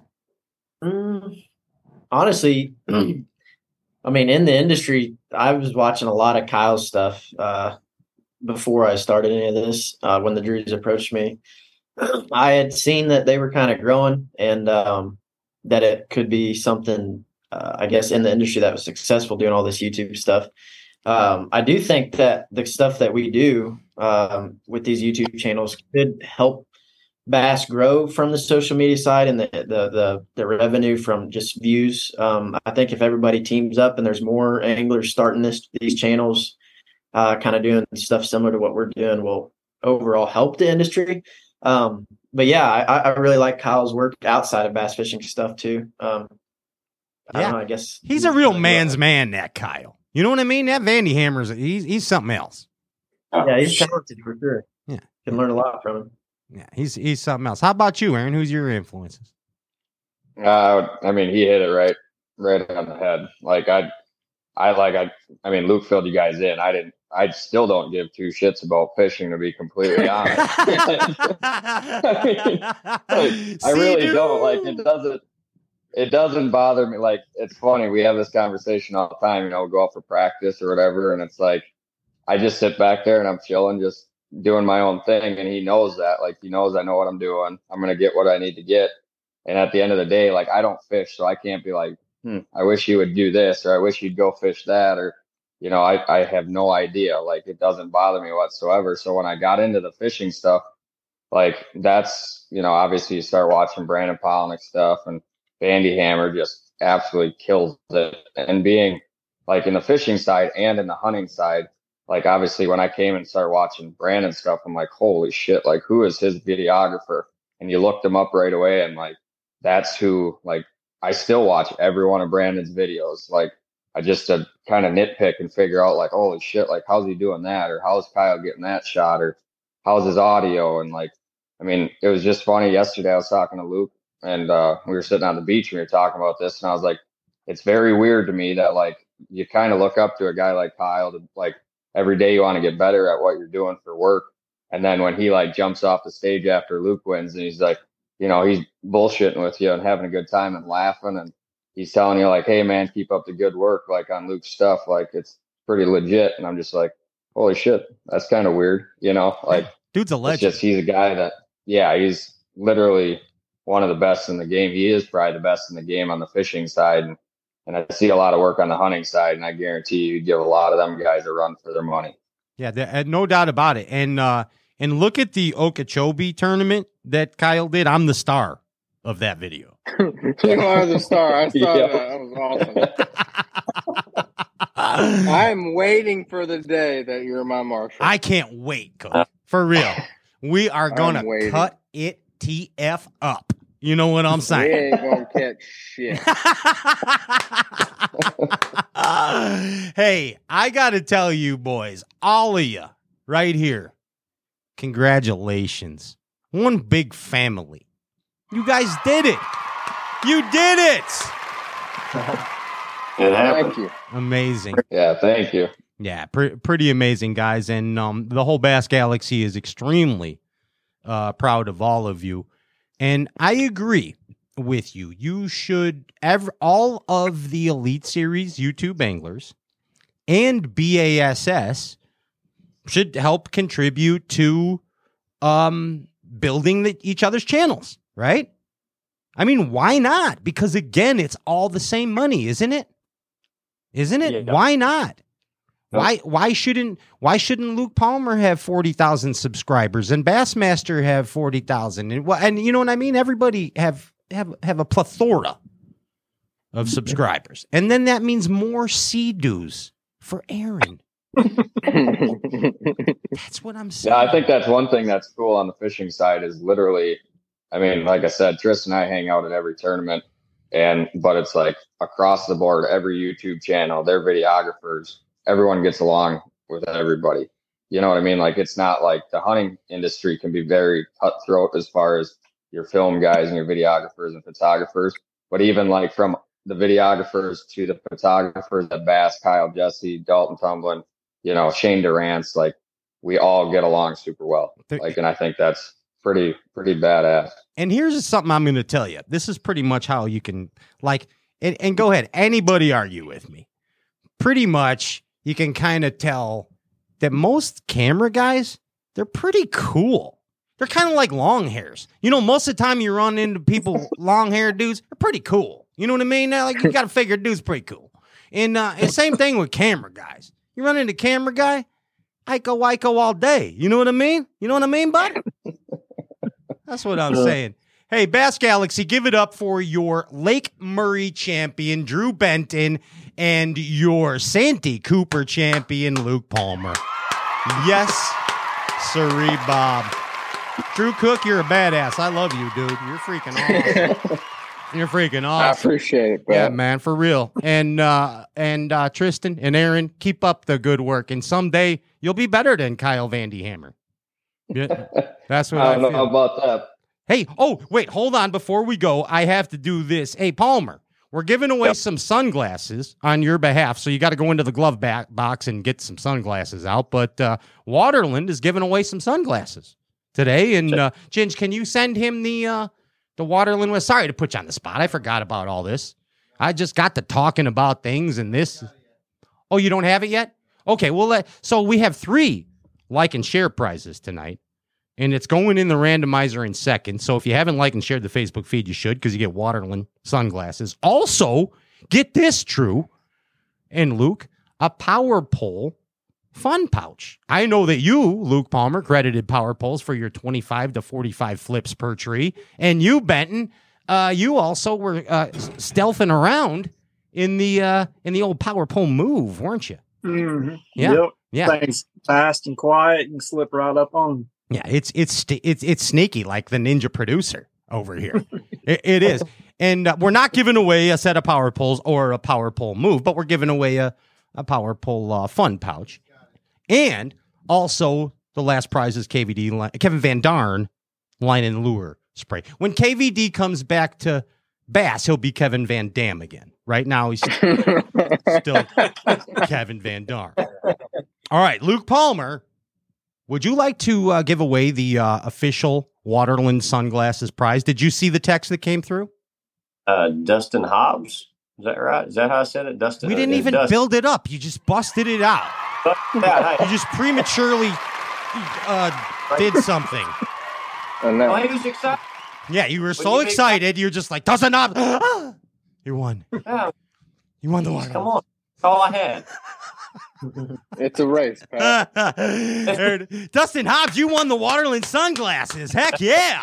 Honestly, I mean, in the industry, I was watching a lot of Kyle's stuff before I started any of this. When the Drews approached me, I had seen that they were kind of growing, and that it could be something, I guess, in the industry that was successful doing all this YouTube stuff. I do think that the stuff that we do with these YouTube channels could help bass grow from the social media side and the revenue from just views. I think if everybody teams up and there's more anglers starting these channels, kind of doing stuff similar to what we're doing will overall help the industry. But yeah, I really like Kyle's work outside of bass fishing stuff too. I don't know, I guess he's a real man's man, that Kyle. You know what I mean? That Vandy Hammer's he's something else. Yeah, he's talented for sure. Yeah, can learn a lot from him. Yeah, he's something else. How about you, Aaron? Who's your influences? I mean, he hit it right on the head. Like I mean, Luke filled you guys in. I still don't give two shits about fishing, to be completely honest. I really don't. Like, it doesn't bother me. Like, it's funny. We have this conversation all the time, you know, go out for practice or whatever. And it's like, I just sit back there and I'm chilling, just doing my own thing. And he knows that. Like, he knows I know what I'm doing. I'm going to get what I need to get. And at the end of the day, like, I don't fish, so I can't be like, I wish you would do this, or I wish you'd go fish that, or, you know, I have no idea. Like, it doesn't bother me whatsoever. So when I got into the fishing stuff, like, that's, you know, obviously you start watching Brandon Polnick stuff, and Vandy Hammer just absolutely kills it. And being like in the fishing side and in the hunting side, like, obviously when I came and started watching Brandon stuff, I'm like, holy shit, like, who is his videographer? And you looked him up right away, and like, that's who, like, I still watch every one of Brandon's videos. Like, I just to kind of nitpick and figure out, like, holy shit, like, how's he doing that? Or how's Kyle getting that shot? Or how's his audio? And like, I mean, it was just funny. Yesterday I was talking to Luke, and we were sitting on the beach and we were talking about this, and I was like, it's very weird to me that, like, you kind of look up to a guy like Kyle to, like, every day you want to get better at what you're doing for work. And then when he, like, jumps off the stage after Luke wins and he's like, you know, he's bullshitting with you and having a good time and laughing, and he's telling you, like, hey man, keep up the good work, like, on Luke's stuff, like, it's pretty legit. And I'm just like, holy shit, that's kind of weird, you know? Like, dude's a legend. He's a guy that, yeah, he's literally one of the best in the game. He is probably the best in the game on the fishing side, and I see a lot of work on the hunting side, and I guarantee you give a lot of them guys a run for their money. Yeah, no doubt about it. And look at the Okeechobee tournament that Kyle did. I'm the star of that video. You are the star. I saw that. That was awesome. I'm waiting for the day that you're my marshal. I can't wait, Coach. For real. We are going to cut it TF up. You know what I'm saying? We ain't going to catch shit. Hey, I got to tell you, boys, all of you right here, congratulations. One big family. You guys did it. You did it. It happened. Thank you. Amazing. Yeah, thank you. Yeah, pretty amazing, guys. And the whole Bass Galaxy is extremely proud of all of you. And I agree with you. You should, all of the Elite Series YouTube anglers and BASS should help contribute to building each other's channels, right? I mean, why not? Because again, it's all the same money, isn't it? Isn't it? Yeah. Why not? Why shouldn't Luke Palmer have 40,000 subscribers and Bassmaster have 40,000? And you know what I mean? Everybody have a plethora of subscribers. And then that means more Sea-Doos for Aaron. That's what I'm saying. Yeah, I think that's one thing that's cool on the fishing side is literally, I mean, like I said, Tristan and I hang out at every tournament, but it's like across the board, every YouTube channel, their videographers, everyone gets along with everybody. You know what I mean? Like, it's not like the hunting industry can be very cutthroat as far as your film guys and your videographers and photographers. But even like from the videographers to the photographers at Bass, Kyle, Jesse, Dalton Tumblin, you know, Shane Durant's, like, we all get along super well. Like, and I think that's pretty badass. And here's something I'm going to tell you. This is pretty much how you can, like, and go ahead, anybody argue with me. Pretty much you can kind of tell that most camera guys, they're pretty cool. They're kind of like long hairs. You know, most of the time you run into people, long hair dudes, they're pretty cool. You know what I mean? Now, like, you got to figure dude's pretty cool. And same thing with camera guys. You run into camera guy, Iko all day. You know what I mean? You know what I mean, bud? That's what I'm saying. Hey, Bass Galaxy, give it up for your Lake Murray champion, Drew Benton, and your Santee Cooper champion, Luke Palmer. Yes, sirree, Bob. Drew Cook, you're a badass. I love you, dude. You're freaking awesome. You're freaking awesome. I appreciate it, bro. Yeah, man, for real. And Tristan and Aaron, keep up the good work. And someday you'll be better than Kyle Vandy Hammer. Yeah, that's what I don't know feel. about that. Hey, oh, wait, hold on. Before we go, I have to do this. Hey, Palmer, we're giving away some sunglasses on your behalf, so you got to go into the glove box and get some sunglasses out. But Waterland is giving away some sunglasses today. And, Ginge, can you send him the Waterland? Sorry to put you on the spot. I forgot about all this. I just got to talking about things and this. Oh, you don't have it yet? Okay, well, so we have 3 like and share prizes tonight. And it's going in the randomizer in seconds. So if you haven't liked and shared the Facebook feed, you should, because you get Waterland sunglasses. Also, get this, Drew and Luke, a Power Pole fun pouch. I know that you, Luke Palmer, credited Power Poles for your 25 to 45 flips per tree. And you, Benton, you also were stealthing around in the old Power Pole move, weren't you? Mm-hmm. Yeah. Yep. Yeah. Things fast and quiet. You can slip right up on them. Yeah, it's sneaky like the ninja producer over here. It is. And we're not giving away a set of Power Poles or a Power Pole move, but we're giving away a Power Pole fun pouch. And also the last prize is Kevin Van Darn line and lure spray. When KVD comes back to Bass, he'll be Kevin Van Dam again. Right now he's still Kevin Van Darn. All right, Luke Palmer. Would you like to give away the official Waterland sunglasses prize? Did you see the text that came through? Dustin Hobbs. Is that right? Is that how I said it? Dustin. We didn't even build it up. You just busted it out. You just prematurely did something. Oh, he was excited. Yeah, you were so excited. You're just like, Dustin Hobbs. You won. Yeah. You won the Waterland. Come on. That's all I had. It's a race, Pat. Dustin Hobbs, you won the Waterland sunglasses. Heck yeah.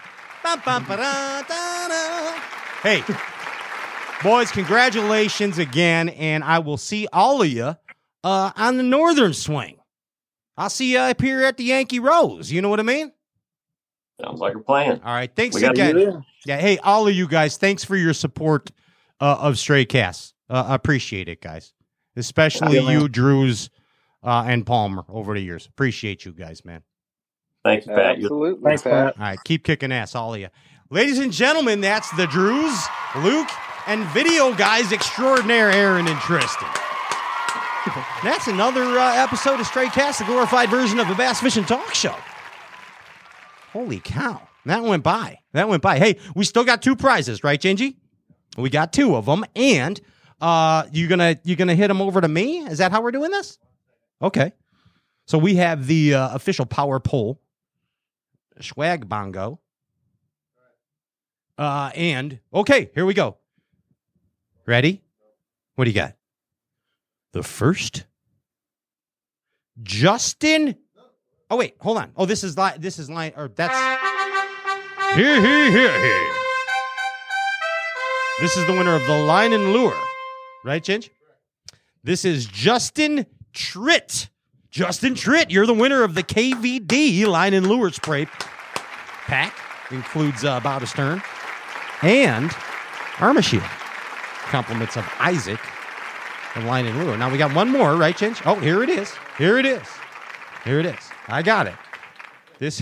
Hey, boys, congratulations again, and I will see all of you on the Northern Swing. I'll see you up here at the Yankee Rose. You know what I mean? Sounds like a plan. All right, thanks again. Yeah, hey, all of you guys, thanks for your support of Stray Cast. I appreciate it, guys. Especially you, Drews, and Palmer over the years. Appreciate you guys, man. Thanks, Pat. Absolutely. Thanks, Pat. All right, keep kicking ass, all of you. Ladies and gentlemen, that's the Drews, Luke, and video guys extraordinaire, Aaron and Tristan. That's another episode of Stray Cast, the glorified version of the Bass Fishing Talk Show. Holy cow. That went by. Hey, we still got 2 prizes, right, Gingy? We got 2 of them, and you gonna hit them over to me? Is that how we're doing this? Okay. So we have the official Power Pole swag bongo. And okay, here we go. Ready? What do you got? The first Justin. Oh wait, hold on. Oh, this is line or that's here. This is the winner of the line and lure. Right, Ginge? This is Justin Tritt. Justin Tritt, you're the winner of the KVD line and lure spray pack. Includes bow to stern and Arma Shield. Compliments of Isaac and line and lure. Now we got one more, right, Ginge? Oh, here it is. I got it. This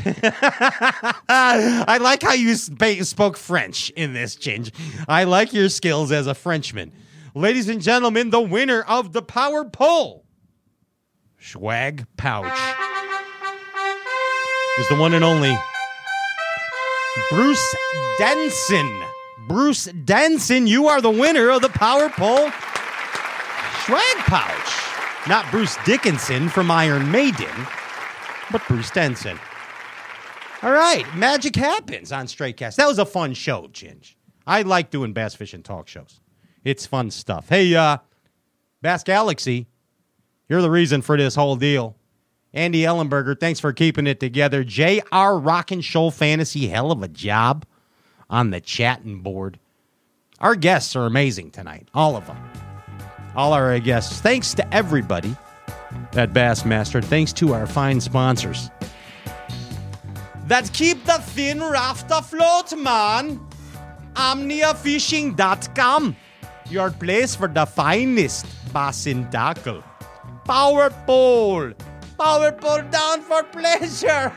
I like how you spoke French in this, Ginge. I like your skills as a Frenchman. Ladies and gentlemen, the winner of the Power Pole swag pouch is the one and only Bruce Denson. Bruce Denson, you are the winner of the Power Pole swag pouch. Not Bruce Dickinson from Iron Maiden, but Bruce Denson. All right, magic happens on Stray Cast. That was a fun show, Ginge. I like doing Bass Fishing Talk shows. It's fun stuff. Hey, Bass Galaxy, you're the reason for this whole deal. Andy Ellenberger, thanks for keeping it together. JR Rockin' Shoal Fantasy, hell of a job on the chatting board. Our guests are amazing tonight, all of them. All our guests. Thanks to everybody at Bassmaster. Thanks to our fine sponsors that keep the fin raft afloat, man. OmniaFishing.com, your place for the finest bass and tackle. Power pole down for pleasure.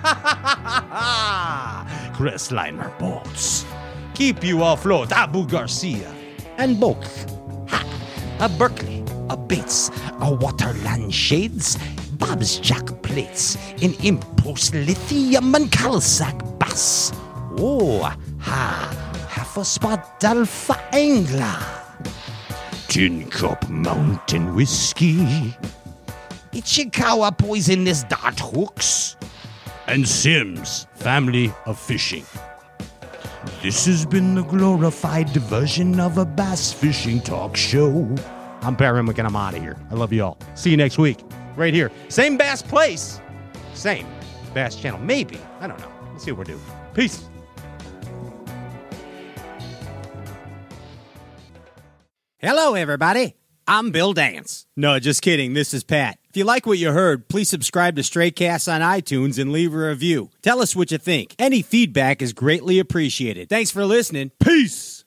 Crestliner boats keep you afloat. Abu Garcia and both. A Berkeley, a Bates, a Waterland Shades, Bob's Jack Plates, an Impulse Lithium and Calsac Bass. Oh, half a spot Alpha Angler. Tin Cup Mountain Whiskey. Ichikawa Poisonous Dart Hooks. And Sims Family of Fishing. This has been the glorified version of a bass fishing talk show. I'm Perry Hemwick and I'm out of here. I love you all. See you next week. Right here. Same bass place. Same bass channel. Maybe. I don't know. Let's see what we're doing. Peace. Hello, everybody. I'm Bill Dance. No, just kidding. This is Pat. If you like what you heard, please subscribe to Stray Cast on iTunes and leave a review. Tell us what you think. Any feedback is greatly appreciated. Thanks for listening. Peace.